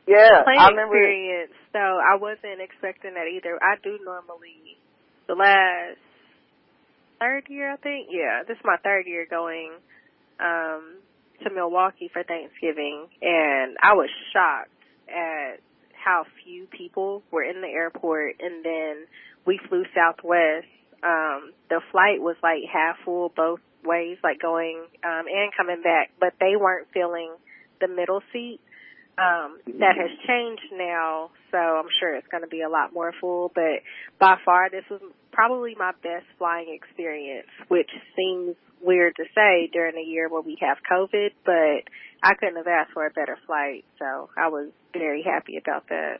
Yeah, plane I remember. experience, so I wasn't expecting that either. I do normally, the last third year, I think. Yeah, this is my third year going to Milwaukee for Thanksgiving, and I was shocked at how few people were in the airport. And then we flew Southwest. The flight was like half full both ways, like going and coming back, but they weren't filling the middle seat. That has changed now, so I'm sure it's going to be a lot more full, but by far this was probably my best flying experience, which seems weird to say during a year where we have COVID, but I couldn't have asked for a better flight, so I was very happy about that.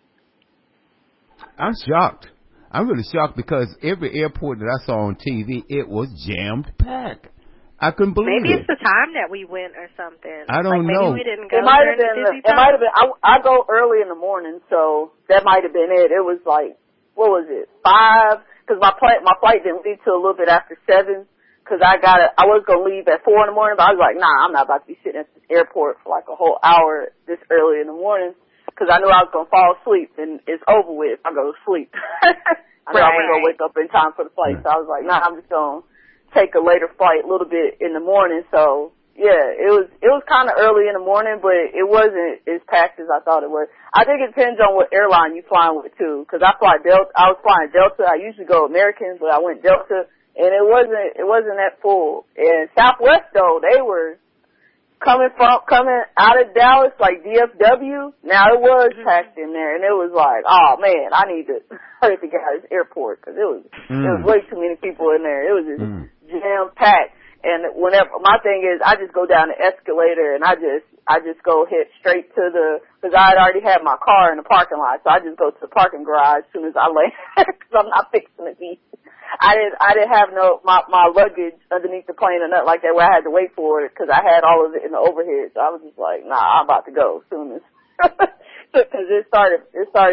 I'm shocked. I'm really shocked because every airport that I saw on TV, it was jammed packed. I couldn't believe Maybe it. it's the time that we went or something. I don't maybe know. We didn't go It might have during been. the busy It time. might have been. I go early in the morning, so that might have been it. It was like, what was it, 5? Because my flight didn't leave till a little bit after 7. Because I was gonna leave at 4 in the morning, but I was like, nah, I'm not about to be sitting at this airport for like a whole hour this early in the morning. Because I knew I was gonna fall asleep, and it's over with. I go to sleep. I knew I wasn't gonna wake up in time for the flight, so I was like, nah, I'm just gonna take a later flight a little bit in the morning. So yeah, it was kind of early in the morning, but it wasn't as packed as I thought it was. I think it depends on what airline you flying with too, because I was flying Delta. I usually go American, but I went Delta, and it wasn't that full. And Southwest though, they were coming out of Dallas, like DFW. Now it was packed in there, and it was like, oh man, I need to hurry to get out of this airport, because it was way too many people in there. It was just jam packed. And whenever, my thing is, I just go down the escalator and I just go hit straight to because I had already had my car in the parking lot, so I just go to the parking garage as soon as I land, because I'm not fixing to be. I didn't have my luggage underneath the plane or nothing like that where I had to wait for it, because I had all of it in the overhead. So I was just like, nah, I'm about to go as soon as, because it started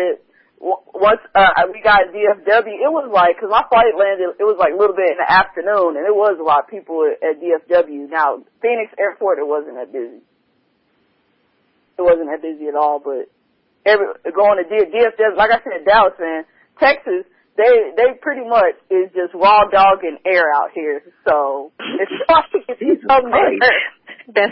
once we got DFW. It was like, because my flight landed, it was like a little bit in the afternoon, and it was a lot of people at DFW. Now Phoenix Airport, it wasn't that busy. It wasn't that busy at all, but going to DFW, like I said, Dallas, man, Texas, they pretty much is just raw dog and air out here. So it's like if you come there,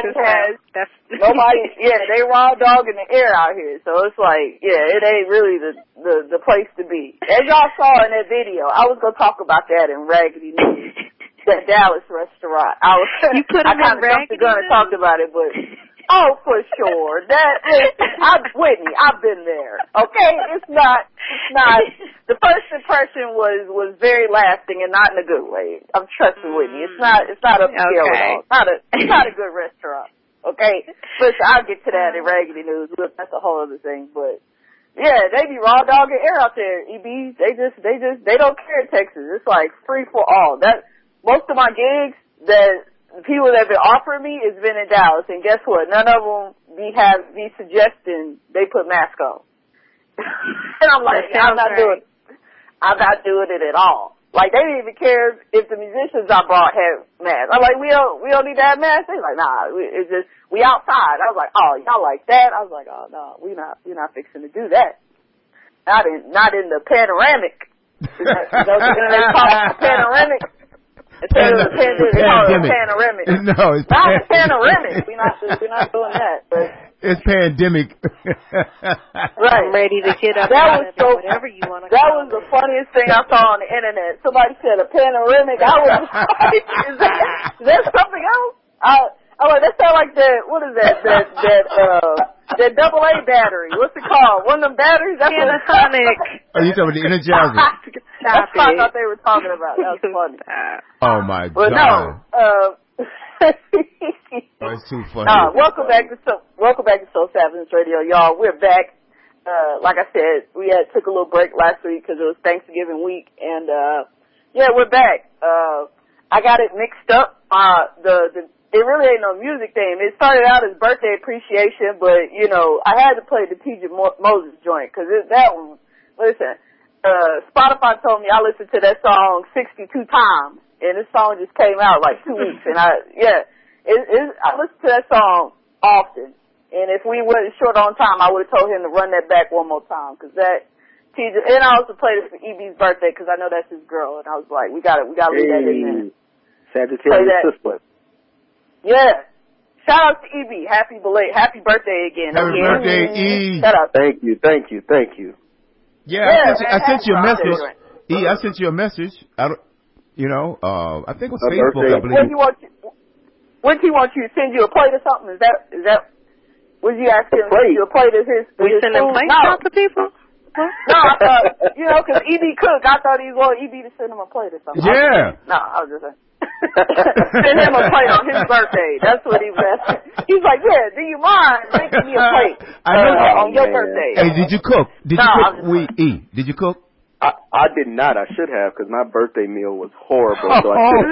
they raw dog in the air out here. So it's like, yeah, it ain't really the place to be. As y'all saw in that video, I was gonna talk about that in Raggedy News, that Dallas restaurant. I kind of jumped the gun and talked about it, but. Oh, for sure. Whitney, I've been there. Okay? It's not, the first impression was very lasting and not in a good way. I'm trusting Whitney. It's not upscale at all. It's not a good restaurant. Okay? Listen, I'll get to that in Raggedy News. That's a whole other thing, but yeah, they be raw dog and air out there, EB. They don't care in Texas. It's like free for all. Most of my gigs that the people that have been offering me has been in Dallas, and guess what? None of them be suggesting they put masks on. And I'm like, I'm not doing it at all. Like, they didn't even care if the musicians I brought had masks. I'm like, we don't need to have masks. They're like, nah, it's just, we outside. I was like, oh, y'all like that? I was like, oh no, we're not fixing to do that. Not in the panoramic. Is that what they call it, panoramic? Instead of panoramic. No, it's not a panoramic. We're not doing that. But it's pandemic. Right. I'm ready to get up out of it, whatever you want to call it. That was the funniest thing I saw on the internet. Somebody said a panoramic. I was like, is that something else? That sounds like what is that AA battery. What's it called? One of them batteries? That's Panasonic. Oh, you talking about the Energizer? That's what I thought they were talking about. That was funny. Oh my but God. No, it's too funny. Welcome back to Soul Savage Radio, y'all. We're back. Like I said, we took a little break last week because it was Thanksgiving week, and yeah, we're back. I got it mixed up. It really ain't no music theme. It started out as birthday appreciation, but I had to play the T.J. Moses joint because that one. Listen, Spotify told me I listened to that song 62 times, and this song just came out like 2 weeks, and I listen to that song often, And if we wasn't short on time, I would have told him to run that back one more time. Cause that, and I also played it for EB's birthday because I know that's his girl. And I was like, we gotta leave that in there. Sagittarius sister. Yeah. Shout out to EB. Happy birthday again. Happy birthday, E. Shout out. Thank you. Yeah, I sent you a message. E, I sent you a message. I think it was Facebook, I believe. When he want you to send you a plate or something? Is that? Was you asking him to send you a plate of his? We send them plates out to people? No, I thought, because EB cook, I thought he was going EB to send him a plate or something. Yeah. I was just saying. Send him a plate on his birthday. That's what he was asking. He's like, yeah, do you mind making me a plate on your birthday? Hey, did you cook? Did you cook? I did not. I should have, because my birthday meal was horrible. So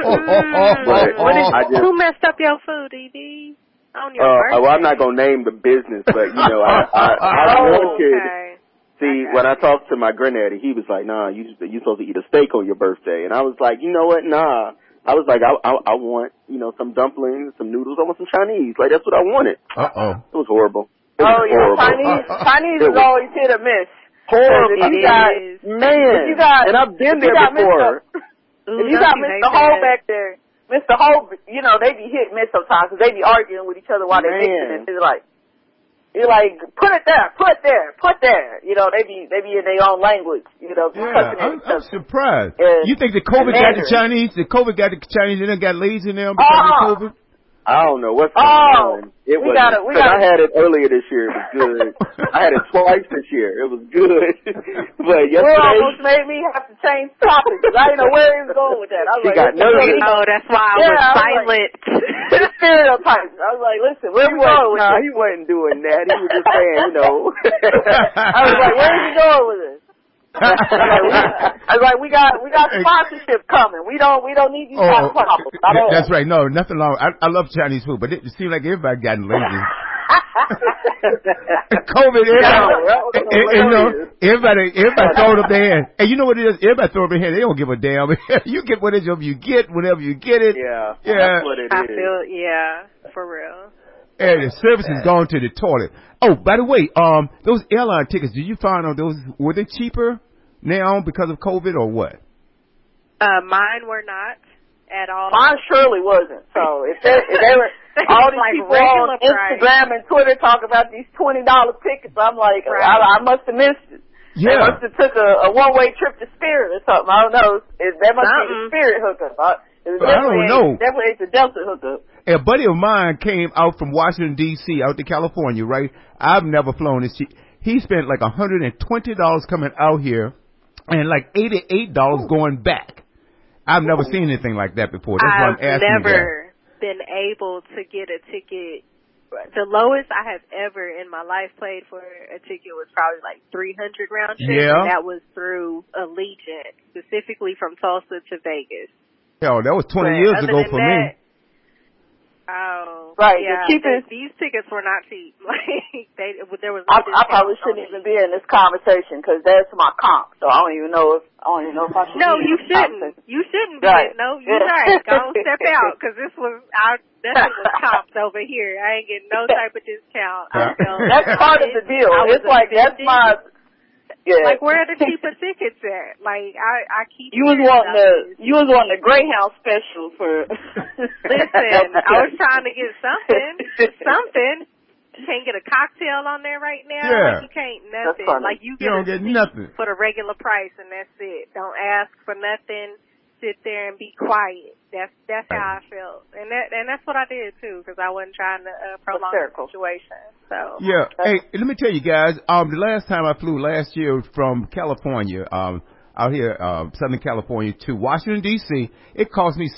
Who messed up your food, EB? On your birthday? Well, I'm not going to name the business, but, I wanted... Okay. See, when I talked to my granddaddy, he was like, nah, you supposed to eat a steak on your birthday. And I was like, you know what? Nah. I was like, I want, some dumplings, some noodles. I want some Chinese. Like, that's what I wanted. Uh-oh. It was horrible. Chinese is always hit or miss. Horrible. And I've been there before. If you got Mr. Ho back there, Mr. Ho, they be hit and miss sometimes because they be arguing with each other while they're mixing it. You're like, put it there, put there. They be in their own language, I'm surprised. You think the COVID got the Chinese? They done got lazy in there because of COVID? I don't know what's going on. It was. I had it earlier this year. It was good. I had it twice this year. It was good. But yesterday, it almost made me have to change topics because I didn't know where he was going with that. I was got nervous. Oh, that's why I was silent. Stereotypes. I was like, listen, where we going with this? He wasn't doing that. He was just saying, I was like, where is he going with this? I was like, we got sponsorship coming. We don't need these kind of problems. That's right. No, nothing wrong. I love Chinese food, but it seems like everybody gotten lazy. COVID, everybody throwing up their hand. And you know what it is? Everybody throwing up their hand. They don't give a damn. You get whatever you get, whenever you get it. Yeah. That's what it is. I feel, for real. And the service has gone to the toilet. Oh, by the way, those airline tickets, did you find out were they cheaper now because of COVID or what? Mine were not at all. Mine surely wasn't. So if they were all these people on Instagram and Twitter talking about these $20 tickets, I'm like, I must have missed it. Yeah. They must have took a one-way trip to Spirit or something. I don't know. That must be the Spirit hookup. I don't know. Definitely it's a Delta hookup. A buddy of mine came out from Washington, D.C., out to California, right? I've never flown this cheap. He spent like $120 coming out here and like $88 going back. I've never seen anything like that before. That's why I'm asking you that. I've never been able to get a ticket. The lowest I have ever in my life paid for a ticket was probably like 300 round trip. Yeah. And that was through Allegiant, specifically from Tulsa to Vegas. Hell, that was 20 years ago for me. Oh, right. Yeah, these tickets were not cheap. Like there was. I probably shouldn't even be in this conversation because that's my comp. So I don't even know if I should. No, you shouldn't. You shouldn't be. Right. No, you're right. Go step out because this was nothing was comps over here. I ain't getting no type of discount. That's part of the deal. It's like that's my. Yeah. Like where are the cheaper tickets at? Like I keep. You was wanting the Greyhound special for. Listen, I was trying to get something. You can't get a cocktail on there right now. Yeah. Like you can't nothing. Like you don't get nothing for the regular price, and that's it. Don't ask for nothing. Sit there and be quiet. That's how I felt, and that's what I did too, because I wasn't trying to prolong the situation. So yeah. Hey, let me tell you guys. The last time I flew last year from California, out here, Southern California to Washington D.C., it cost me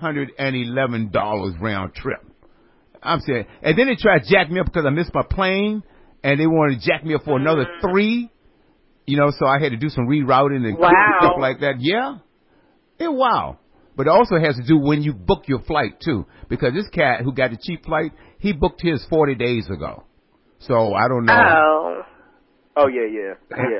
$711 round trip. I'm saying, and then they tried to jack me up because I missed my plane, and they wanted to jack me up for another $3. So I had to do some rerouting and stuff like that. Yeah. Wow. But it also has to do when you book your flight, too. Because this cat who got the cheap flight, he booked his 40 days ago. So I don't know. Oh, yeah.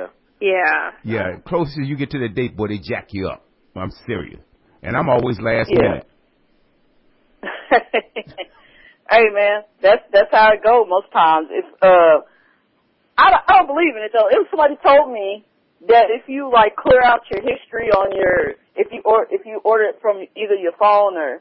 Yeah, closer you get to the date, boy, they jack you up. I'm serious. And I'm always last minute. Hey man, that's how it goes most times. If I don't believe in it though. If somebody told me that if you like clear out your history on your if you order it from either your phone or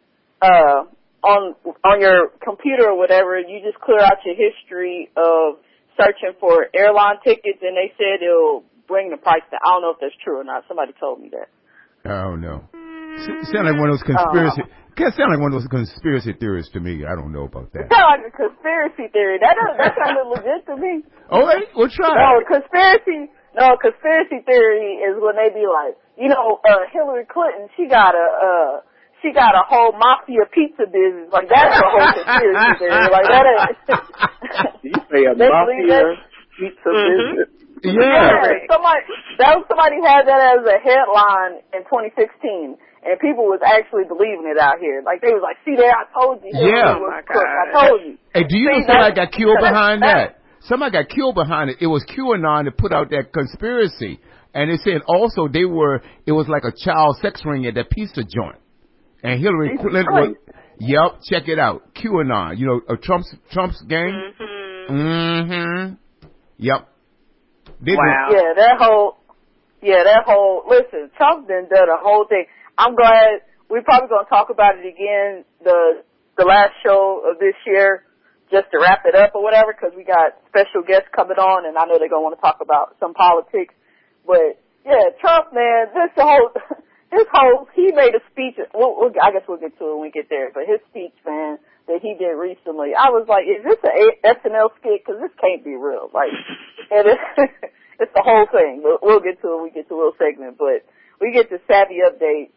on your computer or whatever, you just clear out your history of searching for airline tickets, and they said it'll bring the price down. I don't know if that's true or not. Somebody told me that. I don't know. Sound like one of those conspiracy. Can't sound like one of those conspiracy theories to me. I don't know about that. Sound like a conspiracy theory. That sounded legit to me. Oh, hey, we'll try. No, conspiracy theory is when they be like, Hillary Clinton, she got a whole mafia pizza business. Like, that's a whole conspiracy theory. Like, that ain't. You say a mafia pizza business? Yeah. Somebody had that as a headline in 2016, and people was actually believing it out here. Like, they was like, see there, I told you. Yeah. Oh my God. I told you. Hey, do you know somebody got killed behind that? Somebody got killed behind it. It was QAnon that put out that conspiracy. And they said also it was like a child sex ring at that pizza joint. And Hillary Clinton yep, check it out. QAnon, Trump's gang? Mm-hmm. Yep. Wow. Listen, Trump done a whole thing. I'm glad we're probably going to talk about it again the last show of this year, just to wrap it up or whatever, because we got special guests coming on, and I know they're going to want to talk about some politics. But yeah, Trump, man, he made a speech. I guess we'll get to it when we get there. But his speech, man, that he did recently, I was like, is this an SNL skit? Because this can't be real. Like, and it's the whole thing. We'll get to it when we get to a little segment. But we get to Savvy Updates.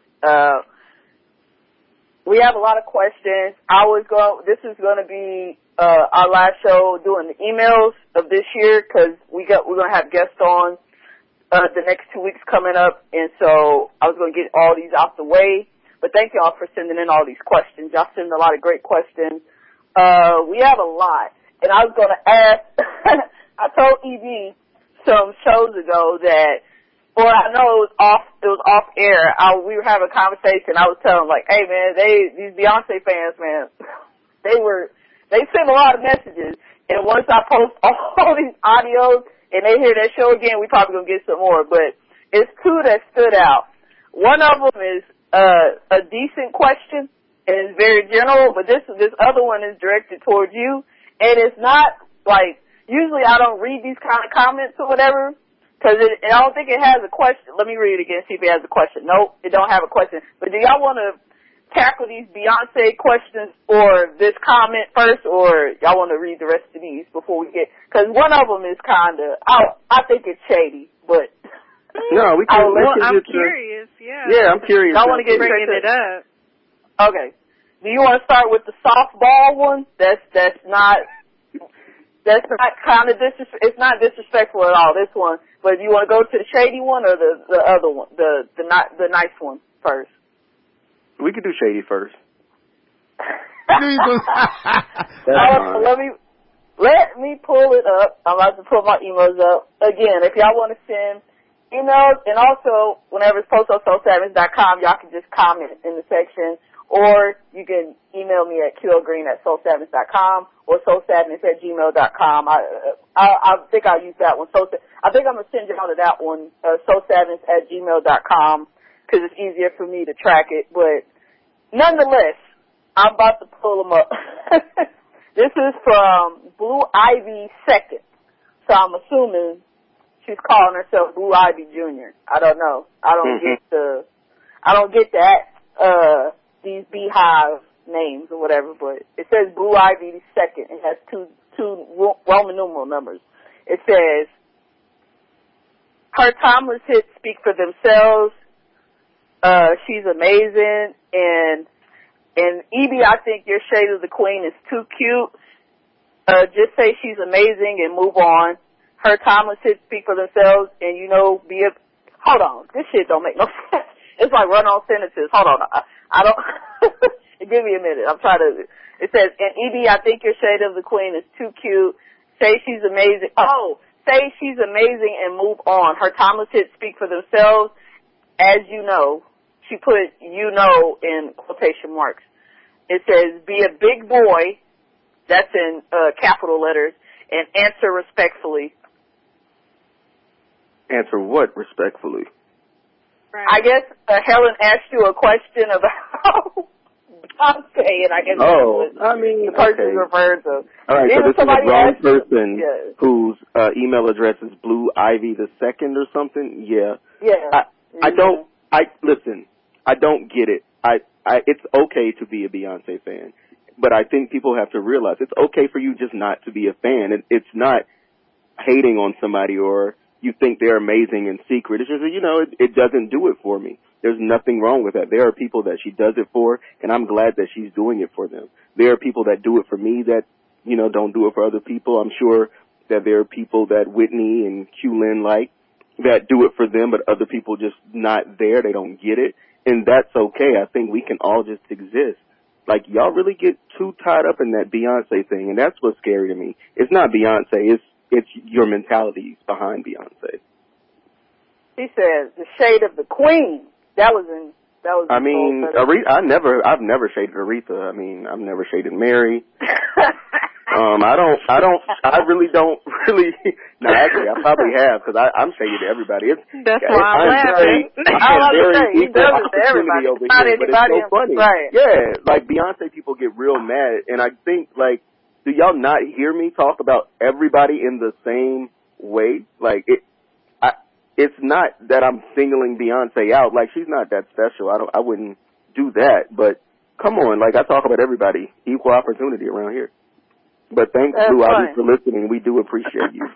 We have a lot of questions. This is going to be our last show doing the emails of this year, because we're going to have guests on the next 2 weeks coming up, and so I was going to get all these out the way. But thank y'all for sending in all these questions. Y'all send a lot of great questions. We have a lot, and I was going to ask. I told EB some shows ago that, I know it was off air. We were having a conversation. I was telling them, like, hey man, these Beyonce fans, man, they send a lot of messages, and once I post all these audios and they hear that show again, we probably gonna get some more. But it's two that stood out. One of them is a decent question, and it's very general, but this other one is directed towards you, and it's not like, usually I don't read these kind of comments or whatever, because I don't think it has a question. Let me read it again, see if it has a question. Nope, it don't have a question. But do y'all want to tackle these Beyonce questions or this comment first, or y'all want to read the rest of these before we get, because one of them is kind of, I think it's shady, but. No, we can. I'm curious, yeah. Yeah, I'm curious. I want to get bringing it up. Okay. Do you want to start with the softball one? That's not kind of it's not disrespectful at all, this one. But do you want to go to the shady one or the other one, the nice one first? We could do shady first. Let me pull it up. I'm about to pull my emails up. Again, if y'all want to send emails, and also whenever it's posted on soulsavage.com, y'all can just comment in the section, or you can email me at qlgreen@soulsavage.com or soulsavage@gmail.com. I think I'll use that one. I think I'm going to send y'all to that one, soulsavage@gmail.com, because it's easier for me to track it. But nonetheless, I'm about to pull them up. This is from Blue Ivy Second. So I'm assuming she's calling herself Blue Ivy Jr. I don't know. I don't get that, these beehive names or whatever, but it says Blue Ivy Second. It has two Roman numeral numbers. It says, her timeless hits speak for themselves. She's amazing, and Evie, I think your shade of the queen is too cute. Just say she's amazing and move on. Her timeless hits speak for themselves, and hold on, this shit don't make no sense. It's like run-on sentences. Hold on, I don't. Give me a minute. I'm trying to. It says, and Evie, I think your shade of the queen is too cute. Say she's amazing. Oh, say she's amazing and move on. Her timeless hits speak for themselves. As you know, she put in quotation marks. It says, be a big boy, that's in capital letters, and answer respectfully. Answer what respectfully? Right. I guess Helen asked you a question about Beyonce, and I guess the person referred to. All right, so this is a grown person Yeah. whose email address is Blue Ivy II or something. Yeah. Yeah. Listen, I don't get it. It's okay to be a Beyonce fan, but I think people have to realize it's okay for you just not to be a fan. It's not hating on somebody or you think they're amazing in secret. It's just, it doesn't do it for me. There's nothing wrong with that. There are people that she does it for, and I'm glad that she's doing it for them. There are people that do it for me that, don't do it for other people. I'm sure that there are people that Whitney and Q-Lin like that do it for them, but other people just not there. They don't get it. And that's okay. I think we can all just exist. Like, y'all really get too tied up in that Beyonce thing, and that's what's scary to me. It's not Beyonce. It's your mentalities behind Beyonce. She says the shade of the queen. I mean, Aretha. I've never shaded Aretha. I mean, I've never shaded Mary. I really don't. No, actually, I probably have because I'm shaded to everybody. That's why I'm laughing. He does it to everybody. Over here, but it's so funny. Right. Yeah, like Beyonce people get real mad, and I think do y'all not hear me talk about everybody in the same way? Like it's not that I'm singling Beyonce out. Like, she's not that special. I wouldn't do that. But come on, I talk about everybody. Equal opportunity around here. But thanks, Blue Ivy, for listening. We do appreciate you.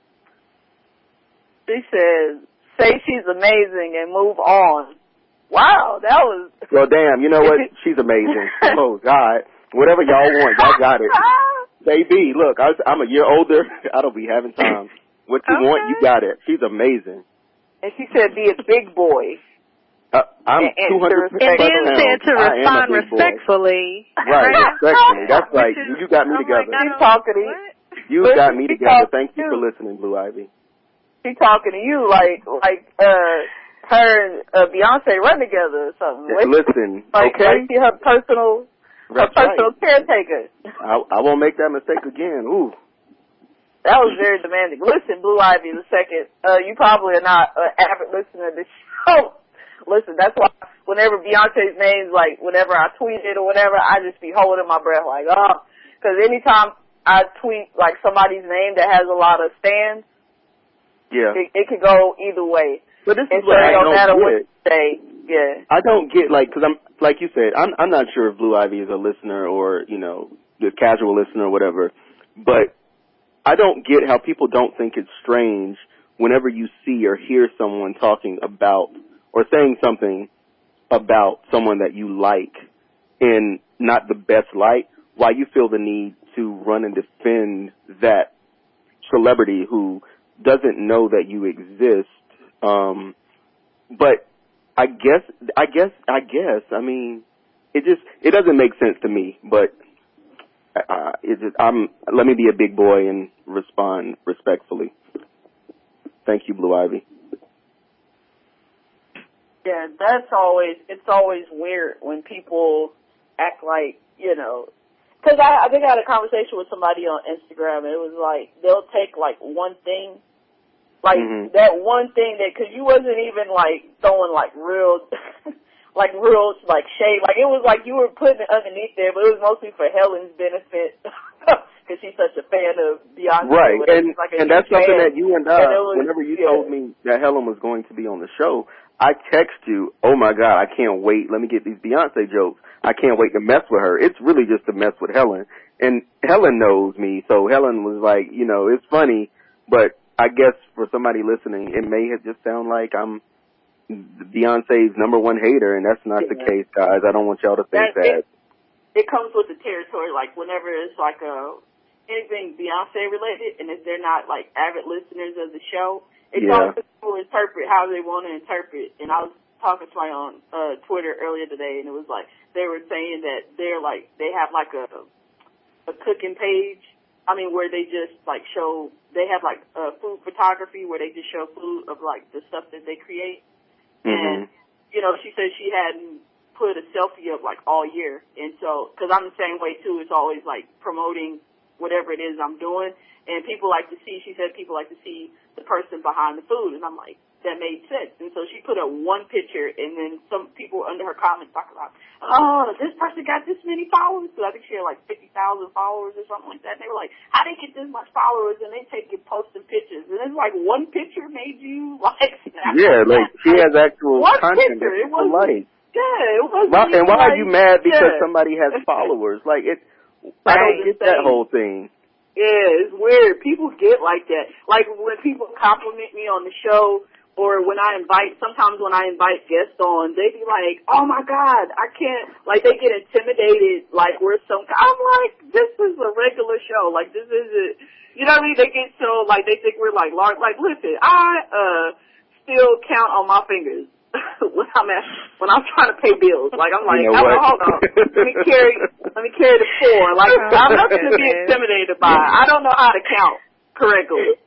She says, say she's amazing and move on. Wow, that was... Well, damn, you know what? She's amazing. Oh, God. Whatever y'all want, y'all got it. Baby, look, I'm a year older. I don't be having time. What you want, you got it. She's amazing. And she said, be a big boy. I'm 200%. And then said to respond respectfully. Right, respectfully. That's right. You got me together. She's talking to you. You got me together. Thank you for listening, Blue Ivy. She's talking to you like her and Beyonce run together or something. Listen, okay? Like she her personal caretaker. I won't make that mistake again. Ooh. That was very demanding. Listen, Blue Ivy II, you probably are not an avid listener to the show. Listen, that's why whenever Beyonce's name's whenever I tweet it or whatever, I just be holding my breath because anytime I tweet somebody's name that has a lot of stands, it could go either way. But this is what I don't matter get. What you say, yeah. I don't get because I'm like you said, I'm not sure if Blue Ivy is a listener or the casual listener or whatever, but I don't get how people don't think it's strange whenever you see or hear someone talking about or saying something about someone that you like in not the best light, why you feel the need to run and defend that celebrity who doesn't know that you exist. But I guess, I mean, it doesn't make sense to me, but let me be a big boy and respond respectfully. Thank you, Blue Ivy. Yeah, it's always weird when people act like, because I think I had a conversation with somebody on Instagram, and it was they'll take one thing, that one thing because you wasn't even throwing real, real shade, it was you were putting it underneath there, but it was mostly for Helen's benefit, because she's such a fan of Beyonce. Right, and that's something that you and I, whenever you yeah. told me that Helen was going to be on the show, I text you, oh my God, I can't wait. Let me get these Beyonce jokes. I can't wait to mess with her. It's really just to mess with Helen. And Helen knows me, so Helen was it's funny, but I guess for somebody listening, it may have just sound like I'm Beyonce's number one hater, and that's not the case, guys. I don't want y'all to think that. It comes with the territory, whenever it's anything Beyonce related, and if they're not avid listeners of the show, it's always people interpret how they want to interpret. And I was talking to somebody on Twitter earlier today, and it was they were saying that they're they have a cooking page. I mean, where they just show, they have food photography where they just show food of the stuff that they create. Mm-hmm. And she said she hadn't put a selfie up like all year. And so, cause I'm the same way too, it's always like promoting whatever it is I'm doing. And people like to see, she said people like to see the person behind the food. And I'm like, that made sense. And so she put up one picture, and then some people under her comments talk about, oh, this person got this many followers. So I think she had like 50,000 followers or something like that. And they were like, how they get this much followers? And they take it posting pictures. And it's like one picture made you like, yeah, like she has actual one content picture. that It people wasn't, like. yeah, it wasn't. And why are you mad because yeah. somebody has followers? Like I Right. don't get that whole thing. Yeah, it's weird. People get like that. Like when people compliment me on the show, or when sometimes when I invite guests on, they be like, oh my God, I can't, like they get intimidated, like we're I'm like, this is a regular show, like this isn't, you know what I mean? They get so, like they think we're like large, like listen, I, still count on my fingers when I'm trying to pay bills. Like I'm like, you know hold on, let me carry the 4. Like I'm not going to be intimidated by it. I don't know how to count correctly.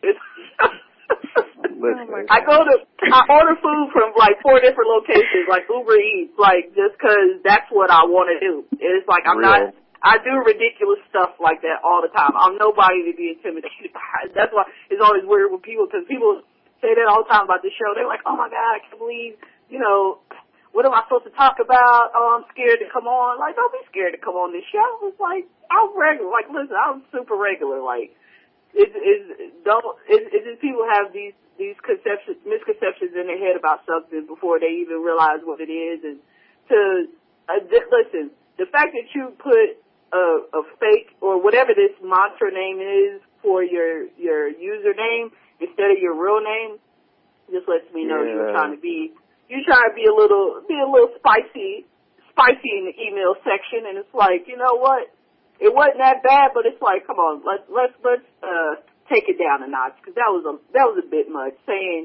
I order food from like 4 different locations, like Uber Eats, like just 'cause that's what I want to do. It's like I do ridiculous stuff like that all the time. I'm nobody to be intimidated by it. That's why it's always weird when people say that all the time about the show. They're like, oh my God, I can't believe, what am I supposed to talk about? Oh, I'm scared to come on. Like, don't be scared to come on this show. It's like, I'm regular. Like, listen, I'm super regular. Like, it's just people have these misconceptions in their head about something before they even realize what it is. And listen, the fact that you put a fake or whatever this mantra name is for your username instead of your real name just lets me know you're trying to be a little spicy in the email section. And it's like, you know what? It wasn't that bad, but it's like, come on, let's take it down a notch, because that was a bit much. Saying,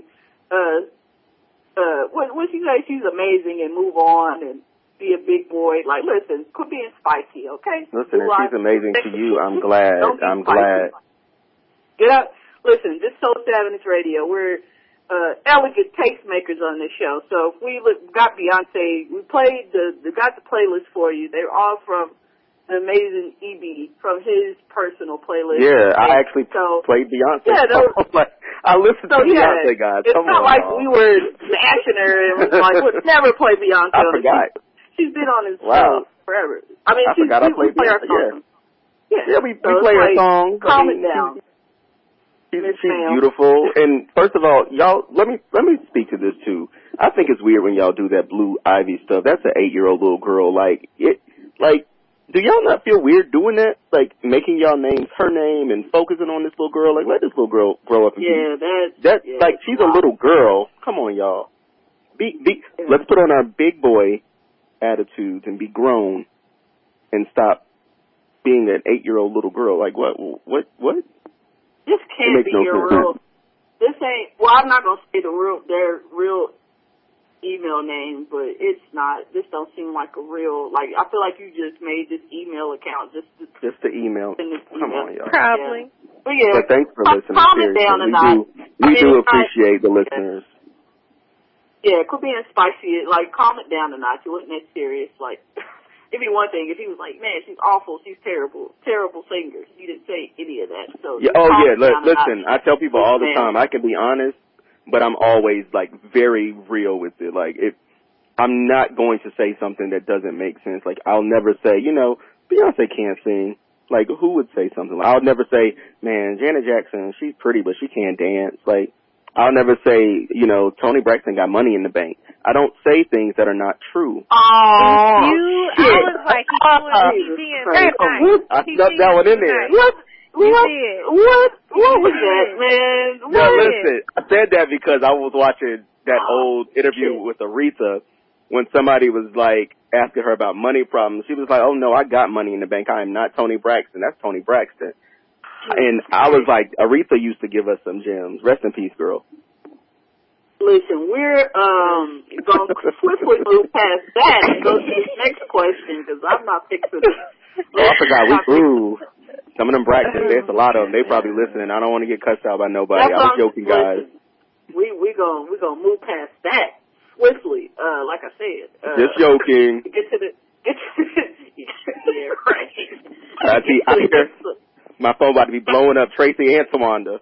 what she say? She's amazing and move on and be a big boy. Like, listen, quit being spicy, okay? Listen, if she's amazing to you, I'm glad. I'm glad. Get up. Listen, this Soul Savage Radio, we're elegant tastemakers on this show. So if we got Beyonce, we got the playlist for you. They're all from the amazing EB from his personal playlist. Yeah, I actually played Beyonce. Yeah, I listened to Beyonce, guys. It's not like we were smashing her and was like, we'll never play Beyonce. I forgot. She's been on his show forever. I mean, we play our songs. Yeah, we play her songs. Calm it down. She's beautiful. And first of all, y'all, let me speak to this too. I think it's weird when y'all do that Blue Ivy stuff. That's an 8-year-old little girl. Do y'all not feel weird doing that? Like, making y'all names her name and focusing on this little girl? Like, let this little girl grow up and like, she's a little girl. Come on, y'all. Let's put on our big boy attitudes and be grown and stop being an 8-year-old little girl. Like, what? This can't be your real. This ain't. Well, I'm not gonna say their real email name, but it's not. This don't seem like a real. Like, I feel like you just made this email account just to email. Come on, y'all. Probably. Yeah. But thanks for listening. Calm it down a notch. We do appreciate the listeners. Yeah, quit being spicy. Like, calm it down a notch. It wasn't that serious. Like, it'd be one thing if he was like, man, she's awful, she's terrible singer. You didn't say any of that. So listen, I tell people all the time, I can be honest, but I'm always like very real with it. Like, I'm not going to say something that doesn't make sense. Like, I'll never say, Beyonce can't sing. Like, who would say something? I'll never say, man, Janet Jackson, she's pretty, but she can't dance. Like, I'll never say, Toni Braxton got money in the bank. I don't say things that are not true. Oh, I was like, he's being very nice. I stuck that one in there. What was that, man? No, listen, I said that because I was watching that old interview with Aretha when somebody was like asking her about money problems. She was like, oh no, I got money in the bank. I am not Toni Braxton. That's Toni Braxton. And I was like, Aretha used to give us some gems. Rest in peace, girl. Listen, we're going to swiftly move past that and go to the next question, because I'm not fixing it. Oh, I forgot. Some of them Braxtons, there's a lot of them. They probably listening. I don't want to get cussed out by nobody. I was joking, guys. We gonna move past that. swiftly. Like I said. Just joking. Get to the. Yeah, right. I hear my phone about to be blowing up. Tracy and Tawanda.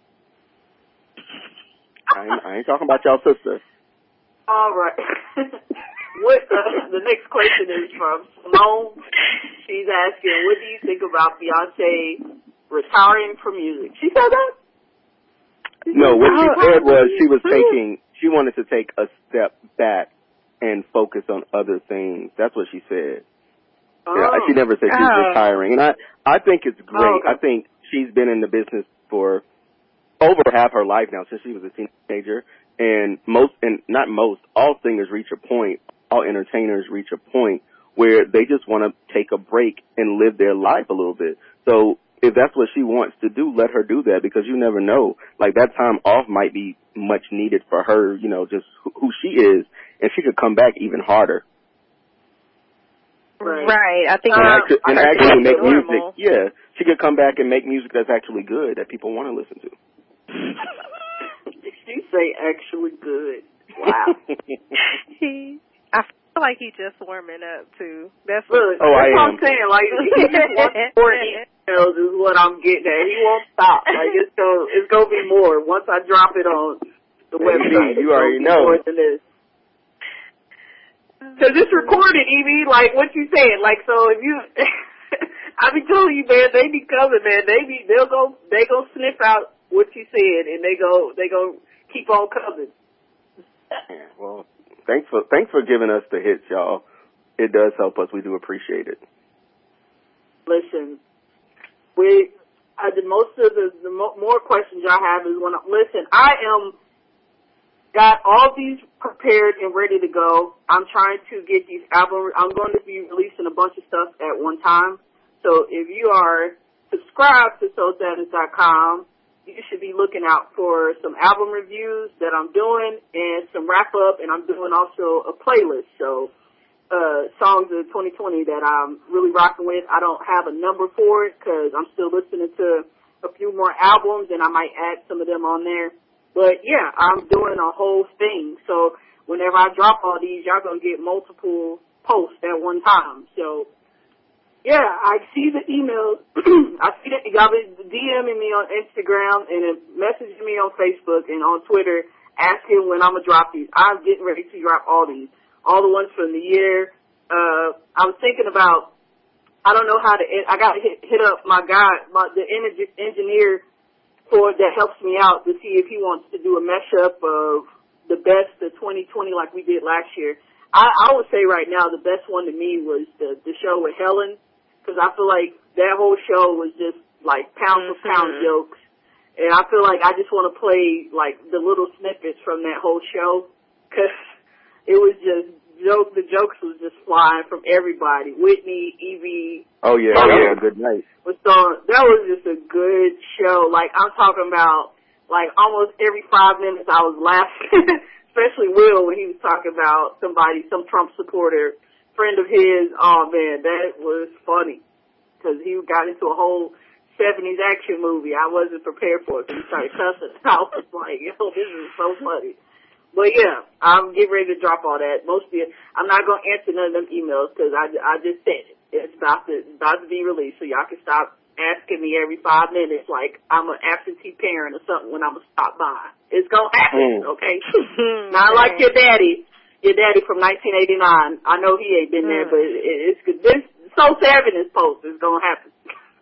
I ain't talking about y'all sister. All right. What the next question is from Simone. She's asking, what do you think about Beyonce retiring from music? She said that? No, what she said was she wanted to take a step back and focus on other things. That's what she said. Oh. Yeah, she never said she was retiring. And I think it's great. Oh, okay. I think she's been in the business for over half her life now, since she was a teenager. And all singers reach a point, all entertainers reach a point where they just want to take a break and live their life a little bit. So if that's what she wants to do, let her do that, because you never know. Like, that time off might be much needed for her, you know, just who she is, and she could come back even harder. Right. I think and actually make normal. music. Yeah, she could come back and make music that's actually good, that people want to listen to. Did she say actually good? Wow. I feel like he just warming up too. That's what I'm saying. Like, he just wants more emails is what I'm getting at. He won't stop. Like, it's gonna be more once I drop it on the website. You already know. More than this. Cause it's recorded, Evie. Like what you said. Like, so if you, I be telling you, man, they be coming, man. They go sniff out what you said, and they go keep on coming. Yeah, well, thanks for giving us the hits, y'all. It does help us. We do appreciate it. Listen, most of the more questions y'all have is I got all these prepared and ready to go. I'm trying to get these albums. I'm going to be releasing a bunch of stuff at one time. So if you are subscribed to soulsadness.com, you should be looking out for some album reviews that I'm doing and some wrap up, and I'm doing also a playlist. So songs of 2020 that I'm really rocking with. I don't have a number for it because I'm still listening to a few more albums, and I might add some of them on there. But yeah, I'm doing a whole thing. So whenever I drop all these, y'all gonna get multiple posts at one time. So yeah, I see the emails. I see that y'all been DMing me on Instagram and messaging me on Facebook and on Twitter asking when I'm gonna drop these. I'm getting ready to drop all these, all the ones from the year. I was thinking about, I don't know how to. I gotta hit up my guy, the engineer that helps me out to see if he wants to do a mashup of the best of 2020 like we did last year. I would say right now the best one to me was the show with Helen, because I feel like that whole show was just like pound for pound jokes, and I feel like I just want to play like the little snippets from that whole show, because it was just the jokes was just flying from everybody. Whitney, Evie. Oh yeah, that was a good night. That was just a good show. Like, I'm talking about, like, almost every 5 minutes I was laughing, especially Will when he was talking about some Trump supporter, friend of his. Oh man, that was funny, because he got into a whole 70s action movie. I wasn't prepared for it, because he started cussing. I was like, yo, this is so funny. But yeah, I'm getting ready to drop all that. I'm not going to answer none of them emails, because I just said it. It's about to be released, so y'all can stop asking me every 5 minutes like I'm an absentee parent or something when I'm going to stop by. It's going to happen, okay? Not like your daddy from 1989. I know he ain't been there, but it's good. This So Savin is post is going to happen.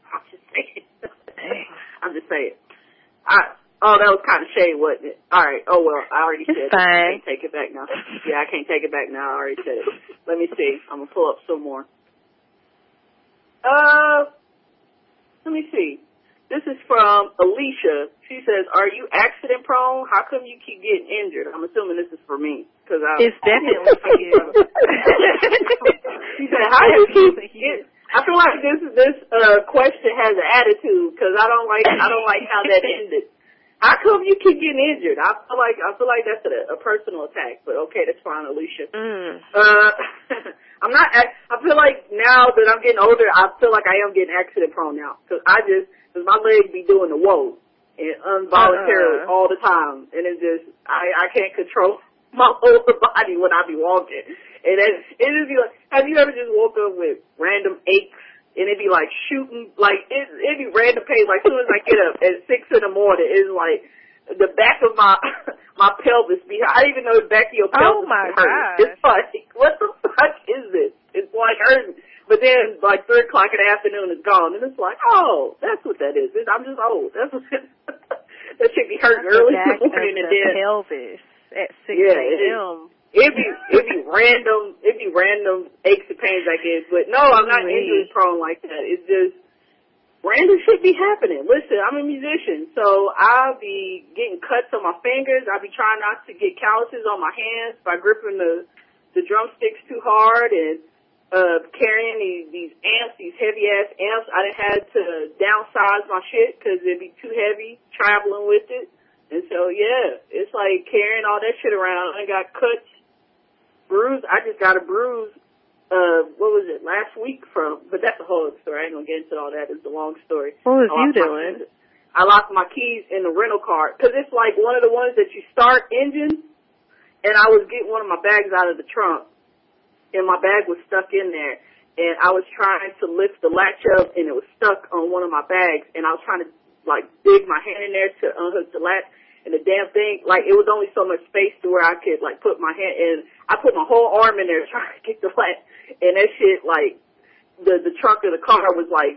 I'm just saying. Oh, that was kind of shade, wasn't it? All right. Oh, well, I already said it. I can't take it back now. Yeah, I can't take it back now. I already said it. Let me see. I'm going to pull up some more. Let me see. This is from Alicia. She says, are you accident prone? How come you keep getting injured? I'm assuming this is for me. It's definitely for you. She said, how do you keep getting... I feel like this question has an attitude, because I don't like how that ended. How come you keep getting injured? I feel like that's a personal attack, but okay, that's fine, Alicia. I feel like now that I'm getting older, I feel like I am getting accident prone now, because my legs be doing the whoa and involuntarily all the time, and it's just I can't control my whole body when I be walking. And then it just be like, have you ever just woke up with random aches and it be like shooting, like it be random pains. Like as soon as I get up at 6 in the morning, it's like the back of my my pelvis be. I didn't even know the back of your pelvis hurt. gosh. It's like, what the fuck is this? It's like hurting. But then like 3 o'clock in the afternoon it's gone, and it's like, oh, that's what that is. I'm just old. That's what that should be hurting early in the morning, and then pelvis at 6 a.m. It'd be random aches and pains, I guess. But no, I'm not injury prone like that. It's just random shit be happening. Listen, I'm a musician, so I'll be getting cuts on my fingers. I'll be trying not to get calluses on my hands by gripping the drumsticks too hard and carrying these amps, these heavy ass amps. I done had to downsize my shit because it'd be too heavy traveling with it. And so yeah, it's like carrying all that shit around. I got cuts. Bruise. I just got a bruise, what was it, last week but that's a whole story. I ain't gonna get into all that. It's a long story. What was you doing? I lost my keys in the rental car, cause it's like one of the ones that you start engine, and I was getting one of my bags out of the trunk, and my bag was stuck in there, and I was trying to lift the latch up, and it was stuck on one of my bags, and I was trying to like dig my hand in there to unhook the latch. And the damn thing, like, it was only so much space to where I could, like, put my hand in. I put my whole arm in there trying to get the latch. And that shit, like, the trunk of the car was, like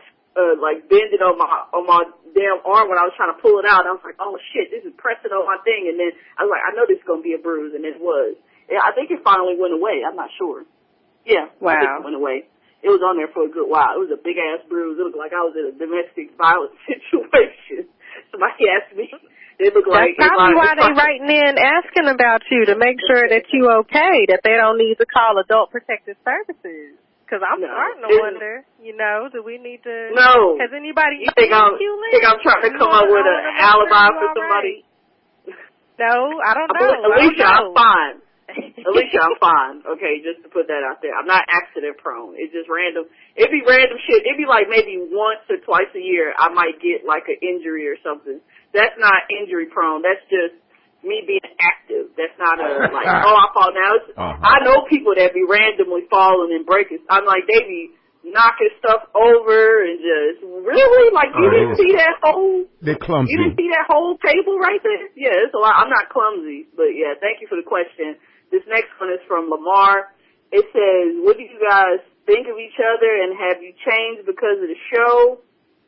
bending on my damn arm when I was trying to pull it out. I was like, oh, shit, this is pressing on my thing. And then I was like, I know this is going to be a bruise. And it was. Yeah, I think it finally went away. I'm not sure. Yeah. Wow. I think it went away. It was on there for a good while. It was a big-ass bruise. It looked like I was in a domestic violence situation. Somebody asked me. It looked like that's probably why they writing in asking about you, to make sure that you okay, that they don't need to call Adult Protective Services. Because I'm starting to wonder, do we need to? No. Has anybody? You think I'm trying to come up with an alibi for somebody? Right. No, I don't know. Alicia, I'm fine. Alicia, I'm fine. Okay, just to put that out there. I'm not accident prone. It's just random. It'd be random shit. It'd be like maybe once or twice a year I might get like an injury or something. That's not injury prone. That's just me being active. That's not like, oh, I fall now. I know people that be randomly falling and breaking. I'm like, they be knocking stuff over and just, really? Like, you didn't see that whole, they're clumsy. You didn't see that whole table right there? Yeah, it's a lot. I'm not clumsy, but yeah, thank you for the question. This next one is from Lamar. It says, what do you guys think of each other and have you changed because of the show?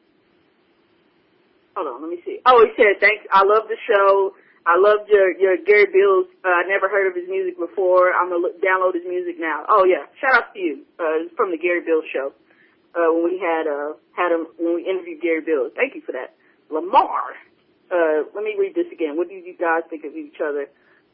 Hold on, let me see. Oh, he said, thanks. I love the show. I loved your Gary Bills. I never heard of his music before. I'm going to download his music now. Oh, yeah. Shout out to you. It's from the Gary Bills show. When we had him, when we interviewed Gary Bills. Thank you for that. Lamar. Let me read this again. What do you guys think of each other?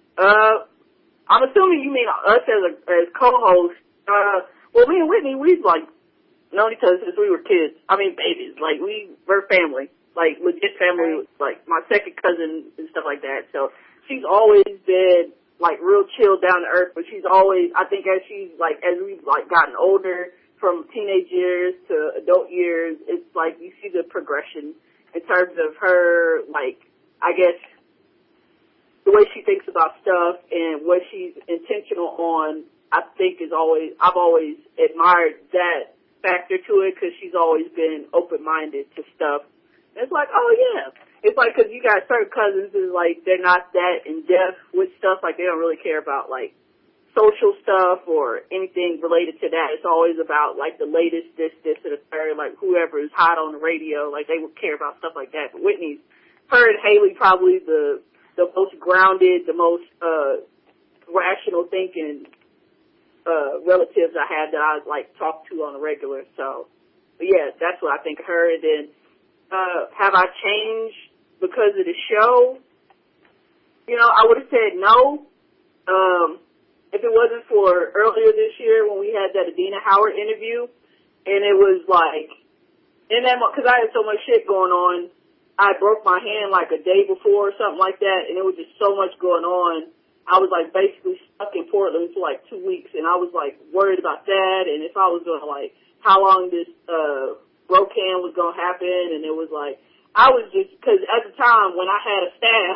I'm assuming you mean us as co-hosts. Well, me and Whitney, we've like known each other since we were kids. I mean, babies. Like, we're family. Like, legit family, like, my second cousin and stuff like that. So, she's always been, like, real chill, down to earth, but she's always, I think as we've, like, gotten older, from teenage years to adult years, it's like, you see the progression in terms of her, like, I guess, the way she thinks about stuff and what she's intentional on, I think I've always admired that factor to it, because she's always been open-minded to stuff. It's like, oh, yeah. It's like, because you got certain cousins is like, they're not that in-depth with stuff. Like, they don't really care about, like, social stuff or anything related to that. It's always about, like, the latest this, and the third, like, whoever is hot on the radio. Like, they would care about stuff like that. But Whitney's, her and Haley probably the most grounded, the most rational thinking relatives I had that I, like, talk to on a regular. So, but, yeah, that's what I think of her. And then, have I changed because of the show? I would have said no. If it wasn't for earlier this year when we had that Adina Howard interview, and it was like, in that, because I had so much shit going on, I broke my hand like a day before or something like that, and it was just so much going on. I was like basically stuck in Portland for like 2 weeks, and I was like worried about that, and if I was going to like, how long this, broke hand was going to happen, and it was like, I was just, because at the time when I had a staff,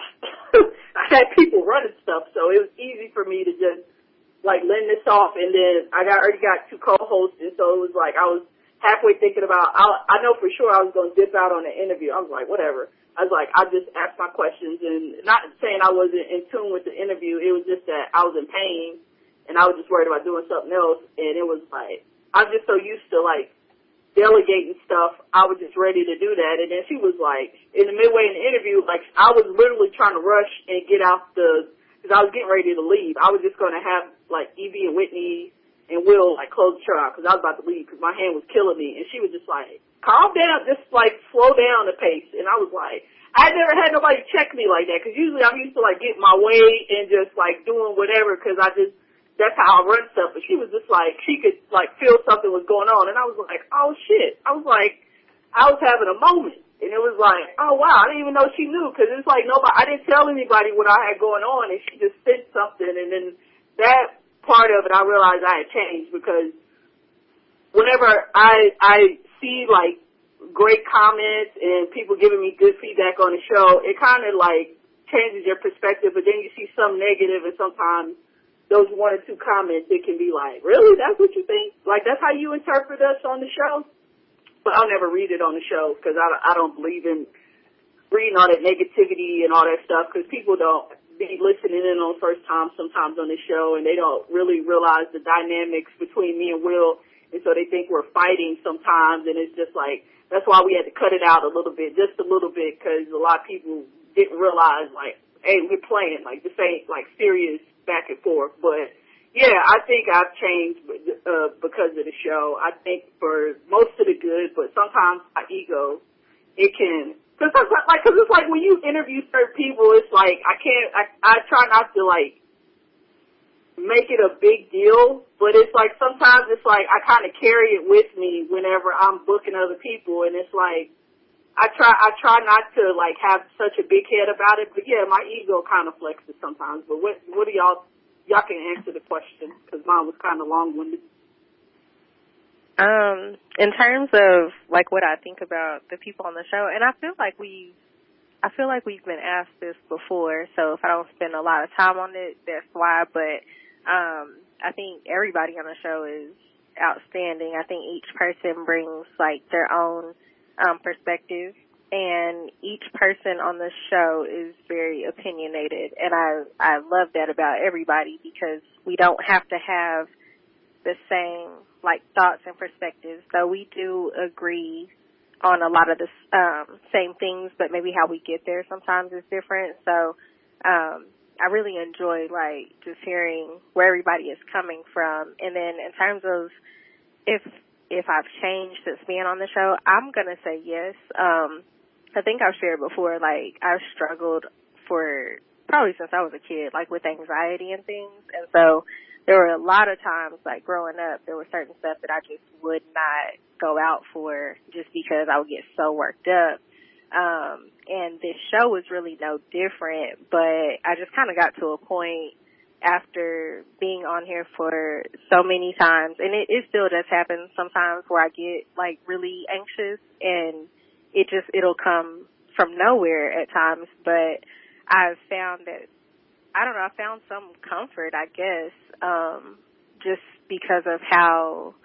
I had people running stuff, so it was easy for me to just, like, lend this off, and then I already got 2 co-hosts, and so it was like I was halfway thinking about, I know for sure I was going to dip out on the interview. I was like, whatever. I was like, I just asked my questions, and not saying I wasn't in tune with the interview, it was just that I was in pain, and I was just worried about doing something else, and it was like, I'm just so used to, like, delegating stuff, I was just ready to do that, and then she was like, in the midway in the interview, like, I was literally trying to rush and get out because I was getting ready to leave. I was just going to have, like, Evie and Whitney and Will, like, close the show out, because I was about to leave, because my hand was killing me, and she was just like, calm down, just, like, slow down the pace, and I was like, I never had nobody check me like that, because usually I'm used to, like, getting my way and just, like, doing whatever, because that's how I run stuff, but she was just like, she could, like, feel something was going on, and I was like, oh, shit. I was like, I was having a moment, and it was like, oh, wow, I didn't even know she knew, because it's like I didn't tell anybody what I had going on, and she just said something, and then that part of it, I realized I had changed, because whenever I see, like, great comments and people giving me good feedback on the show, it kind of, like, changes your perspective, but then you see some negative, and sometimes those 1 or 2 comments, it can be like, really? That's what you think? Like, that's how you interpret us on the show? But I'll never read it on the show, because I don't believe in reading all that negativity and all that stuff, because people don't be listening in on first time sometimes on the show, and they don't really realize the dynamics between me and Will, and so they think we're fighting sometimes, and it's just like, that's why we had to cut it out a little bit, just a little bit, because a lot of people didn't realize, like, hey, we're playing, like, this ain't, like, serious back and forth. But, yeah, I think I've changed because of the show. I think for most of the good, but sometimes my ego, it can, because it's like when you interview certain people, it's like, I try not to, like, make it a big deal, but it's like sometimes it's like I kind of carry it with me whenever I'm booking other people, and it's like I try not to like have such a big head about it, but yeah, my ego kind of flexes sometimes. But what do y'all can answer the question, because mine was kind of long-winded. In terms of like what I think about the people on the show, and I feel like we've been asked this before, so if I don't spend a lot of time on it, that's why. But I think everybody on the show is outstanding. I think each person brings like their own perspective, and each person on the show is very opinionated, and I love that about everybody, because we don't have to have the same like thoughts and perspectives. So we do agree on a lot of the same things, but maybe how we get there sometimes is different. So I really enjoy like just hearing where everybody is coming from. And then in terms of if I've changed since being on the show, I'm gonna say yes. I think I've shared before, like I've struggled for probably since I was a kid, like with anxiety and things. And so there were a lot of times, like growing up, there were certain stuff that I just would not go out for just because I would get so worked up. And this show was really no different, but I just kind of got to a point after being on here for so many times, and it still does happen sometimes where I get like really anxious, and it'll come from nowhere at times, but I've found that, I don't know, I found some comfort, I guess, just because of how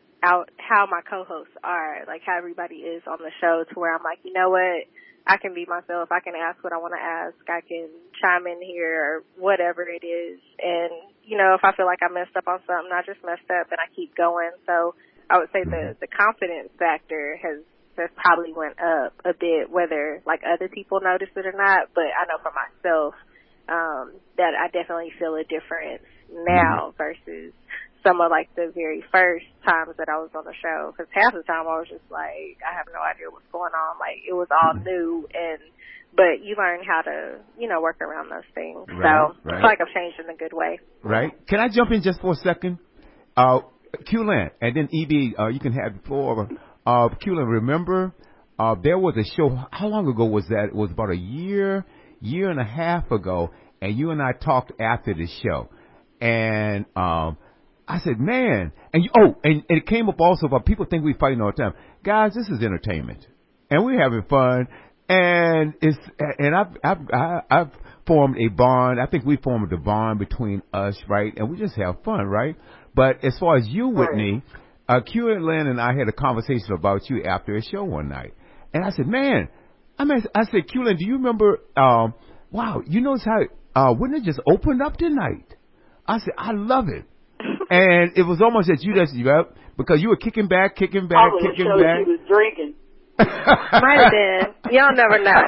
my co-hosts are, like how everybody is on the show, to where I'm like, you know what, I can be myself, I can ask what I want to ask, I can chime in here or whatever it is, and, you know, if I feel like I messed up on something, I just messed up and I keep going. So I would say the confidence factor has probably went up a bit, whether like other people notice it or not, but I know for myself that I definitely feel a difference now versus some of like the very first times that I was on the show, because half the time I was just like, I have no idea what's going on, like it was all new, but you learn how to, you know, work around those things. Right, so I feel like I've changed in a good way. Right. Can I jump in just for a second? Q-Lan, and then E.B., you can have the floor. Q-Lan, remember, there was a show, how long ago was that? It was about a year and a half ago, and you and I talked after the show. And I said, man, and it came up also about people think we fighting all the time. Guys, this is entertainment, and we're having fun. And I've formed a bond. I think we formed a bond between us, right? And we just have fun, right? But as far as you, Whitney, Q and Lynn and I had a conversation about you after a show one night. And I said, man, I said, Q Lynn, do you remember, wow, you notice how Whitney just opened up tonight? I said, I love it. And it was almost that you just, because you were kicking back. Probably the show she was drinking. Might have been. Y'all never know.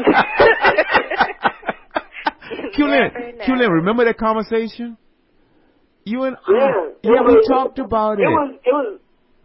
Q-Lynn, remember that conversation? You and we talked about it. It was,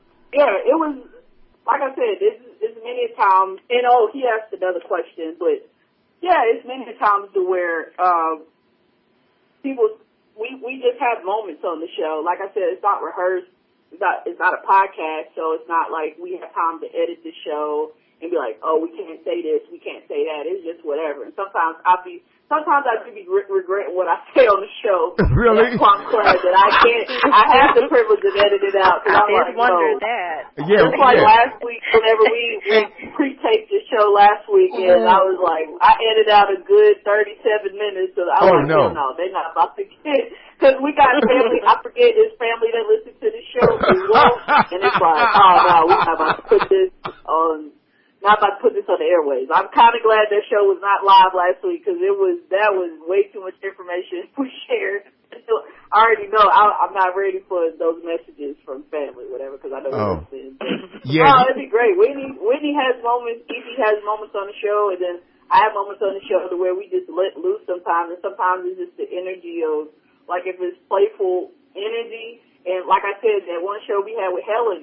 like I said, it's many times, and he asked another question, but yeah, it's many times to where, people, we just have moments on the show. Like I said, it's not rehearsed. It's not a podcast, so it's not like we have time to edit the show and be like, oh, we can't say this, we can't say that. It's just whatever. And sometimes I do be regretting what I say on the show. Really? That's why I'm glad that I have the privilege of editing it out. Cause I I'm like, wondered that. Yeah. Just like last week, whenever we pre-taped the show last week, and I was like, I edited out a good 37 minutes. So I was like, no, they're not about to get. Because we got family, I forget, there's family that listen to the show as well, and it's like, oh no, we're not about to put this on the airwaves. I'm kind of glad that show was not live last week, because that was way too much information we shared. So I already know I'm not ready for those messages from family, whatever, because I know they're listening. Yeah. Oh, it'd be great. Whitney has moments, Evie has moments on the show, and then I have moments on the show to where we just let loose sometimes, and sometimes it's just the energy of, like if it's playful energy, and like I said, that one show we had with Helen,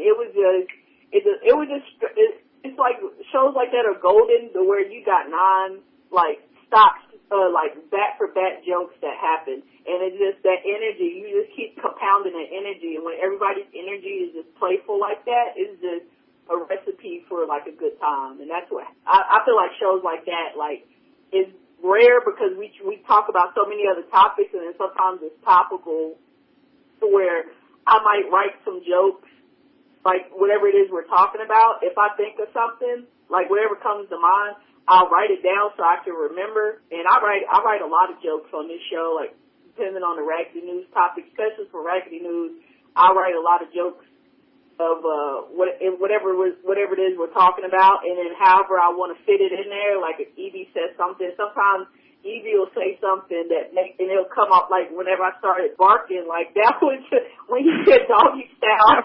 it's like shows like that are golden, to where you got back for back jokes that happen, and it's just that energy. You just keep compounding that energy, and when everybody's energy is just playful like that, it's just a recipe for like a good time, and that's what I feel like shows like that is rare, because we talk about so many other topics, and then sometimes it's topical to where I might write some jokes, like whatever it is we're talking about. If I think of something, like whatever comes to mind, I'll write it down so I can remember. And I write a lot of jokes on this show, like depending on the Raggedy News topic, especially for Raggedy News. I write a lot of jokes of whatever it is we're talking about, and then however I want to fit it in there. Like if Evie says something, sometimes Evie will say something and it'll come up, like whenever I started barking, like that was when he said doggy style.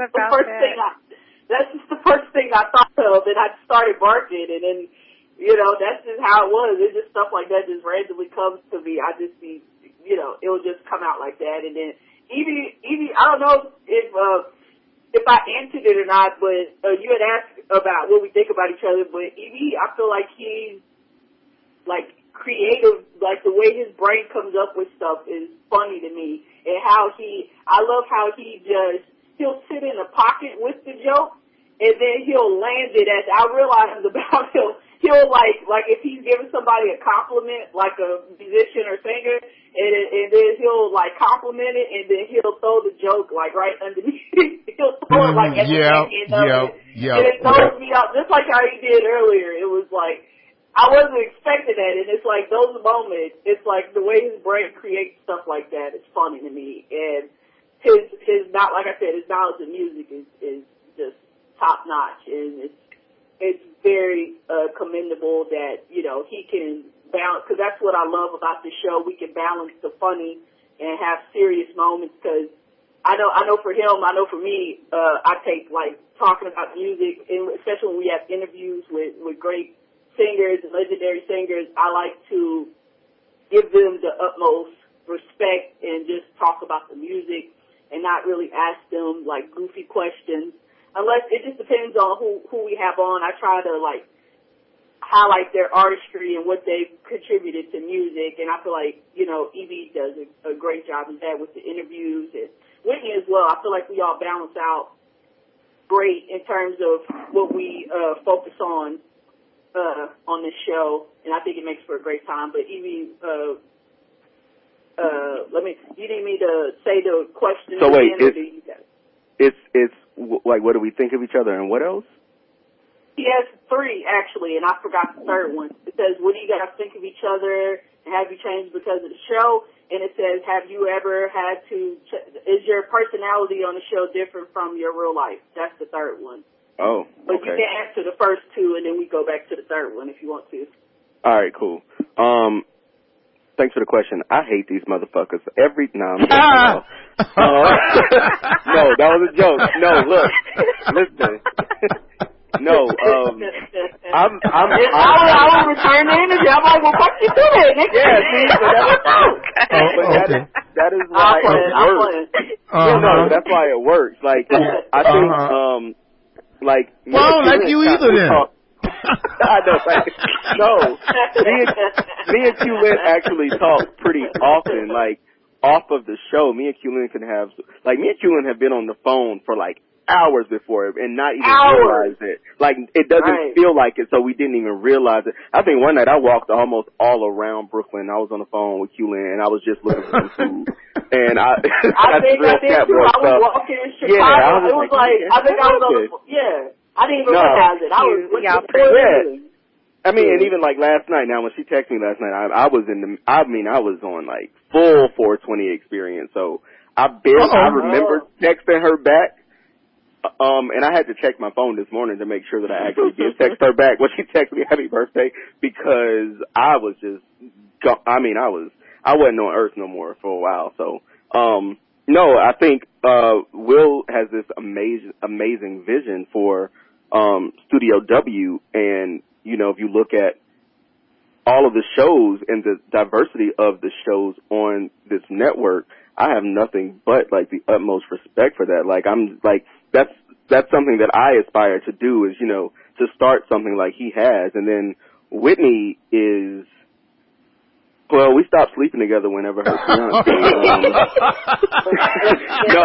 That's just the first thing I thought of, and I started barking, and then that's just how it was. It's just stuff like that just randomly comes to me. I just be, it'll just come out like that, and then Evie, I don't know if I answered it or not, but you had asked about what we think about each other, but Evie, I feel like he's like creative, like the way his brain comes up with stuff is funny to me, and I love how he'll sit in a pocket with the joke, and then he'll land it as I realize about him. He'll like if he's giving somebody a compliment, like a musician or singer, and then he'll like compliment it, and then he'll throw the joke like right underneath. He'll throw it like at the end of it, and it throws me out just like how he did earlier. It was like I wasn't expecting that, and it's like those moments. It's like the way his brain creates stuff like that. It's funny to me, and his not like I said, his knowledge of music is just top notch, and it's very commendable that he can balance, because that's what I love about the show. We can balance the funny and have serious moments, because I know for him, I know for me, I take like talking about music, and especially when we have interviews with great singers and legendary singers, I like to give them the utmost respect and just talk about the music and not really ask them like goofy questions. Unless it just depends on who we have on. I try to like highlight their artistry and what they've contributed to music, and I feel like Evie does a great job of that with the interviews, and Whitney as well. I feel like we all balance out great in terms of what we focus on this show, and I think it makes for a great time. But Evie, you need me to say the question? So wait, again, it's like, what do we think of each other, and what else? He has 3 actually, and I forgot the third one. It says, "What do you guys think of each other? And have you changed because of the show?" And it says, "Have you ever had to? Is your personality on the show different from your real life?" That's the third one. Oh, But okay. you can answer the first 2, and then we go back to the third one if you want to. All right, cool. Thanks for the question. I hate these motherfuckers. No, that was a joke. No, look, listen. No, I was returning the interview. I'm like, well, fuck you do that, nigga. Yeah, see, that is why it works. Yeah, no, that's why it works. Like, I think, like, well, I don't like you either then. I know, like, no. Me and Q-Lin actually talk pretty often, like, off of the show. Me and Q-Lin have been on the phone for, like, hours before and not even realize it. Like, it doesn't feel like it, so we didn't even realize it. I think one night I walked almost all around Brooklyn. I was on the phone with Q-Lin, and I was just looking for some food. And I think I did too. I was walking in Chicago. Yeah, it was like, I think I was on the, I didn't even realize it. I was I mean, and even like last night, now when she texted me last night, I was on like full 420 experience. So I remember texting her back. And I had to check my phone this morning to make sure that I actually did text her back when she texted me happy birthday, because I was just, I wasn't on Earth no more for a while. So, no, I think, Will has this amazing vision for, Studio W. And, you know, if you look at all of the shows and the diversity of the shows on this network, I have nothing but like the utmost respect for that. Like, I'm like, that's something that I aspire to do, is, you know, to start something like he has. And then Whitney is, well, we stopped sleeping together whenever her fiance. No,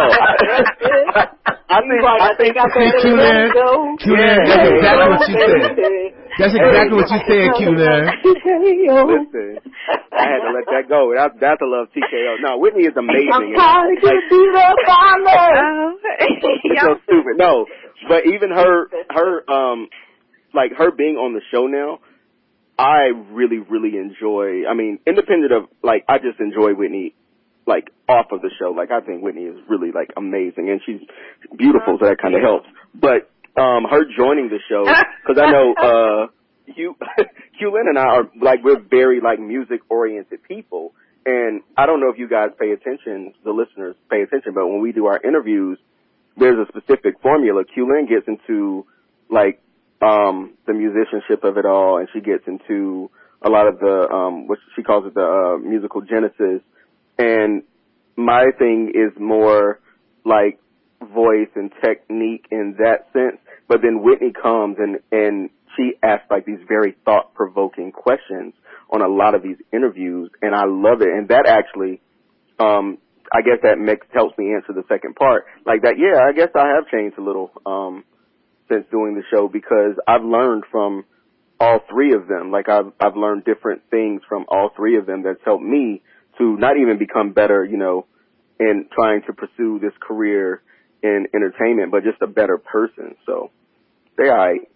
I think Q-Lin, that's exactly what you said. That's exactly what you said, Q-Lin. Listen, I had to let that go. That's a love TKO. No, Whitney is amazing. I'm trying to beat up on It's so stupid. No, but even her, like her being on the show now, I really, really enjoy. I mean, independent of, like, I just enjoy Whitney, like, off of the show. Like, I think Whitney is really, like, amazing, and she's beautiful, so that kind of helps. But her joining the show, because I know Q-Lin and I are, like, we're very, like, music-oriented people, and I don't know if you guys pay attention, the listeners pay attention, but when we do our interviews, there's a specific formula. Q-Lin gets into, like, the musicianship of it all, and she gets into a lot of the, what she calls it, the, musical genesis. And my thing is more like voice and technique in that sense. But then Whitney comes and she asks like these very thought-provoking questions on a lot of these interviews, and I love it. And that actually, I guess that helps me answer the second part. Like that, yeah, I guess I have changed a little, since doing the show, because I've learned from all 3 of them. Like I've learned different things from all 3 of them that's helped me to not even become better, you know, in trying to pursue this career in entertainment, but just a better person. So they all right.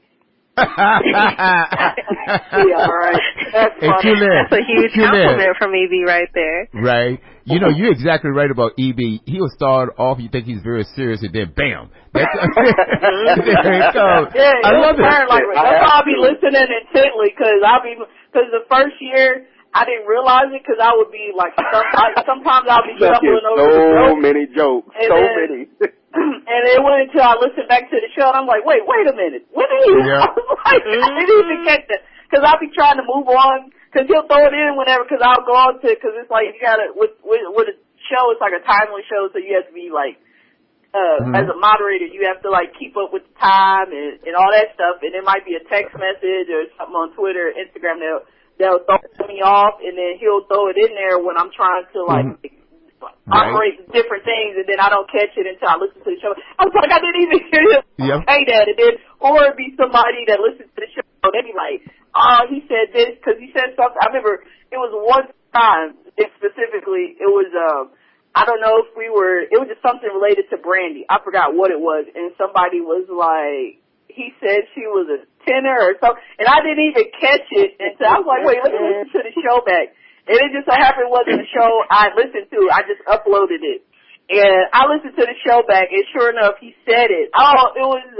Yeah, all right. That's a huge compliment from EB right there. Right. You know, you're exactly right about EB. He'll start off, you think he's very serious, and then bam. There it comes. Yeah, I love it. Like, that's why I'll be listening intently, because the first year I didn't realize it, because I would be like, sometimes I'll be stumbling over so many jokes. Many. And it went until I listened back to the show, and I'm like, wait a minute. What are you? Yeah. I didn't even catch that. Because I'll be trying to move on, because he'll throw it in whenever, because I'll go on to, because it's like, you gotta, with a show, it's like a timely show, so you have to be like, as a moderator, you have to like keep up with the time and all that stuff, and it might be a text message or something on Twitter or Instagram that'll throw me off, and then he'll throw it in there when I'm trying to like, operate different things, and then I don't catch it until I listen to the show. I was like, I didn't even hear him say that. And then, or it'd be somebody that listens to the show, they'd be like, oh, he said this, because he said something. I remember it was one time, specifically, it was, I don't know if it was just something related to Brandy. I forgot what it was, and somebody was like, he said she was a tenor or something, and I didn't even catch it until I was like, wait, let me listen to the show back. And it just so happened it wasn't a show I listened to. I just uploaded it. And I listened to the show back, and sure enough, he said it. Oh, it was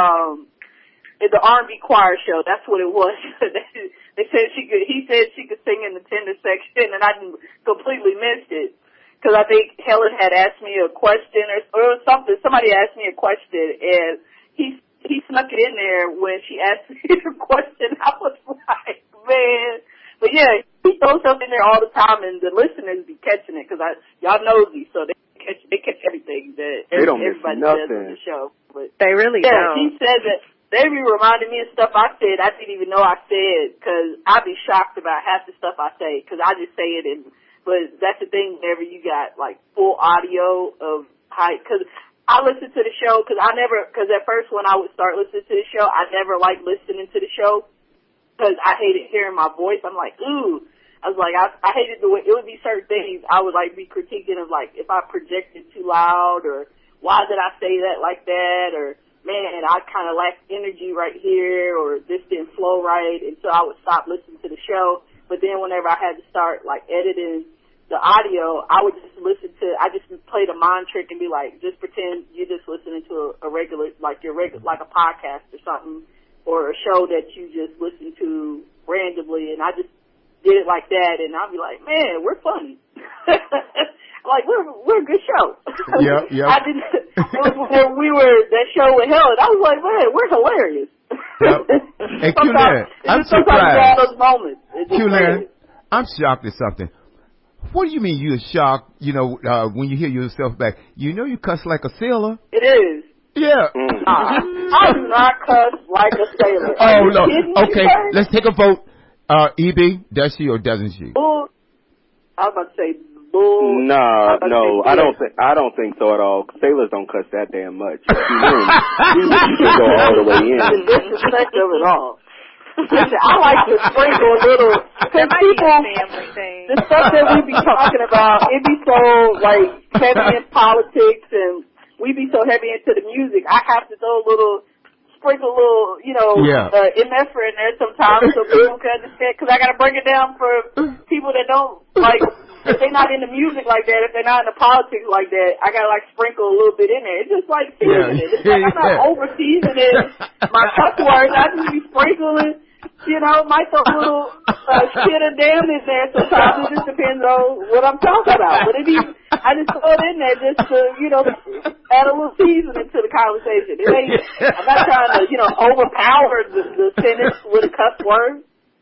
the R&B choir show. That's what it was. They said he said she could sing in the tenor section, and I completely missed it. Because I think Helen had asked me a question or something. Somebody asked me a question, and he snuck it in there when she asked me the question. I was like, man. But yeah, he throws stuff in there all the time, and the listeners be catching it because y'all nosy, so they catch everything that everybody says on the show. But they really don't. He said that they be reminding me of stuff I said I didn't even know I said because I be shocked about half the stuff I say because I just say it but that's the thing whenever you got like full audio of because I listen to the show because at first when I would start listening to the show, I never liked listening to the show because I hated hearing my voice. I'm like, ooh. I was like, I hated the way, it would be certain things I would like be critiquing of like if I projected too loud or why did I say that like that or man, I kind of lacked energy right here or this didn't flow right and so I would stop listening to the show. But then whenever I had to start like editing the audio, I would just I just play the mind trick and be like, just pretend you're just listening to a regular, like a podcast or something or a show that you just listen to randomly and I just did it like that and I'll be like, man, we're funny. Like we're a good show. Yeah. It was when we were that show with Helen. I was like, man, we're hilarious. Yep. Hey, Q-Lan, I'm surprised. Those moments. Q-Lan, I'm shocked at something. What do you mean you're shocked? When you hear yourself back, you cuss like a sailor. It is. Yeah. I do not cuss like a sailor. Oh no. Okay, let's take a vote. EB, does she or doesn't she? Bull. I was about to say bull. No, I don't think so at all. Sailors don't cuss that damn much. You should go all the way in. The disrespect of it all. Listen, I like to sprinkle a little. That might be a family thing. The stuff that we be talking about, it be so like heavy in politics, and we be so heavy into the music. I have to sprinkle a little, MF in there sometimes so people can understand. Because I got to break it down for people that don't like. If they're not into music like that, if they're not into politics like that, I gotta like sprinkle a little bit in there. It's just like seasoning. It's like I'm not over seasoning my cuss words. I just be sprinkling, might throw a little shit or damn in there sometimes. It just depends on what I'm talking about. But I just throw it in there just to, add a little seasoning to the conversation. I'm not trying to, overpower the sentence with a cuss word.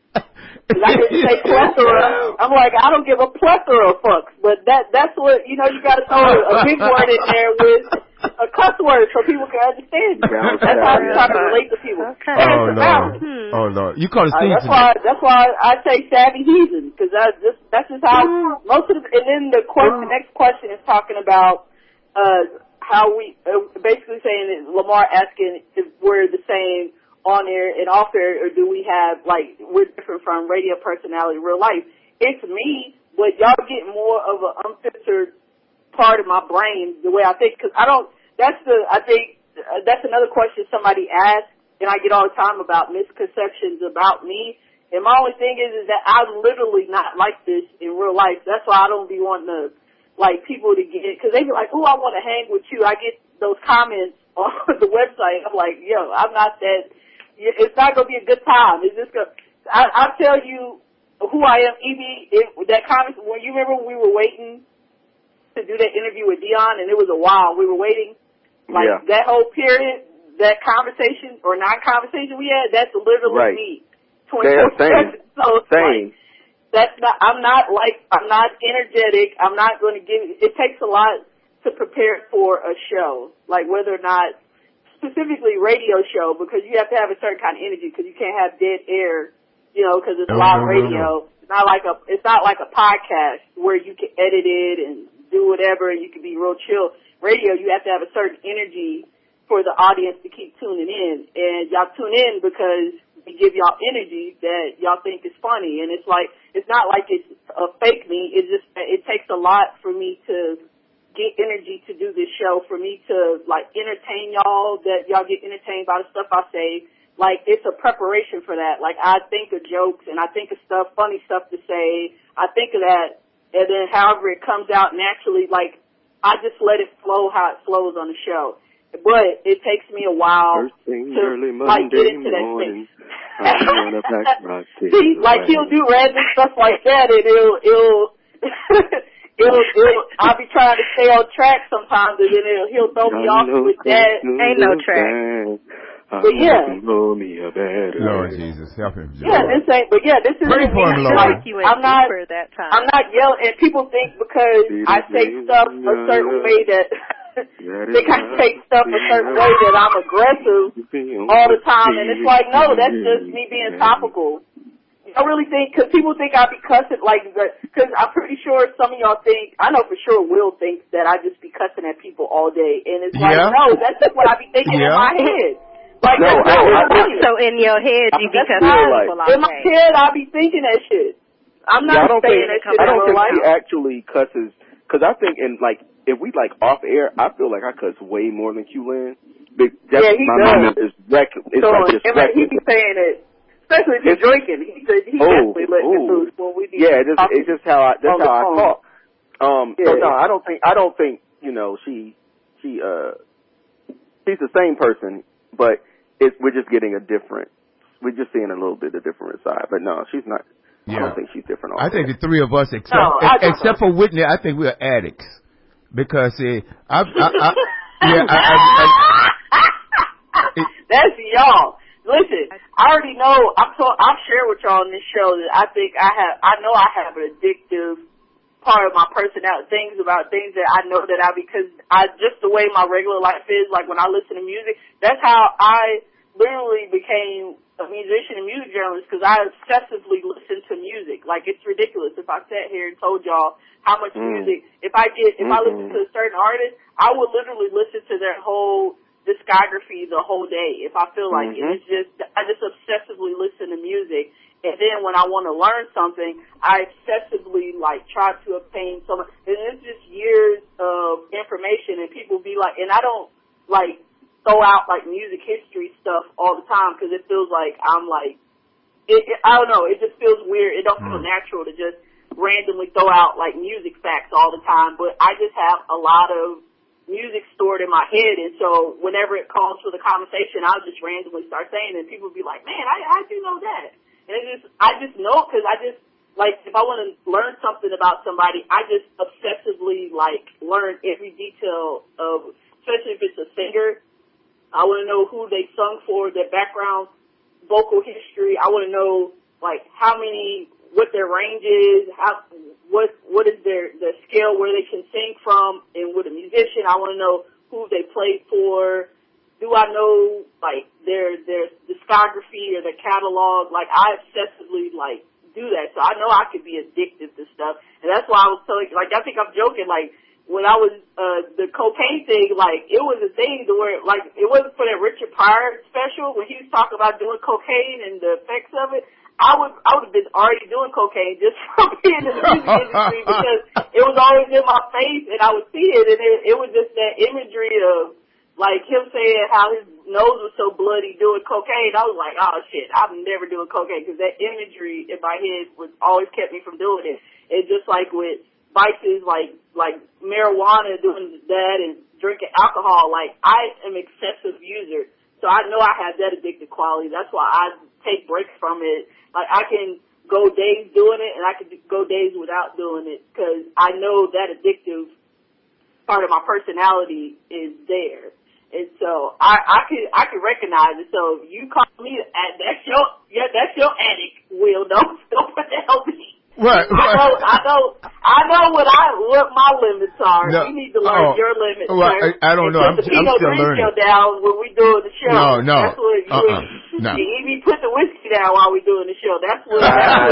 I didn't say plethora. I'm like, I don't give a plethora of fucks. But that's what, you gotta throw a big word in there with a cuss word so people can understand. That's how I'm trying to relate to people. Okay. Oh, no. You call it seasoning. That's why I say savvy heathen, because that's just how most of and then the next question is talking about, how we, basically saying that Lamar asking if we're the same on air and off air, or do we have, like, we're different from radio personality in real life. It's me, but y'all get more of an unfiltered part of my brain, the way I think, because I think that's another question somebody asked, and I get all the time about misconceptions about me, and my only thing is that I'm literally not like this in real life. That's why I don't be wanting to, like, people to get, because they be like, oh, I want to hang with you. I get those comments on the website. I'm like, yo, I'm not that. It's not going to be a good time. It's just going to, I'll tell you who I am, Evie. That comment, when you remember when we were waiting to do that interview with Dion, and it was a while. We were waiting. That whole period, that conversation or non-conversation we had, that's literally me. 24/7. So same. Like, I'm not energetic. I'm not going to it takes a lot to prepare for a show. Like whether or not, specifically radio show, because you have to have a certain kind of energy, because you can't have dead air, because it's live radio. It's not like a podcast where you can edit it and do whatever and you can be real chill. Radio, you have to have a certain energy for the audience to keep tuning in, and y'all tune in because we give y'all energy that y'all think is funny, and it's like, it's not like it's a fake me. It's just, it takes a lot for me to get energy to do this show, for me to like entertain y'all, that y'all get entertained by the stuff I say. Like, it's a preparation for that. Like, I think of jokes and I think of stuff, funny stuff to say. I think of that, and then however it comes out naturally, like, I just let it flow how it flows on the show. But it takes me a while to like get into that space. See, like, he'll do random stuff like that, and I'll be trying to stay on track sometimes, and then he'll throw me off with that. Ain't no track. But yeah. Lord Jesus, help him. Yeah, this is Pray for him, Lord. like, I'm not yelling, and people think because I say stuff a certain way that they kind of say stuff a certain way that I'm aggressive all the time, and it's like, no, that's just me being topical. I really think, because people think I be cussing, like, because I'm pretty sure some of y'all think, I know for sure Will thinks that I just be cussing at people all day, and it's like, no, that's just what I be thinking in my head. Like, so in your head, you be cussing people all day. In my head, I be thinking that shit. I'm not saying that shit. I don't think she actually cusses, because I think if we like off air, I feel like I cuss way more than Q-Lin. Yeah, he does. It's reckless. It's like just reckless. He be saying it. Especially if he's drinking, he definitely let it loose when we be it's just how I talk. So no, I don't think she's the same person, but we're just getting we're just seeing a little bit of different side. But no, she's not. Yeah. I don't think she's different. I think the three of us, except for Whitney, I think we're addicts because that's y'all. Listen, I already know. I've shared with y'all on this show that I know I have an addictive part of my personality, things that I know that because just the way my regular life is, like when I listen to music, that's how I literally became a musician and music journalist, because I obsessively listen to music. Like, it's ridiculous. If I sat here and told y'all how much music, if I listen to a certain artist, I would literally listen to their whole discography the whole day if I feel like it. I just obsessively listen to music, and then when I want to learn something, I obsessively like try to obtain some, and it's just years of information, and people be like, and I don't like throw out like music history stuff all the time because it feels like I'm like I don't know, it just feels weird. It don't feel natural to just randomly throw out like music facts all the time, but I just have a lot of music stored in my head, and so whenever it calls for the conversation, I'll just randomly start saying it, and people be like, man, I do know that. And I just know, because I just, like, if I want to learn something about somebody, I just obsessively, like, learn every detail of, especially if it's a singer, I want to know who they sung for, their background, vocal history. I want to know, like, what their range is, what is their scale where they can sing from, and with a musician, I want to know who they played for. Do I know like their discography or their catalog? Like, I obsessively like do that, so I know I could be addicted to stuff, and that's why I was telling, like, I think I'm joking, like when I was the cocaine thing, like it was a thing to where like it wasn't for that Richard Pryor special when he was talking about doing cocaine and the effects of it. I would have been already doing cocaine just from being in the music industry, because it was always in my face and I would see it, and it was just that imagery of like him saying how his nose was so bloody doing cocaine. I was like, oh shit, I'm never doing cocaine, because that imagery in my head was always kept me from doing it. It's just like with vices, like marijuana, doing that, and drinking alcohol. Like, I am an excessive user, so I know I have that addictive quality. That's why I take breaks from it. Like, I can go days doing it, and I can go days without doing it, because I know that addictive part of my personality is there. And so I can recognize it. So you call me, that's your addict, Will. Don't put that on me. Right. I know what my limits are. No, you need to learn your limits. Well, I don't know. I'm still learning. Down when we doing the show. No. That's what no. You even put the whiskey down while we doing the show. That's what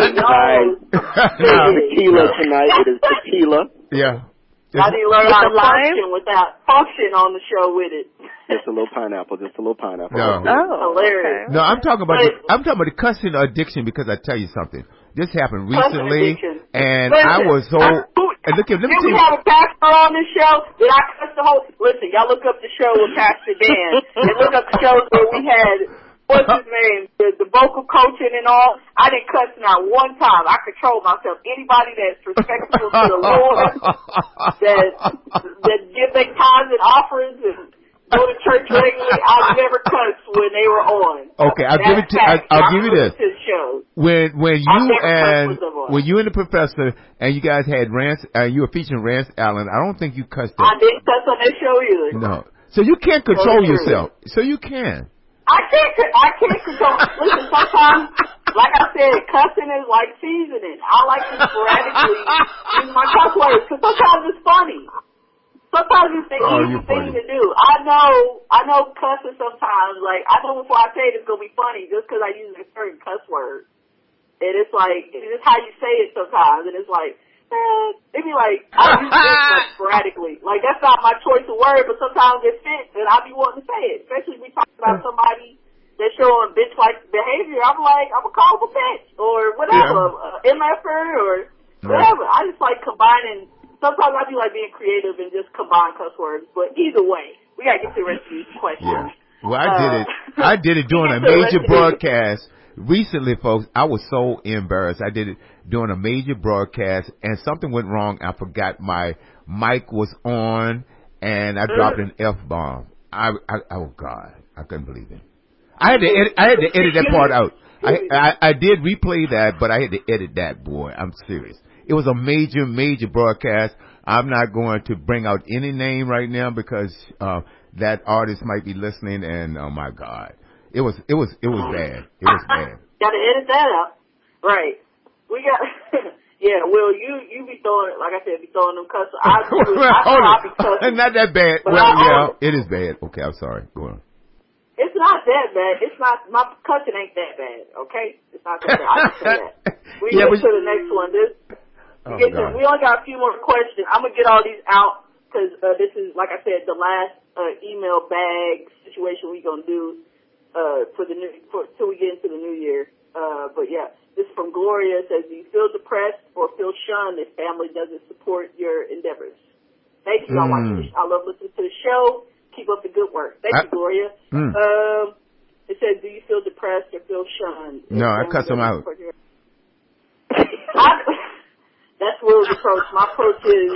tequila tonight. It is tequila. Yeah. I need to learn how to function on the show with it. Just a little pineapple. No. Oh, hilarious. No, I'm talking about the cussing addiction, because I tell you something. This happened recently, and I was so. And look at, let me Then tell we you. have a pastor on this show. Did I cuss the whole? Listen, y'all look up the show with Pastor Dan, and look up the shows where we had what's his name, the vocal coaching and all. I didn't cuss not one time. I control myself. Anybody that's respectful to the Lord, that give their tithes and offerings and go to church regularly, I never cussed when they were on. Okay, I'll give you this. When you and the professor and you guys had Rance, you were featuring Rance Allen, I don't think you cussed that. I didn't cuss on that show either. No. So you can't control yourself. So you can. I can't control. Listen, sometimes, like I said, cussing is like seasoning. I like to sporadically use my cuss words because sometimes it's funny. Sometimes it's the easy thing to do. I know cussing sometimes. Like, I know before I say it, it's going to be funny just because I use a certain cuss word. And it's like, it's just how you say it sometimes. And it's like, it be like, I use it like sporadically. Like, that's not my choice of word, but sometimes it fits and I be wanting to say it. Especially if we talk about somebody that's showing bitch-like behavior. I'm like, I'm going to call them a bitch or whatever, MFer or whatever. I just like combining. Sometimes I do like being creative and just combine cuss words, but either way, we gotta get to the rest of these questions. Yeah. Well, I did it during a major broadcast recently, folks. I was so embarrassed. I did it during a major broadcast, and something went wrong. I forgot my mic was on, and I dropped an F-bomb. Oh God, I couldn't believe it. I had to edit that part out. I did replay that, but I had to edit that. Boy, I'm serious. It was a major broadcast. I'm not going to bring out any name right now because that artist might be listening, and oh my God, it was bad. It was bad. Gotta edit that out, right? We got Will, you be throwing, like I said, be throwing them cuss. I be cussing. Not that bad. Well, it is bad. Okay, I'm sorry. Go on. It's not that bad. It's not, my cussing ain't that bad, okay? It's not that bad. I can say that. We get to the next one. We only got a few more questions. I'm going to get all these out because this is, like I said, the last email bag situation we're going to do till we get into the new year. But yeah, this is from Gloria. It says, do you feel depressed or feel shunned if family doesn't support your endeavors? Thank you. I love listening to the show. Keep up the good work. Thank you, Gloria. It says, do you feel depressed or feel shunned? No, I cut them out. That's Will's approach. My approach is,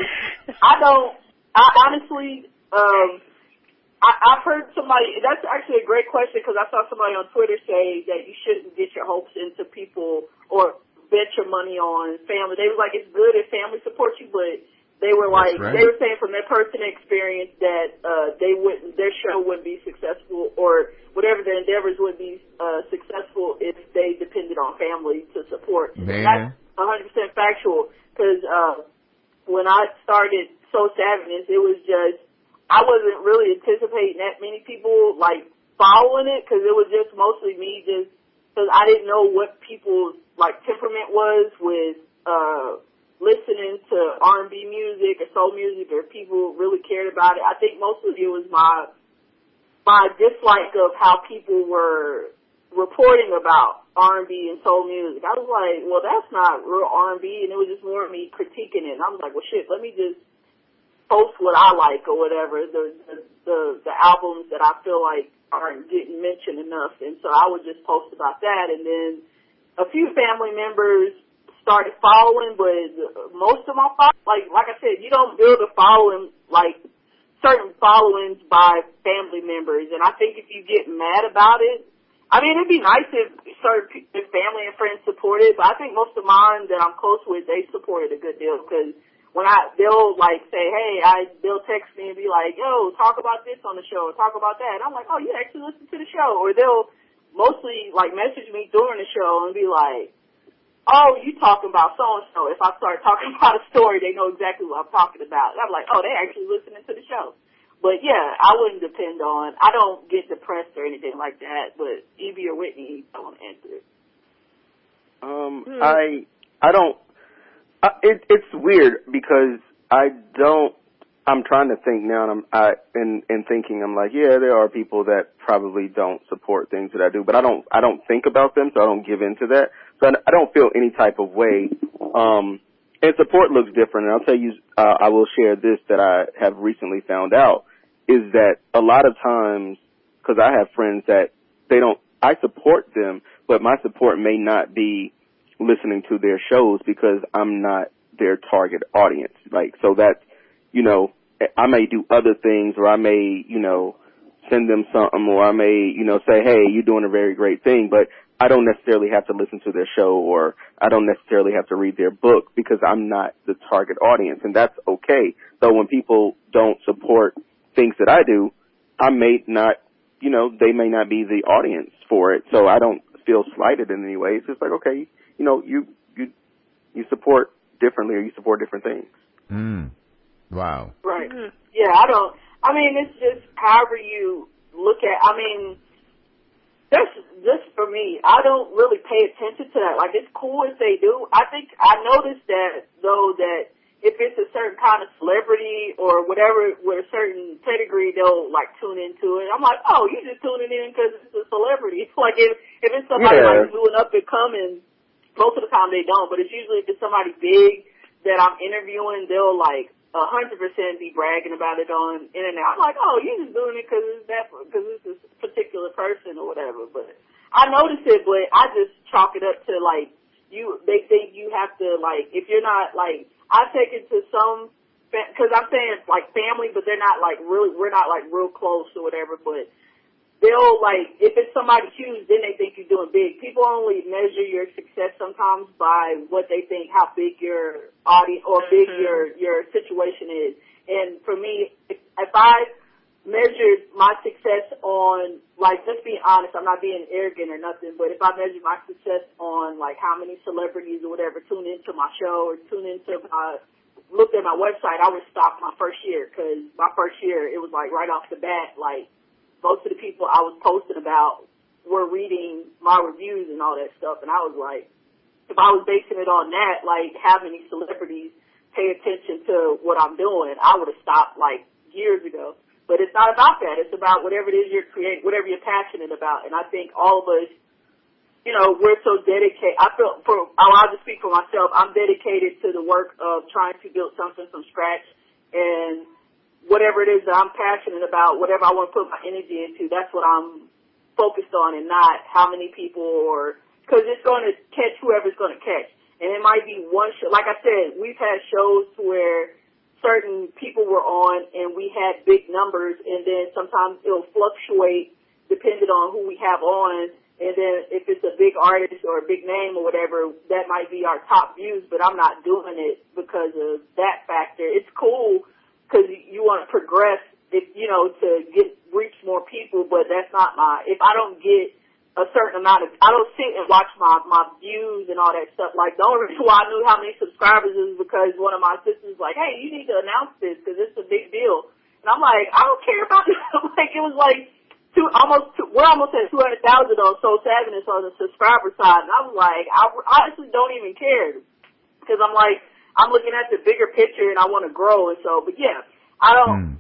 I've heard somebody, that's actually a great question because I saw somebody on Twitter say that you shouldn't get your hopes into people or bet your money on family. They were like, it's good if family supports you, but they were like, they were saying from their personal experience that their show wouldn't be successful or whatever their endeavors would be successful if they depended on family to support. Man. That's 100% factual because when I started Soul Savageness, it was just, I wasn't really anticipating that many people like following it because it was just mostly me just because I didn't know what people's like temperament was with listening to R&B music or soul music or people really cared about it. I think mostly it was my dislike of how people were reporting about R&B and soul music. I was like, well, that's not real R&B, and it was just more of me critiquing it. And I was like, well, shit, let me just post what I like or whatever, the albums that I feel like aren't getting mentioned enough. And so I would just post about that. And then a few family members started following, but most of my like I said, you don't build a following, like certain followings by family members. And I think if you get mad about it, I mean, it'd be nice if family and friends supported, but I think most of mine that I'm close with, they supported a good deal because when they'll like say, hey, they'll text me and be like, yo, talk about this on the show, or talk about that. And I'm like, oh, you actually listen to the show. Or they'll mostly like message me during the show and be like, oh, you talking about so-and-so. If I start talking about a story, they know exactly what I'm talking about. And I'm like, oh, they actually listening to the show. But yeah, I wouldn't depend on, I don't get depressed or anything like that, but Evie or Whitney don't answer it. I don't, it's weird because I'm trying to think now and I'm thinking, I'm like, yeah, there are people that probably don't support things that I do, but I don't think about them, so I don't give into that. So I don't feel any type of way. And And support looks different. And I'll tell you, I will share this that I have recently found out is that a lot of times, because I have friends that I support them, but my support may not be listening to their shows because I'm not their target audience. Like, so that's, I may do other things, or I may, send them something, or I may, say, hey, you're doing a very great thing, but I don't necessarily have to listen to their show, or I don't necessarily have to read their book because I'm not the target audience, and that's okay. So when people don't support things that I do, I may not, they may not be the audience for it, so I don't feel slighted in any way. It's just like, okay, you support differently, or you support different things. Wow. Right. Yeah, it's just however you look at, that's just for me. I don't really pay attention to that. Like, it's cool if they do. I think I noticed that, though, that if it's a certain kind of celebrity or whatever with a certain pedigree, they'll, like, tune into it. I'm like, oh, you just tuning in because it's a celebrity. It's like, if it's somebody, like, doing up and coming, most of the time they don't. But it's usually if it's somebody big that I'm interviewing, they'll, like, 100% be bragging about it on internet. I'm like, oh, you just doing it because it's this particular person or whatever. But I notice it, but I just chalk it up to, like, they think you have to, like, if you're not, like, I take it to some, because I'm saying, like, family, but they're not, like, really, we're not, like, real close or whatever, but they'll, like, if it's somebody huge, then they think you're doing big. People only measure your success sometimes by what they think, how big your audience or big your situation is. And for me, if I measured my success on, like, let's be honest, I'm not being arrogant or nothing, but if I measured my success on, like, how many celebrities or whatever tune into my show or looked at my website, I would stop my first year, because my first year, it was, like, right off the bat, like, most of the people I was posting about were reading my reviews and all that stuff, and I was like, if I was basing it on that, like, how many celebrities pay attention to what I'm doing, I would have stopped, like, years ago. But it's not about that. It's about whatever it is you're creating, whatever you're passionate about. And I think all of us, we're so dedicated. I'll just speak for myself. I'm dedicated to the work of trying to build something from scratch, and whatever it is that I'm passionate about, whatever I want to put my energy into, that's what I'm focused on, and not how many people because it's going to catch whoever's going to catch. And it might be one show. Like I said, we've had shows where certain people were on and we had big numbers, and then sometimes it'll fluctuate depending on who we have on. And then if it's a big artist or a big name or whatever, that might be our top views, but I'm not doing it because of that factor. It's cool because you want to progress, to reach more people, but that's not if I don't get a certain amount I don't sit and watch my views and all that stuff. Like, the only reason why I knew how many subscribers is because one of my sisters was like, hey, you need to announce this because it's a big deal. And I'm like, I don't care about this. Like, it was like, we're almost at 200,000 on Soul Savviness on the subscriber side. And I was like, I honestly don't even care because I'm like, I'm looking at the bigger picture and I want to grow. And so, but yeah, I don't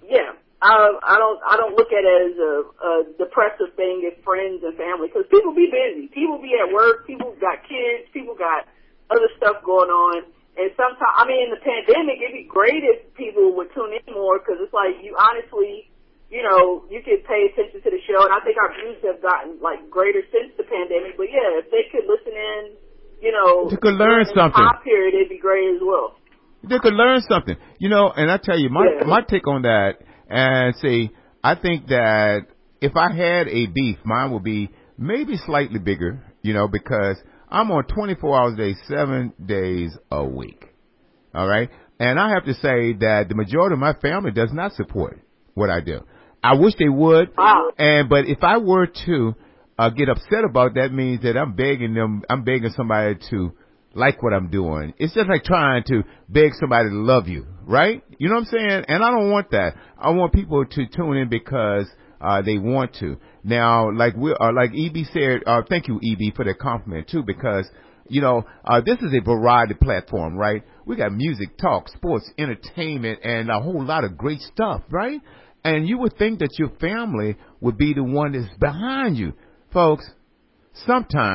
look at it as a depressive thing if friends and family, because people be busy. People be at work. People got kids. People got other stuff going on. And sometimes, in the pandemic, it'd be great if people would tune in more, because it's like you honestly, you could pay attention to the show. And I think our views have gotten, like, greater since the pandemic. But yeah, if they could listen in, they could learn something. Time period, it'd be great as well. They could learn something, and I tell you, my take on that, and say, I think that if I had a beef, mine would be maybe slightly bigger, because I'm on 24 hours a day, 7 days a week. All right. And I have to say that the majority of my family does not support what I do. I wish they would. Wow. But if I were to get upset about that, means that I'm begging somebody to like what I'm doing. It's just like trying to beg somebody to love you, right? You know what I'm saying? And I don't want that. I want people to tune in because they want to. Now, like EB said, thank you, EB, for that compliment too, because this is a variety platform, right? We got music, talk, sports, entertainment, and a whole lot of great stuff, right? And you would think that your family would be the one that's behind you. Folks, sometimes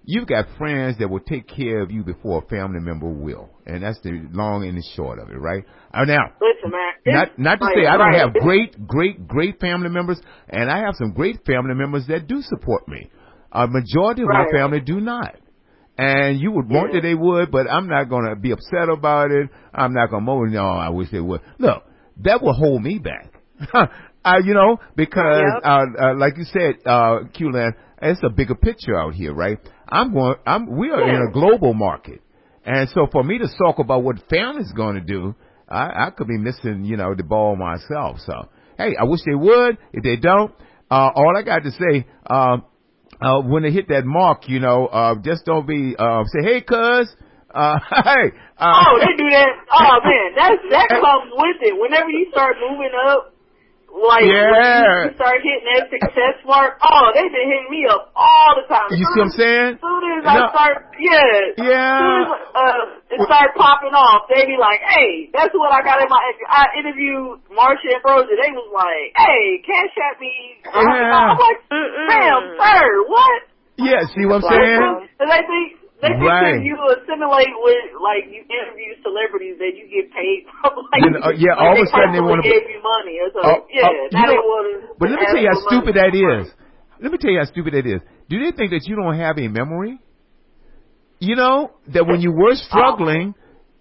you've got friends that will take care of you before a family member will. And that's the long and the short of it, right? Now, Listen, man. not to say I don't have great family members, and I have some great family members that do support me. A majority of my family do not. And you would want that they would, but I'm not going to be upset about it. I'm not going to moan, no, I wish they would. Look, that will hold me back. Because, like you said, Q-Land, it's a bigger picture out here, right? We are in a global market. And so for me to talk about what family's going to do, I could be missing, the ball myself. So, hey, I wish they would. If they don't, all I got to say, when they hit that mark, just don't be, say, hey, cuz, hey. They do that. Oh, man, that comes with it. Whenever you start moving up, like, when you start hitting that success mark, they've been hitting me up all the time. You see what I'm saying? As soon as I start, as soon as it started popping off, they be like, hey, that's what I got in my, I interviewed Marsha and Brosia. They was like, hey, cash at me. I'm like, ma'am, sir, what? Yeah, see what I'm saying? And they think if you assimilate with, like, you interview celebrities that you get paid from, all of a sudden they want to give you money. It's like, but let me tell you how stupid that is. Let me tell you how stupid that is. Do they think that you don't have a memory? That when you were struggling,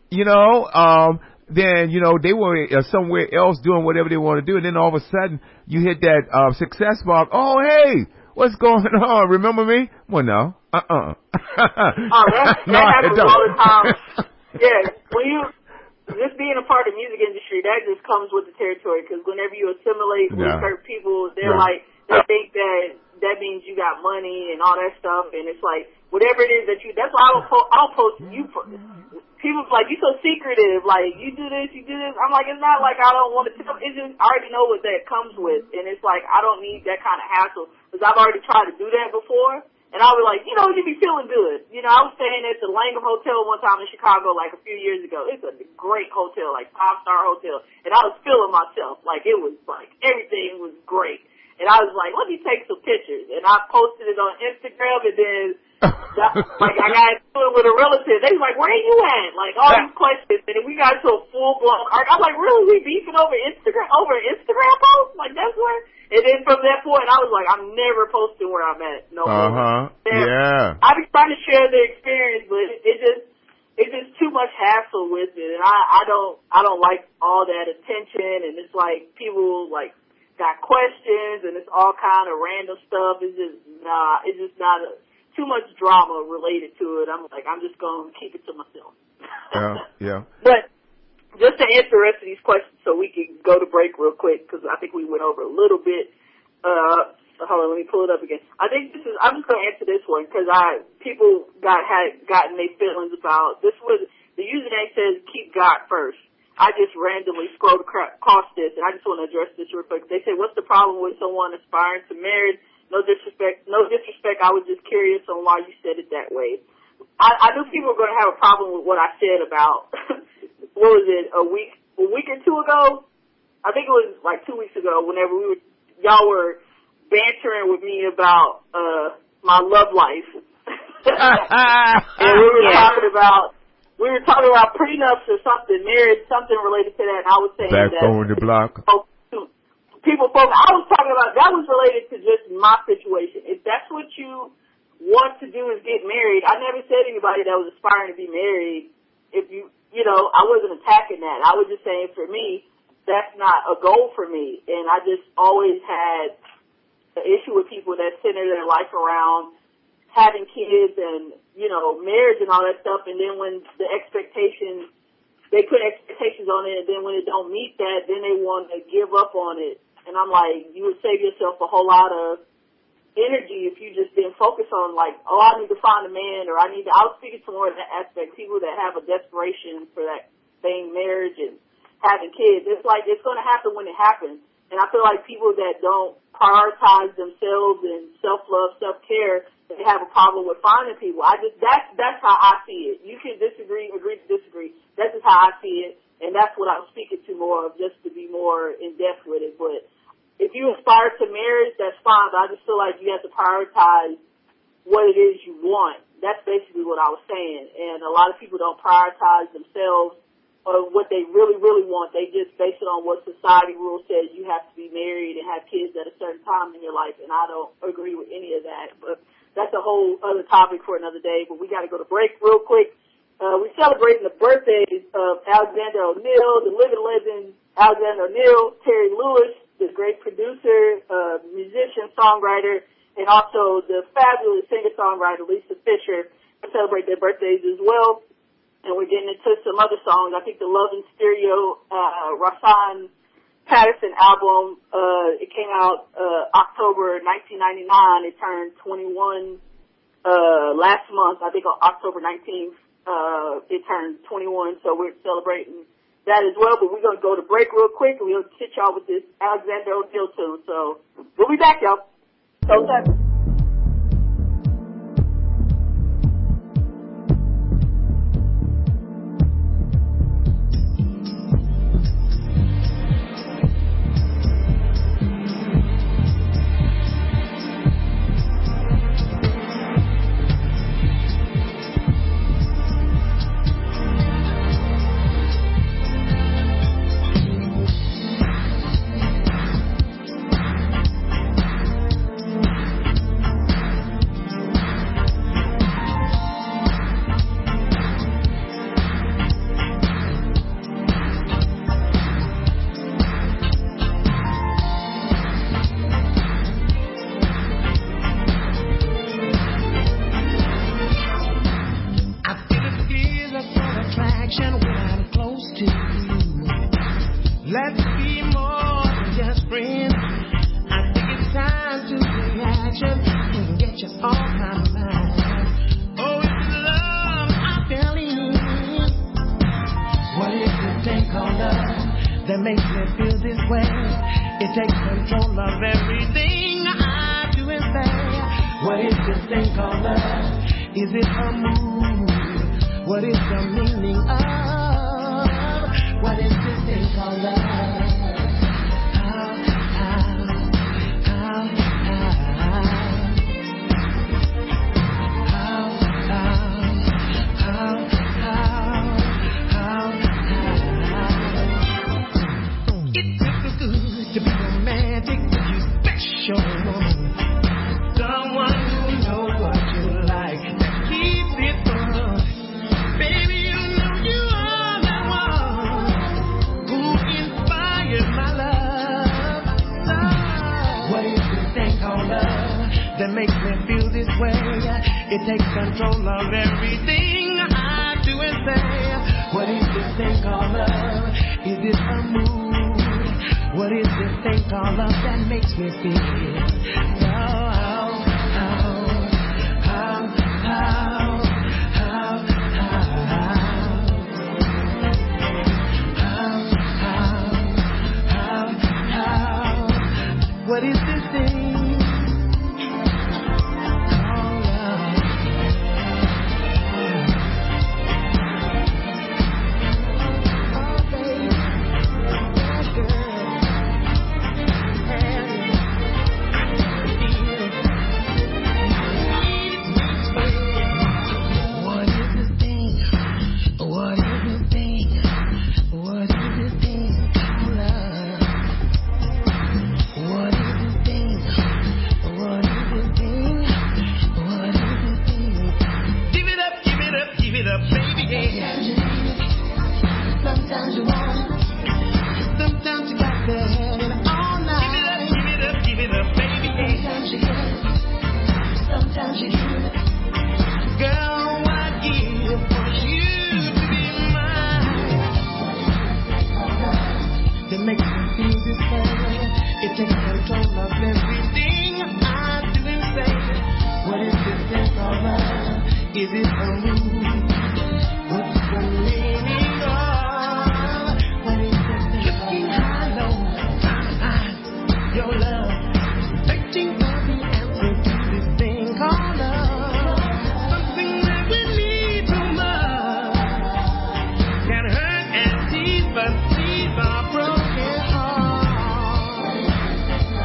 then, they were somewhere else doing whatever they want to do, and then all of a sudden you hit that success mark. Oh, hey, what's going on? Remember me? Well, no. That happens all the time. Yeah, when you just being a part of the music industry, that just comes with the territory. Because whenever you assimilate with certain people, they're like, they think that means you got money and all that stuff, and it's like whatever it is that you. That's why I'll post you. People like, you so secretive. Like, you do this, you do this. I'm like, it's not like I don't want to tell. It's just I already know what that comes with, and it's like I don't need that kind of hassle because I've already tried to do that before. And I was like, you be feeling good. I was staying at the Langham Hotel one time in Chicago, like, a few years ago. It's a great hotel, like, 5-star hotel. And I was feeling myself. Like, it was, like, everything was great. And I was like, let me take some pictures. And I posted it on Instagram, and then, I got into it with a relative. They was like, where are you at? Like, all these questions. And then we got into a full-blown argument. I'm like, really? We beefing over an Instagram post? Like, that's where... And then from that point, I was like, I'm never posting where I'm at. No more. Yeah. I be trying to share the experience, but it's just too much hassle with it. And I don't like all that attention. And it's like people like got questions and it's all kind of random stuff. It's just not too much drama related to it. I'm like, I'm just going to keep it to myself. Yeah. But just to answer the rest of these questions so we can go to break real quick, because I think we went over a little bit. Hold on, let me pull it up again. I think I'm just going to answer this one because people had gotten their feelings about, this was, the username says keep God first. I just randomly scrolled across this, and I just want to address this real quick. They say, what's the problem with someone aspiring to marriage? No disrespect, I was just curious on why you said it that way. I knew people were going to have a problem with what I said about, what was it, a week or two ago? I think it was like 2 weeks ago whenever y'all were bantering with me about, my love life. And we were talking about prenups or something, marriage, something related to that, and I was saying back on the block. I was talking about, that was related to just my situation. If that's what you want to do is get married, I never said anybody that was aspiring to be married, I wasn't attacking that. I was just saying for me, that's not a goal for me. And I just always had an issue with people that center their life around having kids and, marriage and all that stuff. And then when the expectations, they put expectations on it, and then when it don't meet that, then they want to give up on it. And I'm like, you would save yourself a whole lot of energy if you just didn't focus on like, I need to find a man, or I was speaking to more of that aspect, people that have a desperation for that same marriage and having kids. It's like, it's going to happen when it happens. And I feel like people that don't prioritize themselves and self-love, self-care, they have a problem with finding people. That's how I see it. You can agree to disagree. That's just how I see it. And that's what I'm speaking to more of, just to be more in depth with it. But if you aspire to marriage, that's fine. But I just feel like you have to prioritize what it is you want. that's basically what I was saying. And a lot of people don't prioritize themselves or what they really, really want. They just base it on what society rules says you have to be married and have kids at a certain time in your life, and I don't agree with any of that. But that's a whole other topic for another day, but we got to go to break real quick. We're celebrating the birthdays of Alexander O'Neal, the living legend Alexander O'Neal, Terry Lewis, the great producer, musician, songwriter, and also the fabulous singer-songwriter Lisa Fisher. We celebrate their birthdays as well. And we're getting into some other songs. I think the Love in Stereo, Rahsaan Patterson album, it came out, October 1999. It turned 21, last month. I think on October 19th, it turned 21. So we're celebrating that as well. But we're going to go to break real quick and we'll hit y'all with this Alexander O'Neal tune. So we'll be back, y'all. So time.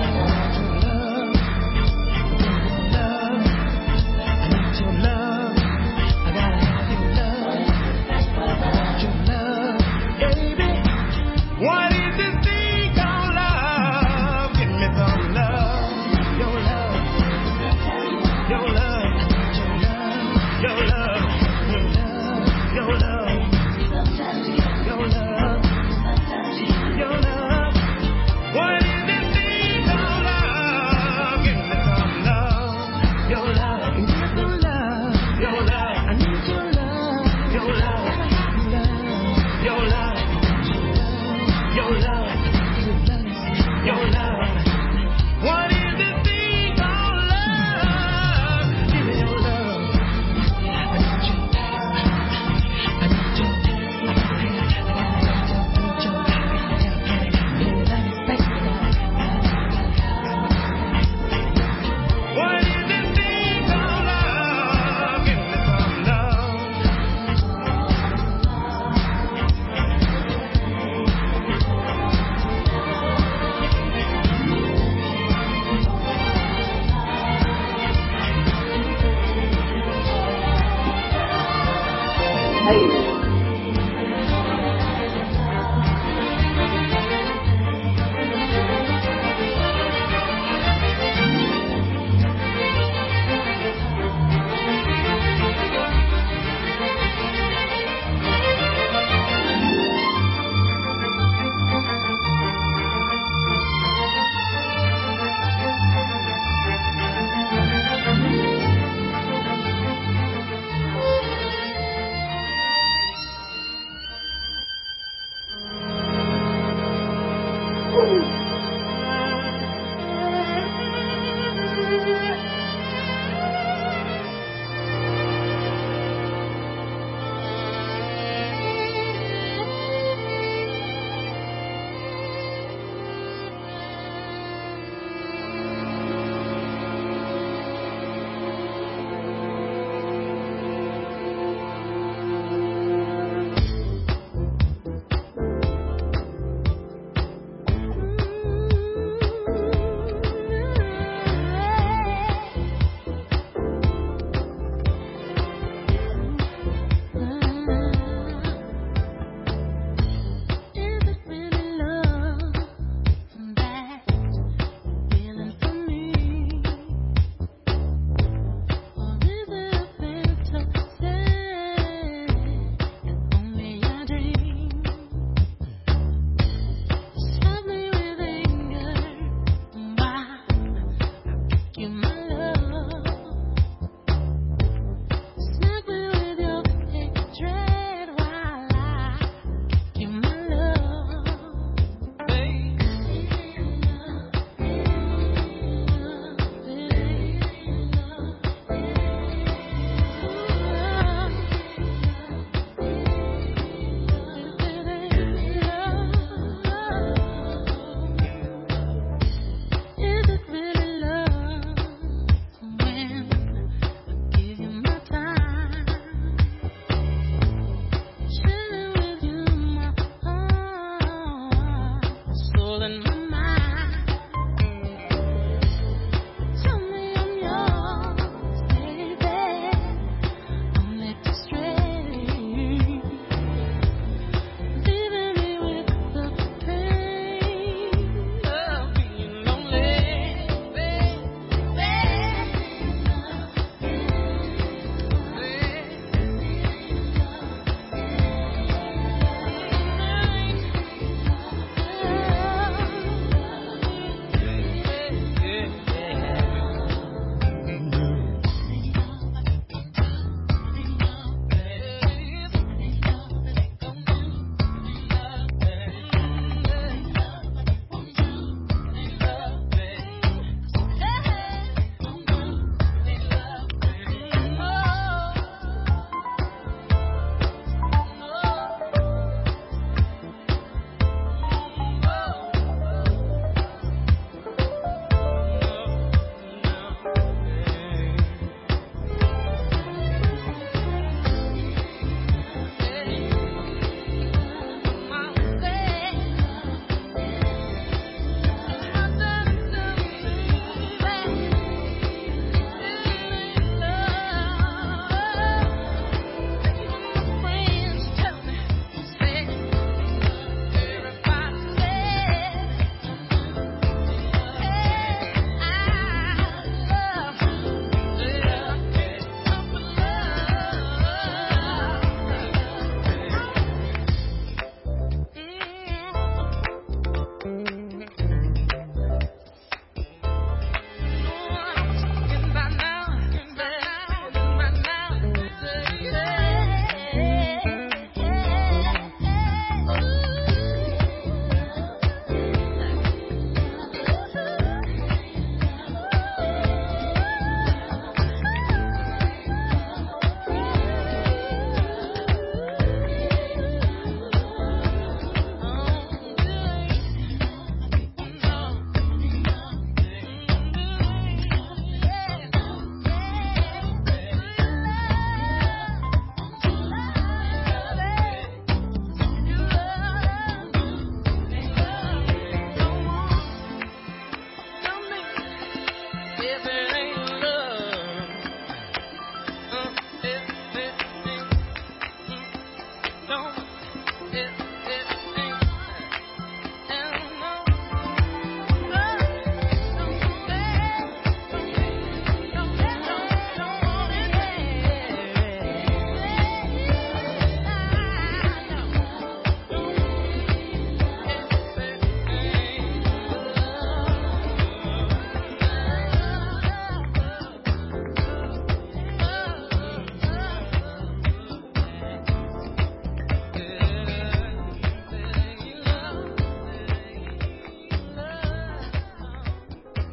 Love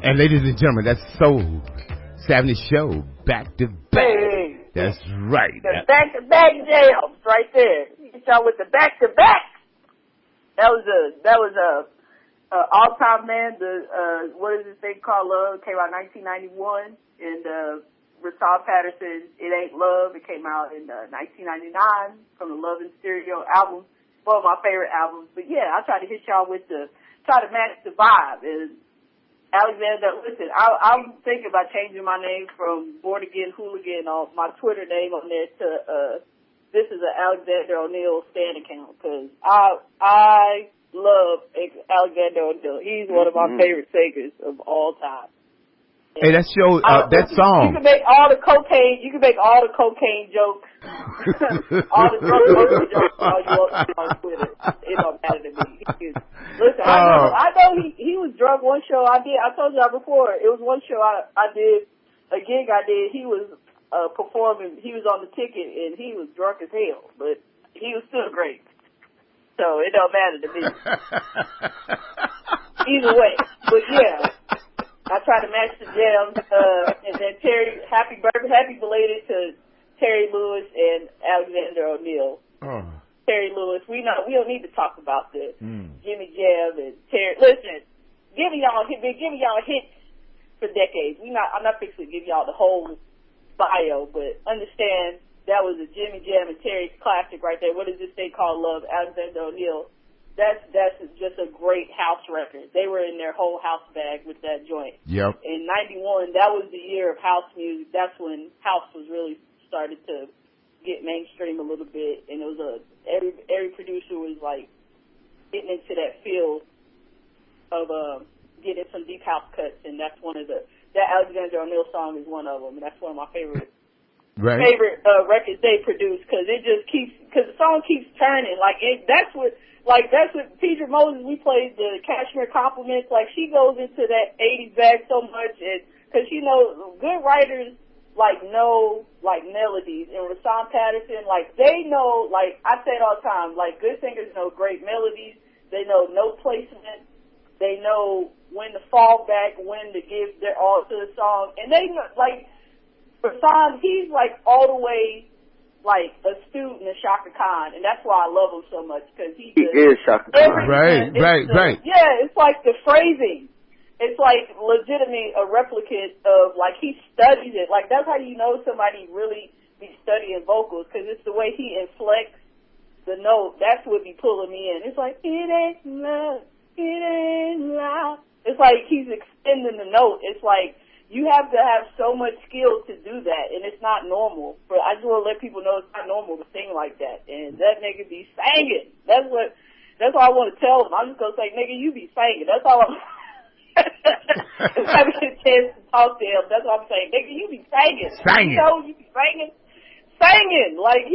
And ladies and gentlemen, that's Soul 70 Show, back to back. Hey. That's right. The back-to-back jams right there. Hit y'all with the back-to-back. That was a all-time man. What is this thing called Love? It came out in 1991. And Rashawn Patterson, It Ain't Love. It came out in 1999 from the Love in Stereo album. One of my favorite albums. But yeah, I try to hit y'all with try to match the vibe. And Alexander, listen, I'm thinking about changing my name from Born Again Hooligan on my Twitter name on there to this is an Alexander O'Neal stand account because I love Alexander O'Neal. He's one of my favorite singers of all time. Hey, that show, that song. You can make all the cocaine jokes. All the drug jokes all you want on Twitter. It don't matter to me. Listen, I know he was drunk one show I did. I told y'all before, it was one show I did, a gig I did, he was performing, he was on the ticket and he was drunk as hell, but he was still great. So it don't matter to me. Either way. But yeah. I try to match the gems, and then Terry, happy belated to Terry Lewis and Alexander O'Neal. Oh. Terry Lewis, we don't need to talk about the Jimmy Jam and Terry. Listen, giving y'all hits for decades. I'm not fixing to give y'all the whole bio, but understand that was a Jimmy Jam and Terry classic right there. What is this thing called Love? Alexander O'Neal. That's just a great house record. They were in their whole house bag with that joint. Yep. In 91, that was the year of house music. That's when house was really started to get mainstream a little bit, and it was every producer was like getting into that field of getting some deep house cuts, and that's that Alexander O'Neal song is one of them, and that's one of my favorite records they produced because the song keeps turning. That's what Pedro Moses, we played the Cashmere Compliments. Like, she goes into that 80s bag so much, and because good writers know melodies, and Rashawn Patterson, they know, I say it all the time, good singers know great melodies, they know note placement, they know when to fall back, when to give their all to the song, and they know, Rashawn, he's all the way a student of Shaka Khan, and that's why I love him so much, because he is Shaka Khan. Right. Yeah, it's the phrasing. It's legitimate a replicate of, he studies it. That's how you know somebody really be studying vocals, because it's the way he inflects the note. That's what be pulling me in. It's it ain't love, it ain't love. It's he's extending the note. It's you have to have so much skill to do that, and it's not normal. But I just want to let people know it's not normal to sing like that. And that nigga be singing. That's what I want to tell him. I'm just going to say, nigga, you be singing. That's all I'm if I get a chance to talk to him, that's what I'm saying. Nigga, you be singing. Singing. You know, you be singing. Singing.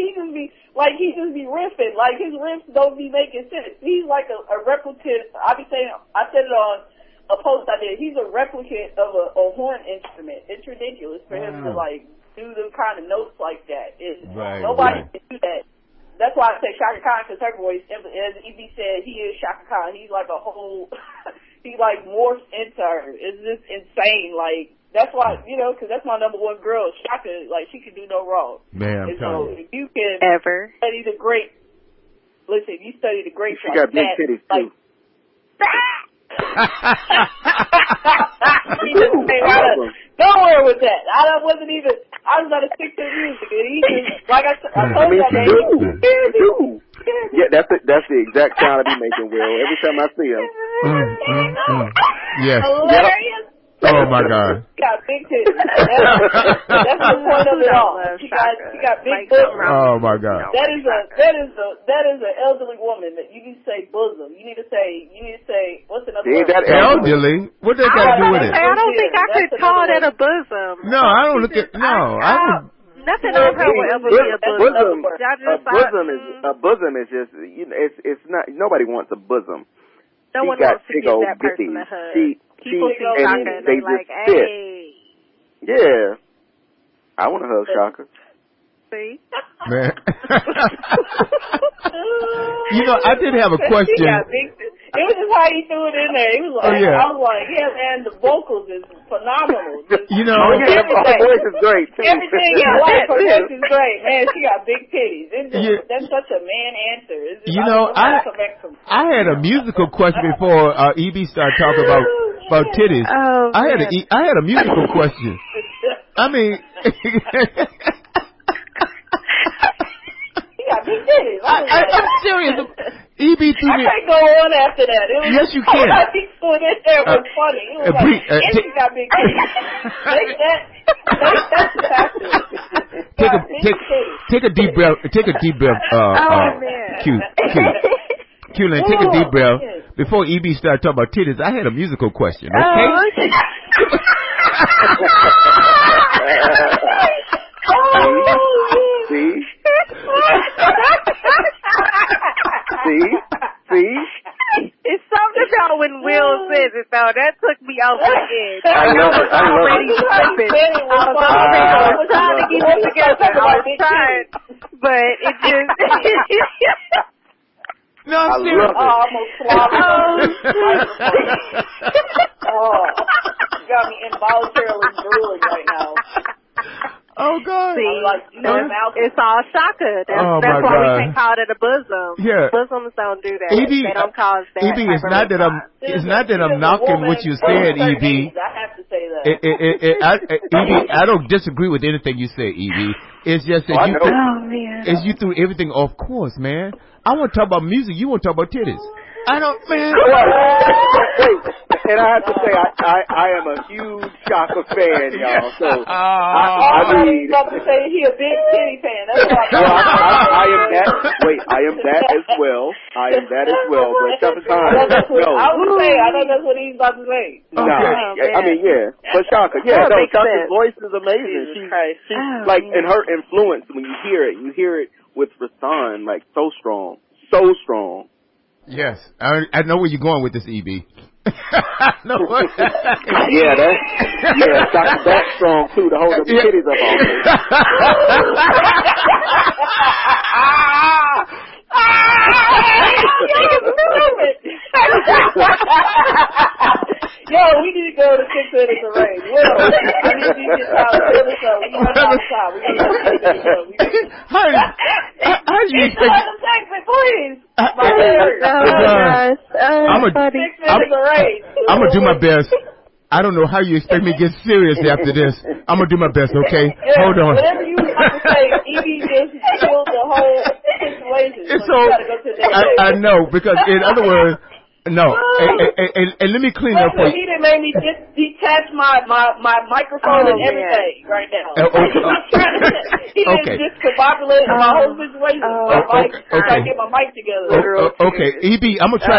He just be riffing. His riffs don't be making sense. He's a replicant. I said it on a post I did. He's a replicant of a horn instrument. It's ridiculous for him to do them kind of notes like that. Nobody can do that. That's why I say Shaka Khan, because her voice, as E.B. said, he is Shaka Khan. He's a whole, he morphs into her. It's just insane. That's why, because that's my number one girl, Shaka. She can do no wrong. Man, I'm telling you. If you can study the great, listen, if you study the great, she got big titties too. Nowhere with that. I was about to stick to the music. And he just, I told you that. Yeah, that's the exact sound I be making, Will, every time I see him. Yes. Hilarious. Oh my God. She got big titties. That's the point of it all. She got big boobs. Oh my God. That is an elderly woman. That you need to say bosom. You need to say what's another word? Elderly? What does that got to do with it? I don't think I could call that a bosom. No, I don't look at nothing I've heard will ever be a bosom. A bosom is just it's not, nobody wants a bosom. No one wants to give that person a hug. People see Shaka and they hey. Yeah. I want to hug Shaka. See? Man. I did have a question. It was just how he threw it in there. He was like, I was like, yeah, man, the vocals is phenomenal. You know, her voice is great too. Everything is like, her voice is great. Man, she got big titties. That's such a man answer. You know, I had a musical question before EB started talking about titties. Oh, I had a musical question. I mean, he got big titties. I'm serious. EB threw I can't go on after that. It was, yes, you can. He threw it in there was funny. It was like, and she got big titties. Take a deep breath. Take a deep breath. Q-Lane, take a deep breath. Before EB started talking about titties, I had a musical question, okay? See? It's something about when Will says it, though. That took me off the edge. I love it. I was trying to keep it together. I was trying, but it just... No, I'm serious. I almost swallowed. You got me involuntarily drooling right now. Oh, God. See, it's all Shaka. That's why we can't call it a bosom. Yeah. Bosoms don't do that. EB, they don't cause that. EB, it's not that I'm knocking what you said, EB. I have to say that. EB, I don't disagree with anything you said, EB. It's just that you threw everything off course, man. I want to talk about music. You want to talk about titties. I don't, man. And I have to say, I am a huge Shaka fan, y'all. So I mean, about to say he a big titty fan. That's what I am that. Wait, I am that as well. But Shaka Khan, no. I would say I know that's what he's about to say. No, I mean, yeah. But Shaka, Shaka's voice is amazing. She's like, and her influence when you hear it with Rasan, like so strong. Yes, I know where you're going with this, EB. No. Shaka's that strong too to hold up the titties up all day. Yo, we need to go to 6 minutes of rain. Will, I need you to get out of the show. We got outside. We got to do the show. How do you expect? Text me, please. I'm gonna do my best. I don't know how you expect me to get serious after this. I'm gonna do my best, okay? Hold on. Whatever you have to say, Evie just killed the whole situation. So you gotta go to the I know, because in other words, no. And let me clean up for you. He done made me detach my microphone and everything right now. He done discombobulated my whole situation. Trying to get my mic together. Okay, EB, I'm gonna try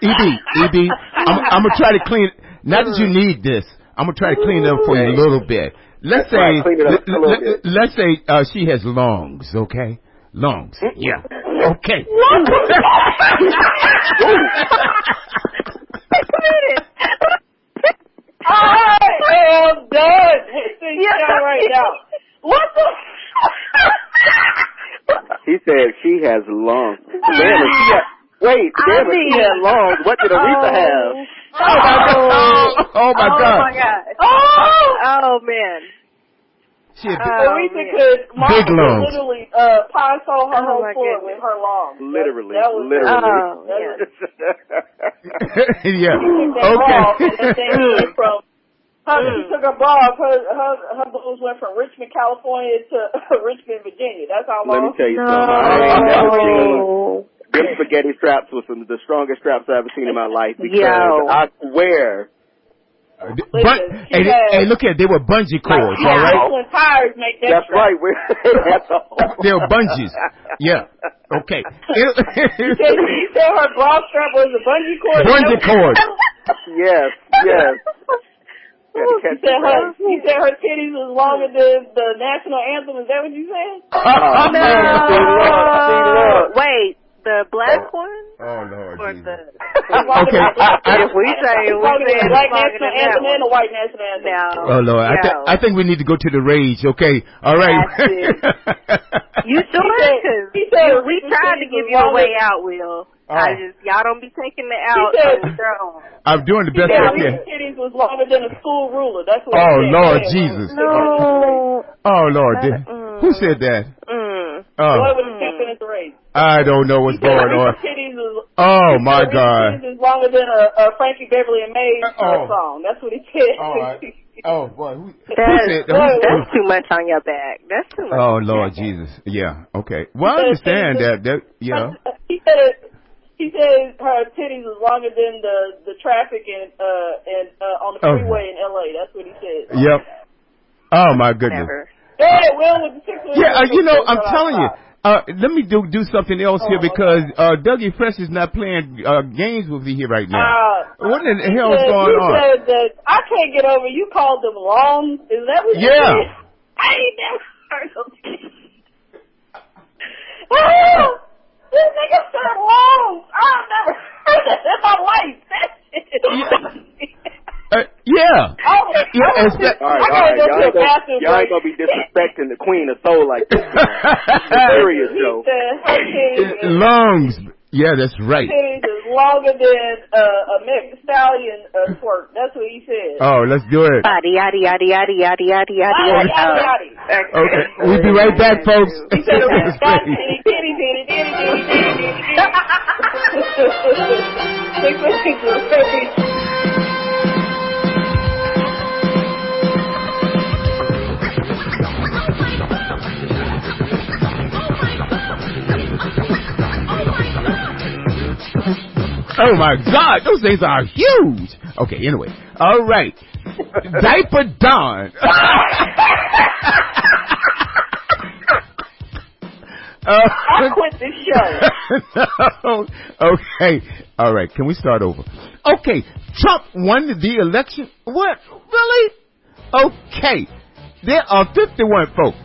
to clean. Not that you need this, I'm gonna try to clean it up for you a little bit. Let's say she has lungs, okay? Lungs, yeah. Okay. I am done. Right now. What the? He said she has lungs. Wait, damn it, she had lungs. What did Aretha have? Oh my God. Oh man. Aretha could big lungs. Literally console her whole floor with her lungs. Literally. Yeah. She took her bra off. Her boobs went from Richmond, California to Richmond, Virginia. That's how long. Let me tell you something. I ain't never seen them spaghetti straps was some of the strongest straps I've ever seen in my life. Because I swear. Hey, look at, they were bungee cords, all right? Tires make that. That's right. They were bungees. Yeah. Okay. You said her bra strap was a bungee cord? Bungee cord. Yes. You said her titties was longer than the national anthem. Is that what you said? No. Wait. the black one? Oh Lord Or Jesus. the Okay, if we say It's longer than it's the black longer national than that anthem and the one. white national anthem. No. Oh Lord, I think we need to go to the rage. Okay, all right. That's it. You sure? Because he said we tried to give you a way out, Will. Y'all don't be taking the out on your own. I'm doing the best I can. His titties was longer than a school ruler. That's what Oh he said. Lord Yeah. Jesus. No. Oh Lord, who said that? Boy Oh, with his champion at the race. I don't know what's going on. Oh my God. His titties is longer than a Frankie Beverly and Maze song. That's what he said. All right. Oh boy, who That's said? too much on your back. That's too much. Oh Lord Jesus. Yeah. Okay. Well, I understand that. Yeah. He said her titties was longer than the traffic and on the freeway in LA. That's what he said. Yep. Oh my goodness. Never. Yeah, Will with the 6 Yeah, I'm telling you. Let me do something else here because Dougie Fresh is not playing games with me here right now. What in the hell is going on? He said that I can't get over. You called them long. Is that what you said? I ain't never heard of this. Oh, this nigga said long. I've never heard that in my life. Yeah. All right. Y'all ain't gonna be disrespecting the queen of soul like this. Serious show. Lungs. Yeah, that's right. Titties is longer than a Megan Stallion twerk. That's what he said. Oh, let's do it. Yaddy, yaddy, yaddy, yaddy, yaddy, yaddy, yaddy, yaddy. Okay, we'll be right back, folks. He said it was titty, titty, titty, titty, titty, titty. Oh my God, those things are huge. Okay, anyway, all right. Diaper Dawn. I quit this show. No. Okay, all right. Can we start over? Okay, Trump won the election. What? Really? Okay, there are 51 folks.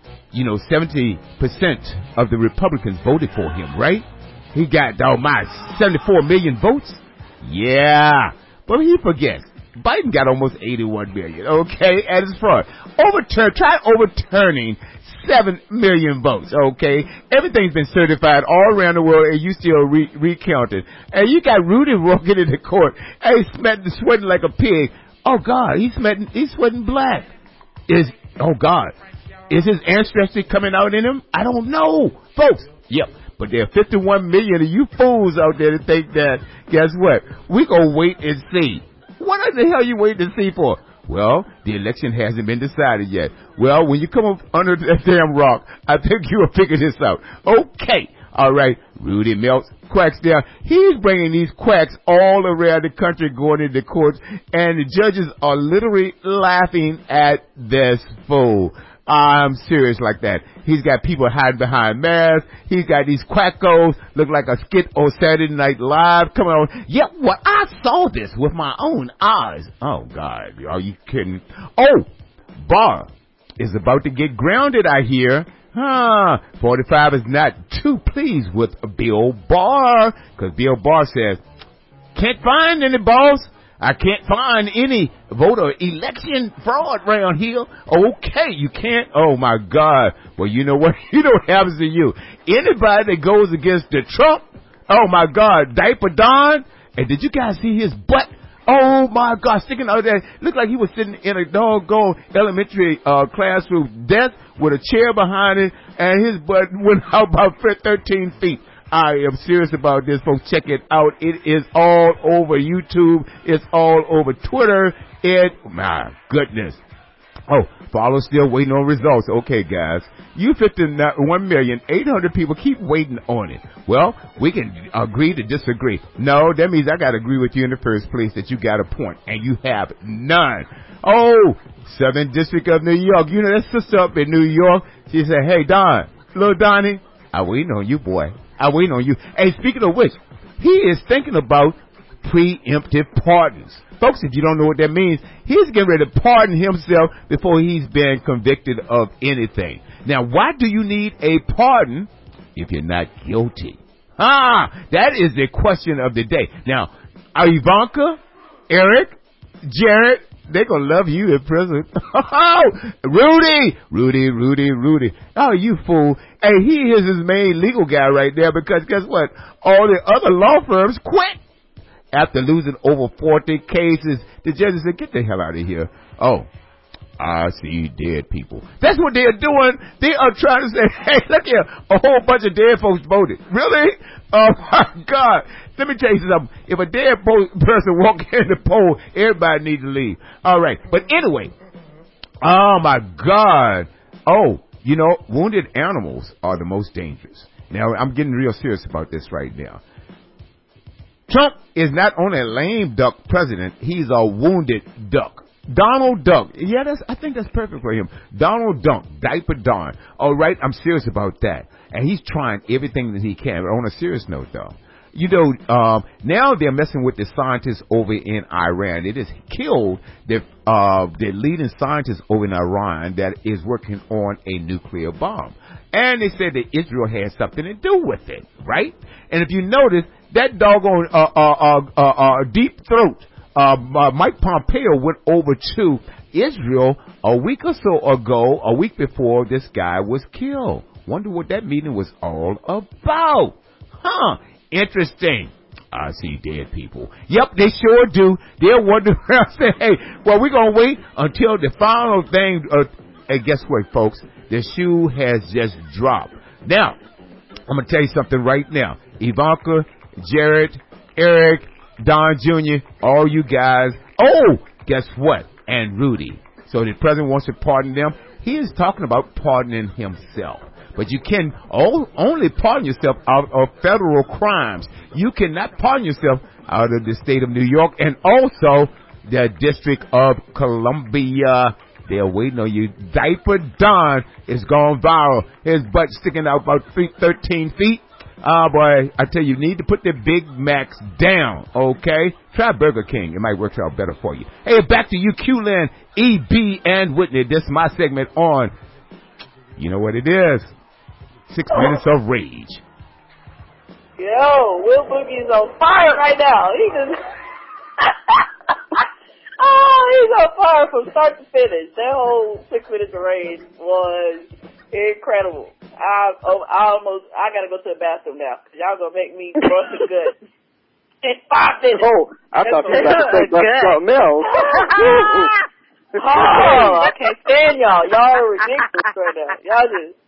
70% of the Republicans voted for him, right? He got, 74 million votes? Yeah. But he forgets. Biden got almost 81 million, okay, at his front. Try overturning 7 million votes, okay? Everything's been certified all around the world, and you still recounted. And you got Rudy walking in the court, and he's sweating like a pig. Oh, God, he's sweating black. Oh, God. Is his ancestry coming out in him? I don't know. Folks, yep. But there are 51 million of you fools out there to think that, guess what? We gonna wait and see. What the hell you waiting to see for? Well, the election hasn't been decided yet. Well, when you come up under that damn rock, I think you'll figure this out. Okay. All right. Rudy Meltz, quacks there. He's bringing these quacks all around the country going into courts, and the judges are literally laughing at this fool. I'm serious like that. He's got people hiding behind masks. He's got these quackos, look like a skit on Saturday Night Live coming on. Yeah, well, I saw this with my own eyes. Oh, God, are you kidding? Oh, Barr is about to get grounded, I hear. 45 is not too pleased with Bill Barr, because Bill Barr says, can't find any balls. I can't find any voter election fraud around here. Okay, you can't. Oh, my God. Well, you know what? You know what happens to you. Anybody that goes against the Trump, oh, my God, Diaper Don. And did you guys see his butt? Oh, my God, sticking out there. Looked like he was sitting in a doggone elementary classroom desk with a chair behind it, and his butt went out about 13 feet. I am serious about this, folks. Check it out. It is all over YouTube. It's all over Twitter. My goodness. Oh, follow still waiting on results. Okay, guys. You 51,800,000 people keep waiting on it. Well, we can agree to disagree. No, that means I got to agree with you in the first place that you got a point, and you have none. Oh, Southern District of New York. You know that sister up in New York? She said, hey, Don, little Donnie, I'm waiting on you, boy. I'm waiting on you. Hey, speaking of which, he is thinking about preemptive pardons. Folks, if you don't know what that means, he's getting ready to pardon himself before he's been convicted of anything. Now, why do you need a pardon if you're not guilty? That is the question of the day. Now, Ivanka, Eric, Jared, they're going to love you in prison. Rudy. Oh, you fool. Hey, he is his main legal guy right there because guess what? All the other law firms quit. After losing over 40 cases, the judges said, get the hell out of here. Oh, I see dead people. That's what they're doing. They are trying to say, hey, look here, a whole bunch of dead folks voted. Really? Oh, my God. Let me tell you something. If a dead person walks in the poll, everybody needs to leave. All right. But anyway, oh, my God. Oh, you know, wounded animals are the most dangerous. Now, I'm getting real serious about this right now. Trump is not only a lame duck president, he's a wounded duck. Donald Duck. Yeah, I think that's perfect for him. Donald Duck, Diaper Don. All right, I'm serious about that. And he's trying everything that he can. But on a serious note, though, you know, now they're messing with the scientists over in Iran. It has killed the leading scientist over in Iran that is working on a nuclear bomb. And they said that Israel had something to do with it, right? And if you notice, that doggone deep throat, Mike Pompeo went over to Israel a week or so ago, a week before this guy was killed. Wonder what that meeting was all about. Huh. Interesting. I see dead people. Yep, they sure do. They're wondering, say, hey, well, we're going to wait until the final thing. Hey, guess what, folks? The shoe has just dropped. Now, I'm going to tell you something right now. Ivanka, Jared, Eric, Don Jr., all you guys. Oh, guess what? And Rudy. So the president wants to pardon them. He is talking about pardoning himself. But you can only pardon yourself out of federal crimes. You cannot pardon yourself out of the state of New York and also the District of Columbia. They're waiting on you. Diaper Don is going viral. His butt sticking out about 13 feet. Oh, boy, I tell you, you need to put the Big Macs down, okay? Try Burger King. It might work out better for you. Hey, back to you, Q-Land, E.B. and Whitney. This is my segment on, you know what it is, 6 Minutes of Rage. Yo, Will Boogie is on fire right now. He just... he's on fire from start to finish. That whole 6 Minutes of Rage was incredible. I gotta go to the bathroom now. Y'all gonna make me brush the gut in 5 minutes. Oh, I thought you were about to say something else. Oh, I can't stand y'all. Y'all are ridiculous right now. Y'all just...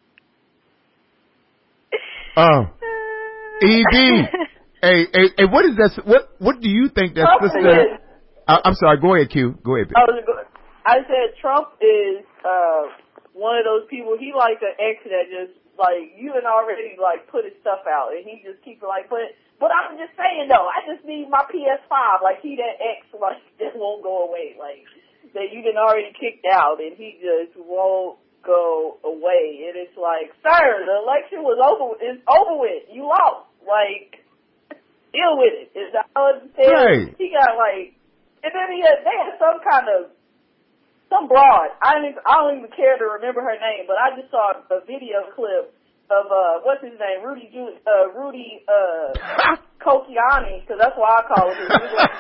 E.B. Hey, what is that? What do you think that sister? I'm sorry. Go ahead, Q. Go ahead. I said Trump is one of those people. He like an ex that just like you and already like put his stuff out, and he just keep like put. But I'm just saying though, I just need my PS5. Like he that ex like that won't go away. Like that you done already kicked out, and he just won't go away. And it's like, sir, the election was over. It's over with. You lost. Like deal with it. It's right. He got like. And then they had some broad. I don't even care to remember her name, but I just saw a video clip of what's his name, Rudy Kokiani, because that's what I call it.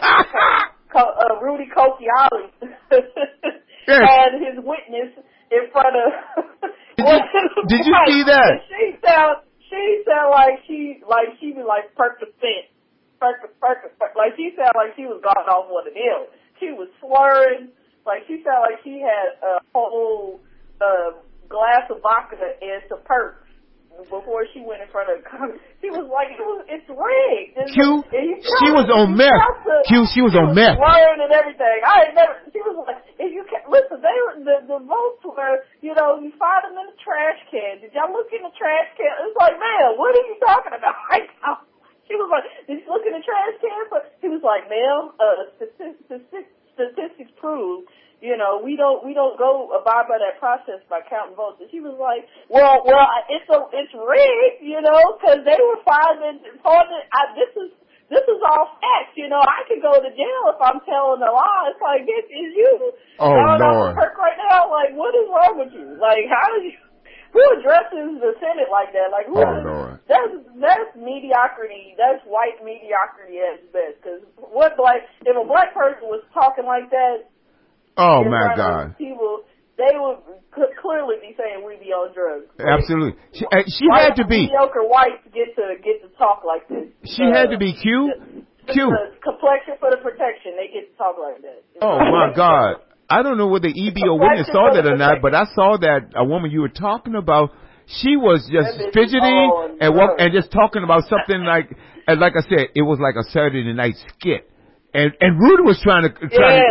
Rudy Kokiani had his witness in front of. Did you see that? She sound like she was like Percocet. Like she sounded like she was gone off one of them. She was slurring. Like she sounded like she had a whole glass of vodka and some perks before she went in front of the Congress. She was like, it's rigged. She was on meth. She was on meth. Slurring and everything. She was like, if you can't, listen, the votes were, you find them in the trash can. Did y'all look in the trash can? It's like, man, what are you talking about right now? She was like, did you look in the trash can? He was like, ma'am, statistics prove, we don't go abide by that process by counting votes. And she was like, well, it's rigged, because they were finding, this is all facts, I could go to jail if I'm telling a lie. It's like, this is you. Oh, Lord. Perk right now, like, what is wrong with you? Like, who addresses the Senate like that? Like, who? Lord. That's mediocrity. That's white mediocrity at its best. Because if a black person was talking like that, oh in my front of God, people, they could clearly be saying we be on drugs. absolutely. She had to be mediocre whites get to talk like this. She had to be Q. The complexion for the protection, they get to talk like that. Oh my God. I don't know whether EB or Witness saw that or not, but I saw that a woman you were talking about, she was just fidgeting and just talking about something like I said, it was like a Saturday night skit. And Rudy was trying to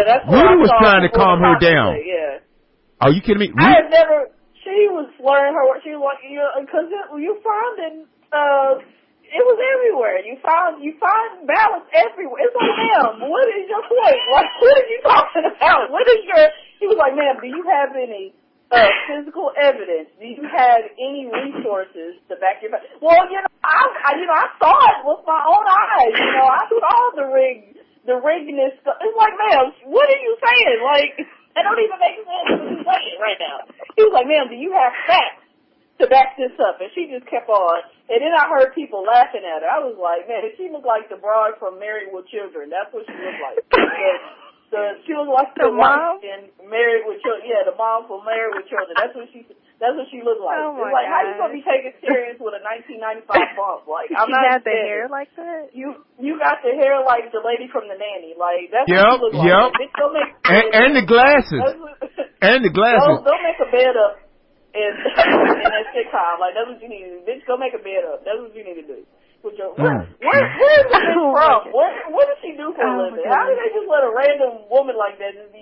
calm her down. Yeah. Are you kidding me? I have never. She was slurring her. She was like, because you find it. It was everywhere. You find balance everywhere. It's like, ma'am, what is your point? Like, what are you talking about? He was like, ma'am, do you have any physical evidence? Do you have any resources to back your back? Well, I saw it with my own eyes. I saw the riggedness. It's like, ma'am, what are you saying? Like, that don't even make sense what you're saying right now. He was like, ma'am, do you have facts to back this up? And she just kept on. And then I heard people laughing at her. I was like, man, she looked like the broad from Married with Children. That's what she looked like. She was like the wife in Married with Children. Yeah, the mom from Married with Children. That's what she looked like. Oh my it's like, God. how you gonna be taken serious with a 1995 bump? Like, I'm she not had the hair like that? You got the hair like the lady from The Nanny. Like, that's what she looked like. Bitch, go make and the glasses. And the glasses. Go make a bed up. In that sitcom, like, that's what you need to do. Bitch, go make a bed up. That's what you need to do. Where's the bitch from? What does she do for a living? How did they just let a random woman like that just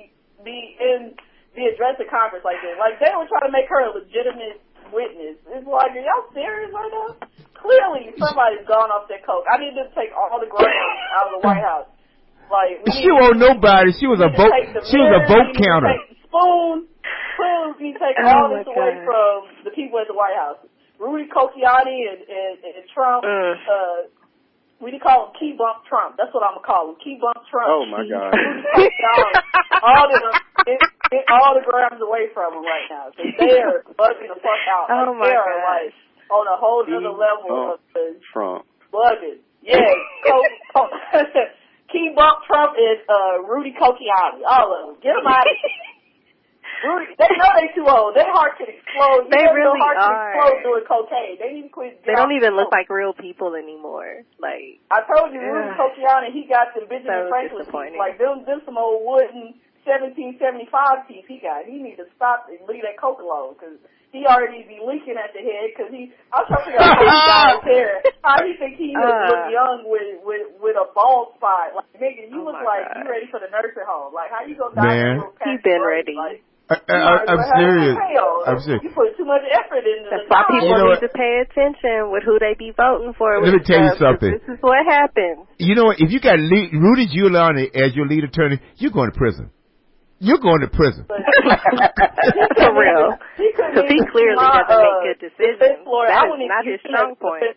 be addressing Congress like that? Like, they were trying to make her a legitimate witness. It's like, are y'all serious right now? Clearly, somebody's gone off their coke. I need to take all the grams out of the White House. Like, she won't nobody. She was a vote. She was a vote counter. Spoon. Clearly, take all this away from the people at the White House. Rudy Kokiani and Trump. We need to call him Key Bump Trump. That's what I'm gonna call him. Key Bump Trump. Oh my God. all the grams away from him right now. So they're bugging the fuck out. Oh my they're God. like on a whole other level of Trump. Bugging. Yeah. Key Bump Trump is Rudy Kokiani. All of them. Get them out of here. Rudy, they know they too old. Their heart can explode. They really heart are. Can explode doing cocaine. They need to quit. They don't even look like real people anymore. Like, I told you, Rudy Kokiani, he got some Benjamin so Franklin teeth. disappointing. Like them some old wooden 1775 teeth he got. He need to stop and leave that coke alone because he already be leaking at the head. Because I'm trying to figure out how he got his hair. How he think he look young with a bald spot? Like, nigga, you look like you ready for the nursing home. Like, how you gonna die? He been ready. Like, I'm serious. I'm serious. You put too much effort into That's why people need to pay attention with who they be voting for. Let me tell you something. This is what happens. You know what? If you got Rudy Giuliani as your lead attorney, you're going to prison. You're going to prison. For real. Because he clearly doesn't make good decisions. That is not his strong point.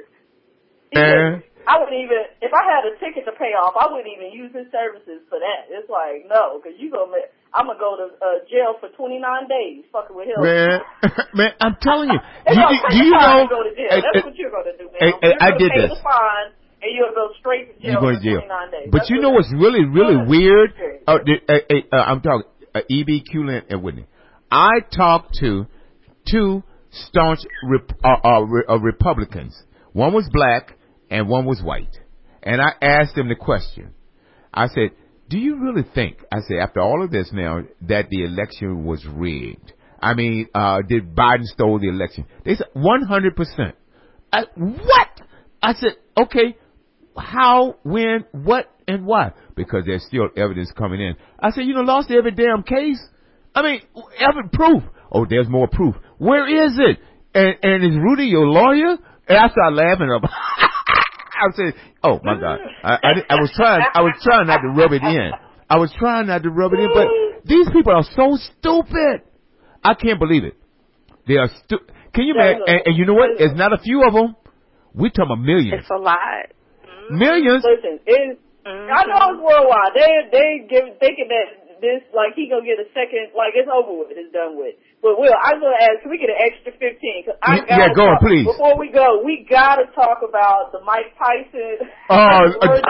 I wouldn't even, if I had a ticket to pay off, I wouldn't even use his services for that. It's like, no, because I'm going to go to jail for 29 days fucking with him. Man, I'm telling you. do you know? Go to jail. That's what you're going to do, man. I did pay this. The fine, and you'll go straight to jail for 29 days. But you know what's really, really weird? I'm talking E.B. Cullen and Whitney. I talked to two staunch Republicans. One was black and one was white. And I asked them the question. I said, do you really think, I said, after all of this now, that the election was rigged? I mean, did Biden stole the election? They said 100%. What? I said, okay, how, when, what, and why? Because there's still evidence coming in. I said, lost every damn case. I mean, every proof. Oh, there's more proof. Where is it? And is Rudy your lawyer? And I started laughing up. I said, oh my God. I was trying not to rub it in. But these people are so stupid. I can't believe it. They are stupid. Can you imagine? And you know what? It's not a few of them. We're talking about millions. It's a lot. Millions. Listen, I know it's worldwide. They thinking that this, like, he gonna get a second, like, it's over with, it's done with. But Will, I'm gonna ask, can we get an extra 15? Cause I gotta go on, please. Before we go, we gotta talk about the Mike Tyson. Were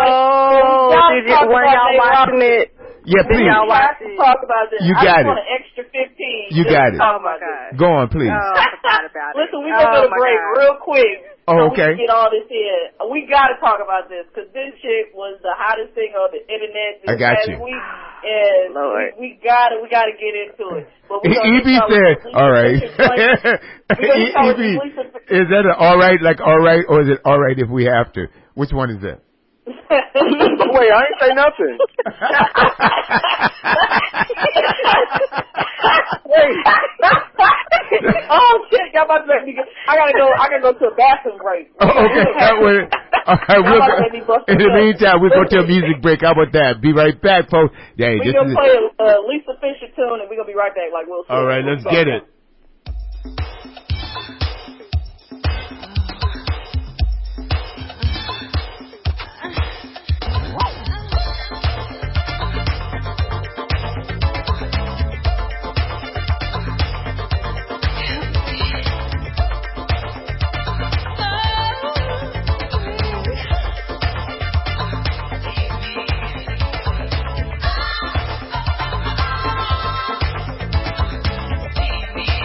y'all watching it? Yeah, please. We have to talk about this. You got it. I just want an extra 15. You got it. Oh my God. Go on, please. Oh, I forgot about it. Listen, we're gonna go to break real quick. Oh, so okay. we can get all this in. We gotta talk about this because this shit was the hottest thing on the internet this past week, and we gotta get into it. But EB said, "All right." EB, is that an all right, like all right, or is it all right if we have to? Which one is that? Wait, I ain't say nothing. Wait. Oh shit, y'all about to let me go. I gotta go to a bathroom break. Oh, okay. In the meantime, we'll go to a music break. How about that? Be right back, folks. Yeah, we're gonna play a Lisa Fisher tune, and we're gonna be right back like Will said. All right, let's get it. Baby.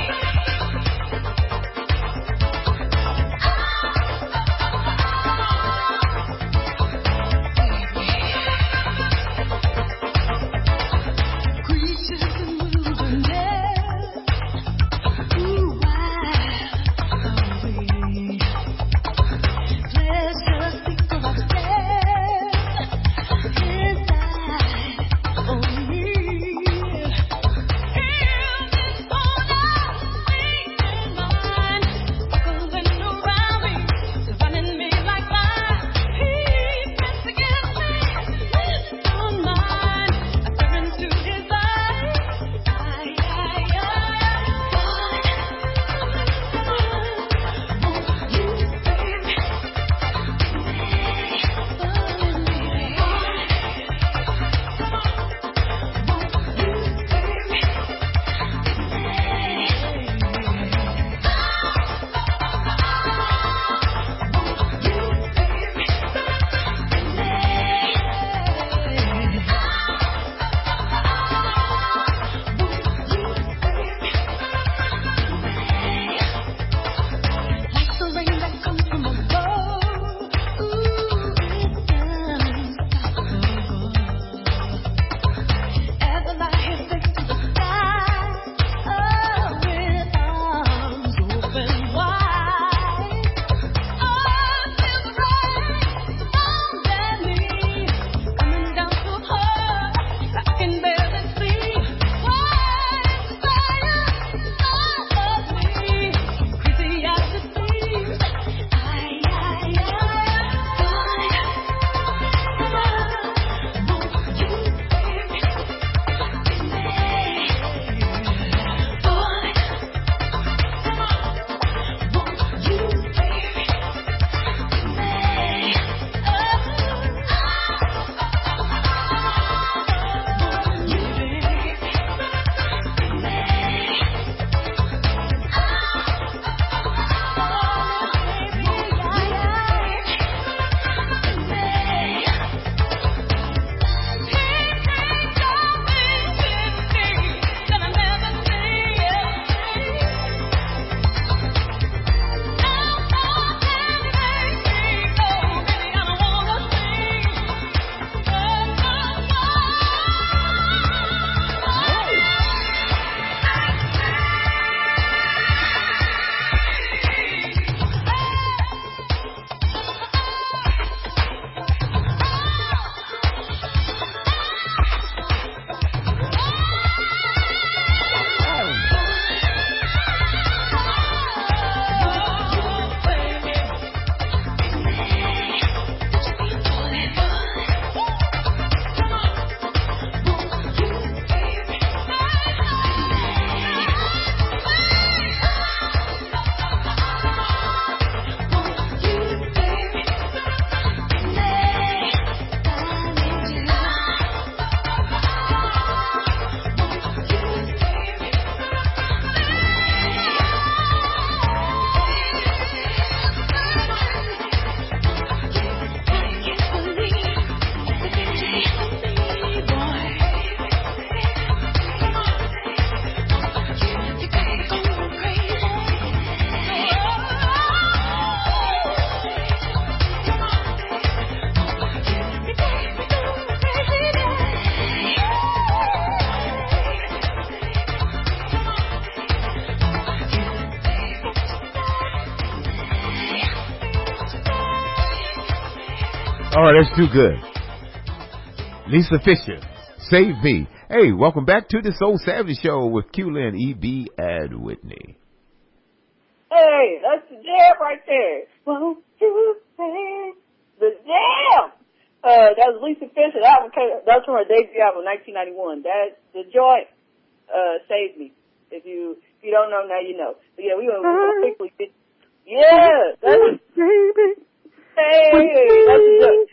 Oh, that's too good. Lisa Fisher, Save Me. Hey, welcome back to the Soul Savage Show with Q-Lin, E.B., and Whitney. Hey, that's the jam right there. Won't you say the jam? That was Lisa Fisher. That was from her debut album, 1991. That's the joint. Save Me. If you don't know, now you know. But yeah, we gonna quickly get. Yeah, that's hey, that's the joint.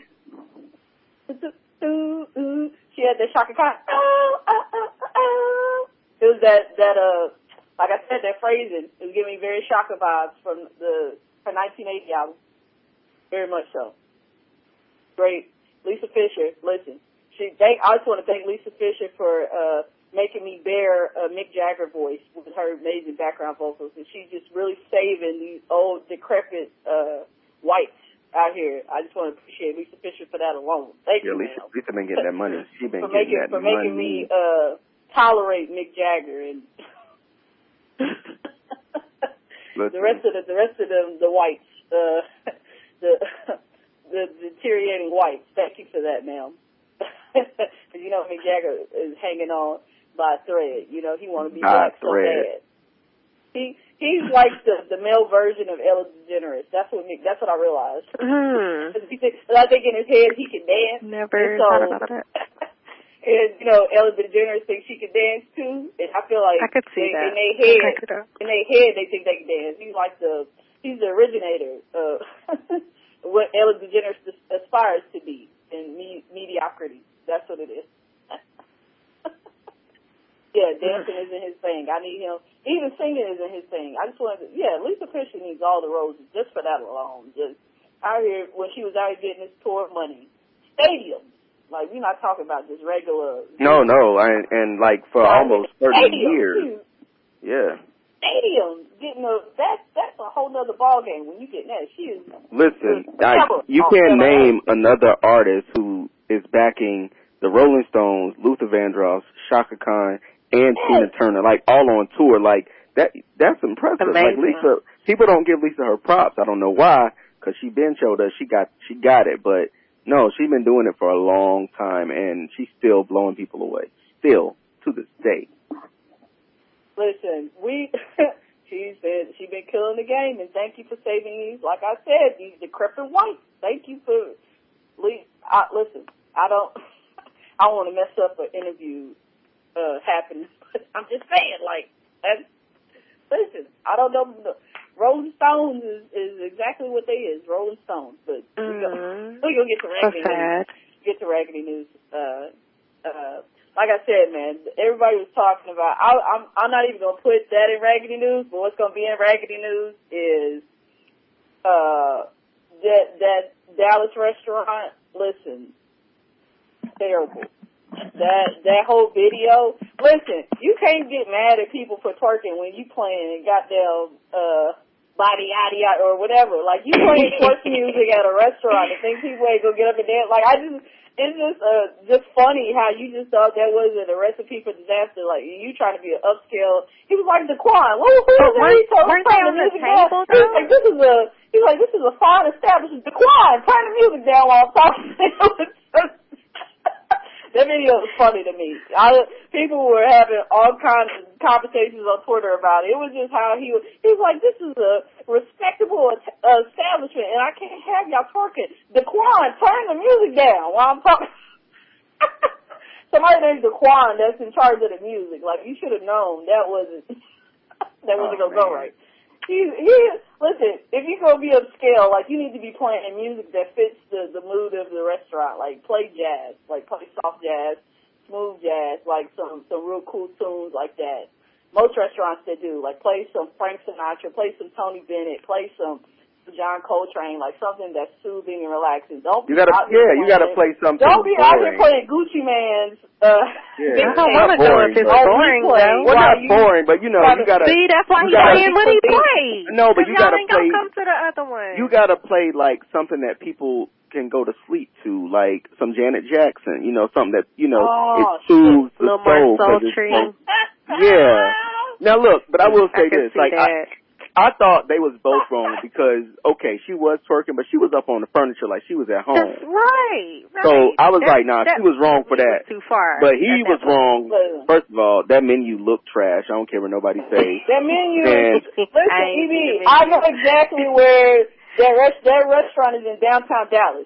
She had that Shaka Khan. It was that like I said, that phrasing. It was giving me very Shaka vibes from her 1980 album. Very much so. Great. Lisa Fisher, listen. I just want to thank Lisa Fisher for making me bear a Mick Jagger voice with her amazing background vocals, and she's just really saving these old decrepit whites out here. I just want to appreciate Lisa Fisher for that alone. Thank you, Lisa been getting that money. She been making me tolerate Mick Jagger and the rest of the whites, the deteriorating whites. Thank you for that, ma'am. Because you know Mick Jagger is hanging on by a thread. You know he want to be black so bad. He's like the male version of Ellen DeGeneres. That's what I realized. I think in his head he can dance. Never thought about it. And you know Ellen DeGeneres thinks she can dance too, and I feel like I could see that. In their head they think they can dance. He's the originator of what Ellen DeGeneres aspires to be in mediocrity. That's what it is. Yeah, dancing isn't his thing. I need him. Even singing isn't his thing. I just wanted to, Lisa Fisher needs all the roses just for that alone. Just out here, when she was out here getting this tour money. Stadiums. Like, we're not talking about just regular. No. And like for almost 30 years. Yeah. Stadiums. That's a whole nother ballgame when you get that. She is. Listen, you can't name another artist who is backing the Rolling Stones, Luther Vandross, Shaka Khan, and Tina Turner, like all on tour. Like that's impressive. Amazing. Like Lisa, people don't give Lisa her props. I don't know why, because she been showed us she got it, but no, she's been doing it for a long time, and she's still blowing people away, still to this day. Listen, she's been killing the game, and thank you for saving these. Like I said, these decrepit whites. Thank you for. Listen, I don't want to mess up an interview happening. I'm just saying, listen, I don't know. Rolling Stones is exactly what they is, Rolling Stones. But we're gonna get to Raggedy News. Get to Raggedy News. Like I said, man, everybody was talking about. I'm not even gonna put that in Raggedy News, but what's gonna be in Raggedy News is that Dallas restaurant. Listen, terrible. That whole video. Listen, you can't get mad at people for twerking when you playing goddamn body yaddy or whatever. Like you playing twerk music at a restaurant and think people ain't gonna get up and dance. Like it's just funny how you just thought that wasn't a recipe for disaster. Like you trying to be an upscale. He was like Daquan. Who is that? Weren't they on the table though? This is a fine establishment. Daquan, turn the music down while I'm talking. That video was funny to me. People were having all kinds of conversations on Twitter about it. It was just how he was like, this is a respectable establishment, and I can't have y'all twerking. Daquan, turn the music down while I'm talking. Somebody named Daquan that's in charge of the music. Like, you should have known that wasn't going to go right. Listen, if you're going to be upscale, like, you need to be playing music that fits the mood of the restaurant. Like, play jazz. Like, play soft jazz, smooth jazz, like some real cool tunes like that. Most restaurants they do. Like, play some Frank Sinatra, play some Tony Bennett, play some John Coltrane, like something that's soothing and relaxing. You gotta play something. Don't be out here playing Gucci Mane's. I don't want to go if it's boring though. Well, not boring, but you gotta. See, that's why he's playing what he plays. No, but you gotta play. Come to the other one. You gotta play like something that people can go to sleep to, like some Janet Jackson. Something that it soothes the soul. Sultry. Yeah. Now look, but I will say this, like. I thought they was both wrong because, okay, she was twerking, but she was up on the furniture like she was at home. That's right. So I was like, nah, she was wrong for that. Too far. But he was wrong. First of all, that menu looked trash. I don't care what nobody says. That menu, listen, I EB, I know exactly where that restaurant is in downtown Dallas.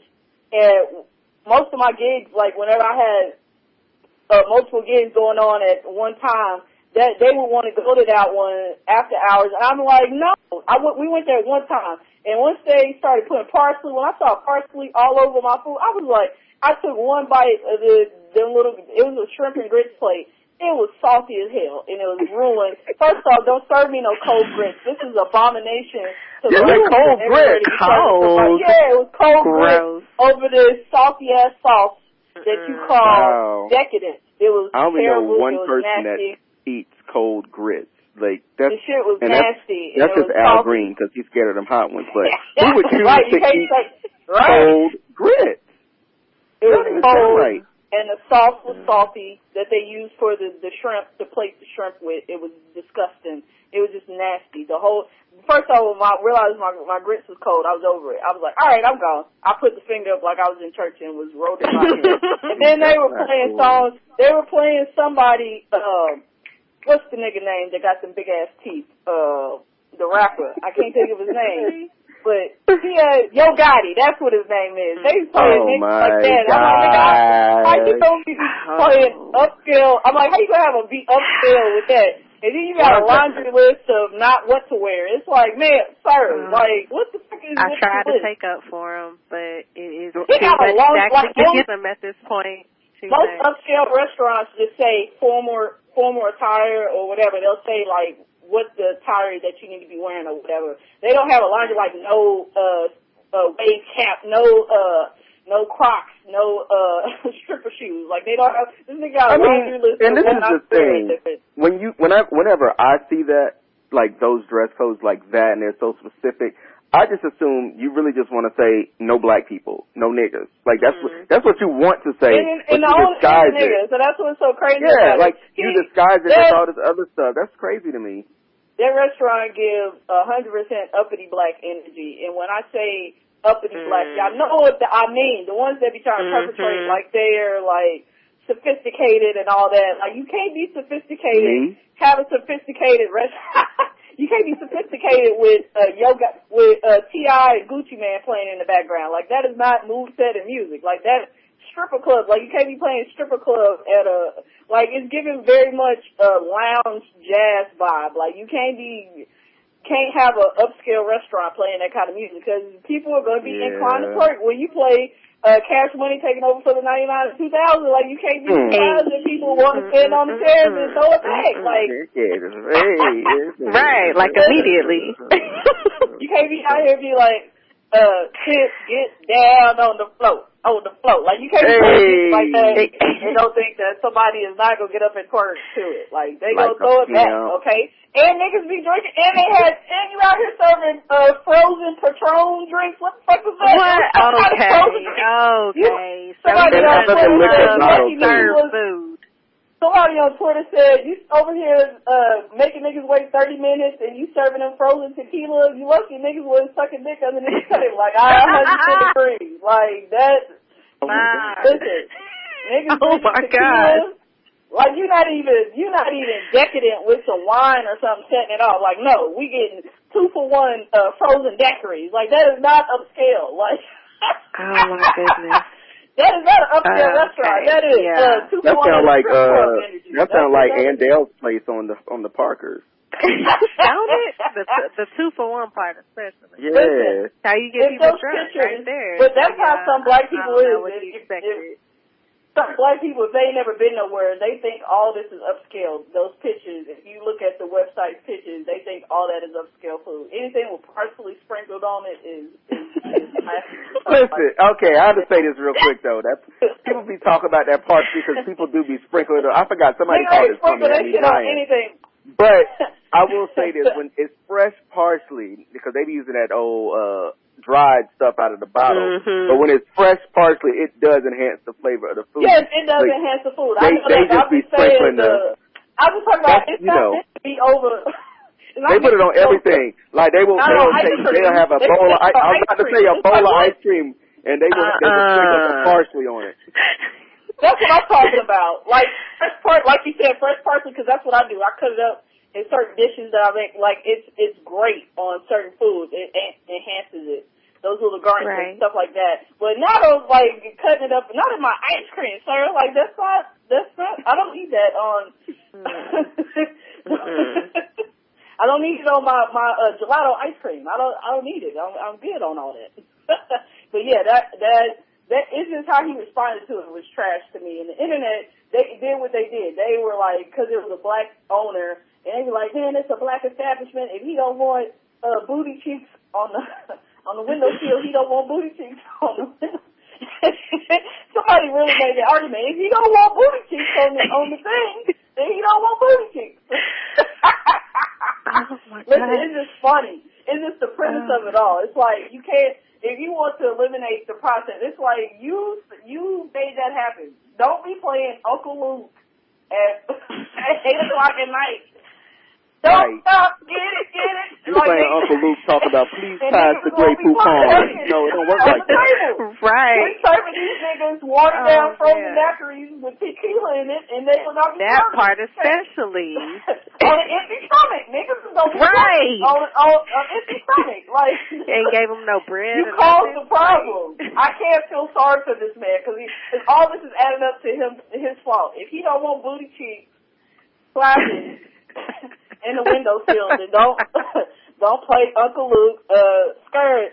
And most of my gigs, like whenever I had multiple gigs going on at one time, that they would want to go to that one after hours, and I'm like, no. We went there one time, and once they started putting parsley, when I saw parsley all over my food, I was like, I took one bite of it was a shrimp and grits plate. It was salty as hell, and it was ruined. First off, don't serve me no cold grits. This is abomination. Cold grits? Cold? Yeah, it was cold Gross. grits over this salty ass sauce that you call decadent. It was I only terrible. know one It was person nasty. that eats cold grits. Like that's The shit was and nasty. That's and just it was Al salty. Green because he's scared of them hot ones. But who would choose Right, to you can't eat say, right. cold grits? It was That cold, right. and the sauce was salty that they used for the shrimp, to plate the shrimp with. It was disgusting. It was just nasty. First of all, when I realized my grits was cold, I was over it. I was like, all right, I'm gone. I put the finger up like I was in church and was rolling my head. And then they were playing songs. They were playing somebody, what's the nigga name that got them big ass teeth? The rapper. I can't think of his name. But he had Yo Gotti, that's what his name is. They playing niggas like that. God. I'm like, nigga, how you gonna be playing upscale? I'm like, how you gonna have a beat upscale with that? And then you got a laundry list of not what to wear. It's like, man, sir, like, what the fuck is I this tried to list? take up for him, but it is too He got a much long, to like, actually get him at this point. Most upscale restaurants just say formal attire or whatever. They'll say like what the attire that you need to be wearing or whatever. They don't have a laundry like no wave cap, no Crocs, no stripper shoes. Like they don't have. This nigga got a laundry list. And this is the thing. Different. Whenever I see that, like those dress codes like that, and they're so specific, I just assume you really just want to say no black people, no niggas. Like that's what you want to say. And but you disguise it. niggas, so that's what's so crazy. Yeah, about like you disguise it with all this other stuff. That's crazy to me. That restaurant gives 100% uppity black energy, and when I say uppity black, y'all know what I mean. The ones that be trying to perpetrate like they're like sophisticated and all that. Like you can't be sophisticated, have a sophisticated restaurant. You can't be sophisticated with yoga, with T.I. and Gucci Man playing in the background. Like that is not moveset and music. Like that stripper club. Like you can't be playing stripper club at a. Like it's giving very much lounge jazz vibe. Like you can't have an upscale restaurant playing that kind of music because people are going to be inclined to twerk when you play Cash Money taking over for the 99 and 2000. Like you can't be surprised that people want to stand on the chairs and throw it back. Like right, like immediately. You can't be out here and be like, kids get down on the floor. Like you can't be playing like that and don't think that somebody is not gonna get up and twerk to it. Like they gonna throw it back, okay? And niggas be drinking, and you out here serving frozen Patron drinks. What the fuck was that? What? Okay. Somebody on Twitter said, you over here making niggas wait 30 minutes and you serving them frozen tequila. You lucky niggas wasn't sucking dick underneath the table. Like, 100 degrees. Like, that. Listen, niggas drinking tequila. Like, you're not even decadent with some wine or something setting it off. Like, no, we getting 2 for 1 frozen daiquiris. Like, that is not upscale. Like, oh my goodness. That is not an upscale restaurant. That is 2 for 1. That sounds like Andale's place on the Parkers. Don't it? The 2 for 1 part especially. Yeah. Listen, how you get people drunk right there. But that's how some black people is. Some black people, if they ain't never been nowhere, they think all this is upscale. Those pictures, if you look at the website pictures, they think all that is upscale food. Anything with parsley sprinkled on it is Listen, okay, I have to say this real quick though. That people be talking about that parsley because people do be sprinkling it. I forgot somebody called it something. That shit on anything. But I will say this: when it's fresh parsley, because they be using that old dried stuff out of the bottle, but when it's fresh parsley, it does enhance the flavor of the food. Yes, it does enhance the food. They just be sprinkling I was talking about it's not meant to be over. It's They put it on everything. Like they'll have a bowl of I was about to say a bowl of ice cream, and they will sprinkle some parsley on it. That's what I'm talking about. Like like you said, fresh parsley, because that's what I do. I cut it up in certain dishes that I make. Like it's great on certain foods. It enhances it. Those little garnishes and stuff like that. But not those like cutting it up. Not in my ice cream, sir. Like that's not. I don't eat that on. I don't need it on my gelato ice cream. I don't need it. I'm good on all that. But yeah, that is just how he responded to it. Was trash to me. And the internet, they did what they did. They were like, because it was a black owner, and they were like, man, it's a black establishment. If he don't want booty cheeks on the windowsill, he don't want booty cheeks on the window. Somebody really made the argument. If he don't want booty cheeks on the thing, then he don't want booty cheeks. Oh my God. Listen, it's just funny. It's just the premise of it all. It's like you can't, if you want to eliminate the process, it's like you made that happen. Don't be playing Uncle Luke at 8 o'clock at night. Don't stop, get it. You're like, playing Uncle Luke talk about please pass the Grey Poupon. No, it don't work like that. Right. We serving these niggas watered down frozen daiquiris with tequila in it, and they will not be that part especially. On an empty stomach. Niggas is going to be on an empty stomach. Like, ain't gave him no bread. You caused the problem. I can't feel sorry for this man, because all this is adding up to his fault. If he don't want booty cheeks flapping in the windowsill, then don't play Uncle Luke skirt.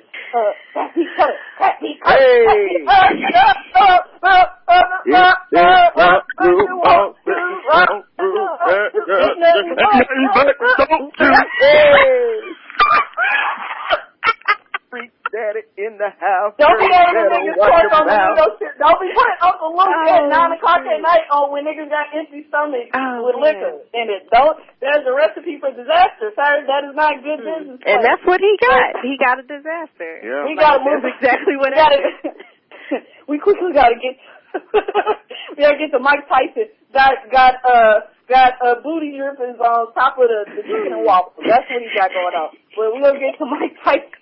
Daddy in the house. Don't be having niggas twerk on the windowsill. Don't be putting Uncle Luke at 9 o'clock at night on when niggas got empty stomachs with liquor in it. There's a recipe for disaster, sir. That is not good business. And that's what he got. He got a disaster. Yeah. We gotta move. That's exactly what happened. We quickly gotta get. We gotta get to Mike Tyson. Got booty drippings on top of the chicken and waffles. That's what he got going on. But we gonna get to Mike Tyson.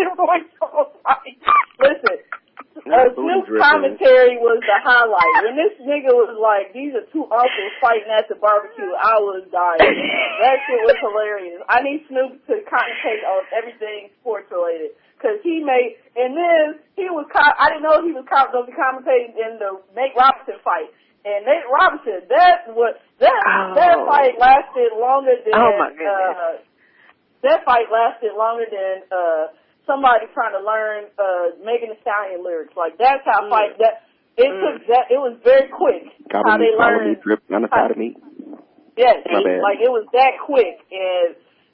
Listen, Snoop's commentary was the highlight. When this nigga was like, these are two uncles fighting at the barbecue, I was dying. That shit was hilarious. I need Snoop to commentate on everything sports related. Cause he made, and then I didn't know he was going to be commentating in the Nate Robinson fight. And Nate Robinson, that fight lasted longer than, that fight lasted longer than, somebody trying to learn Megan Thee Stallion lyrics. Like that's how fight that it took that it was very quick how they learned drip on the side of me. Yes, like it was that quick, and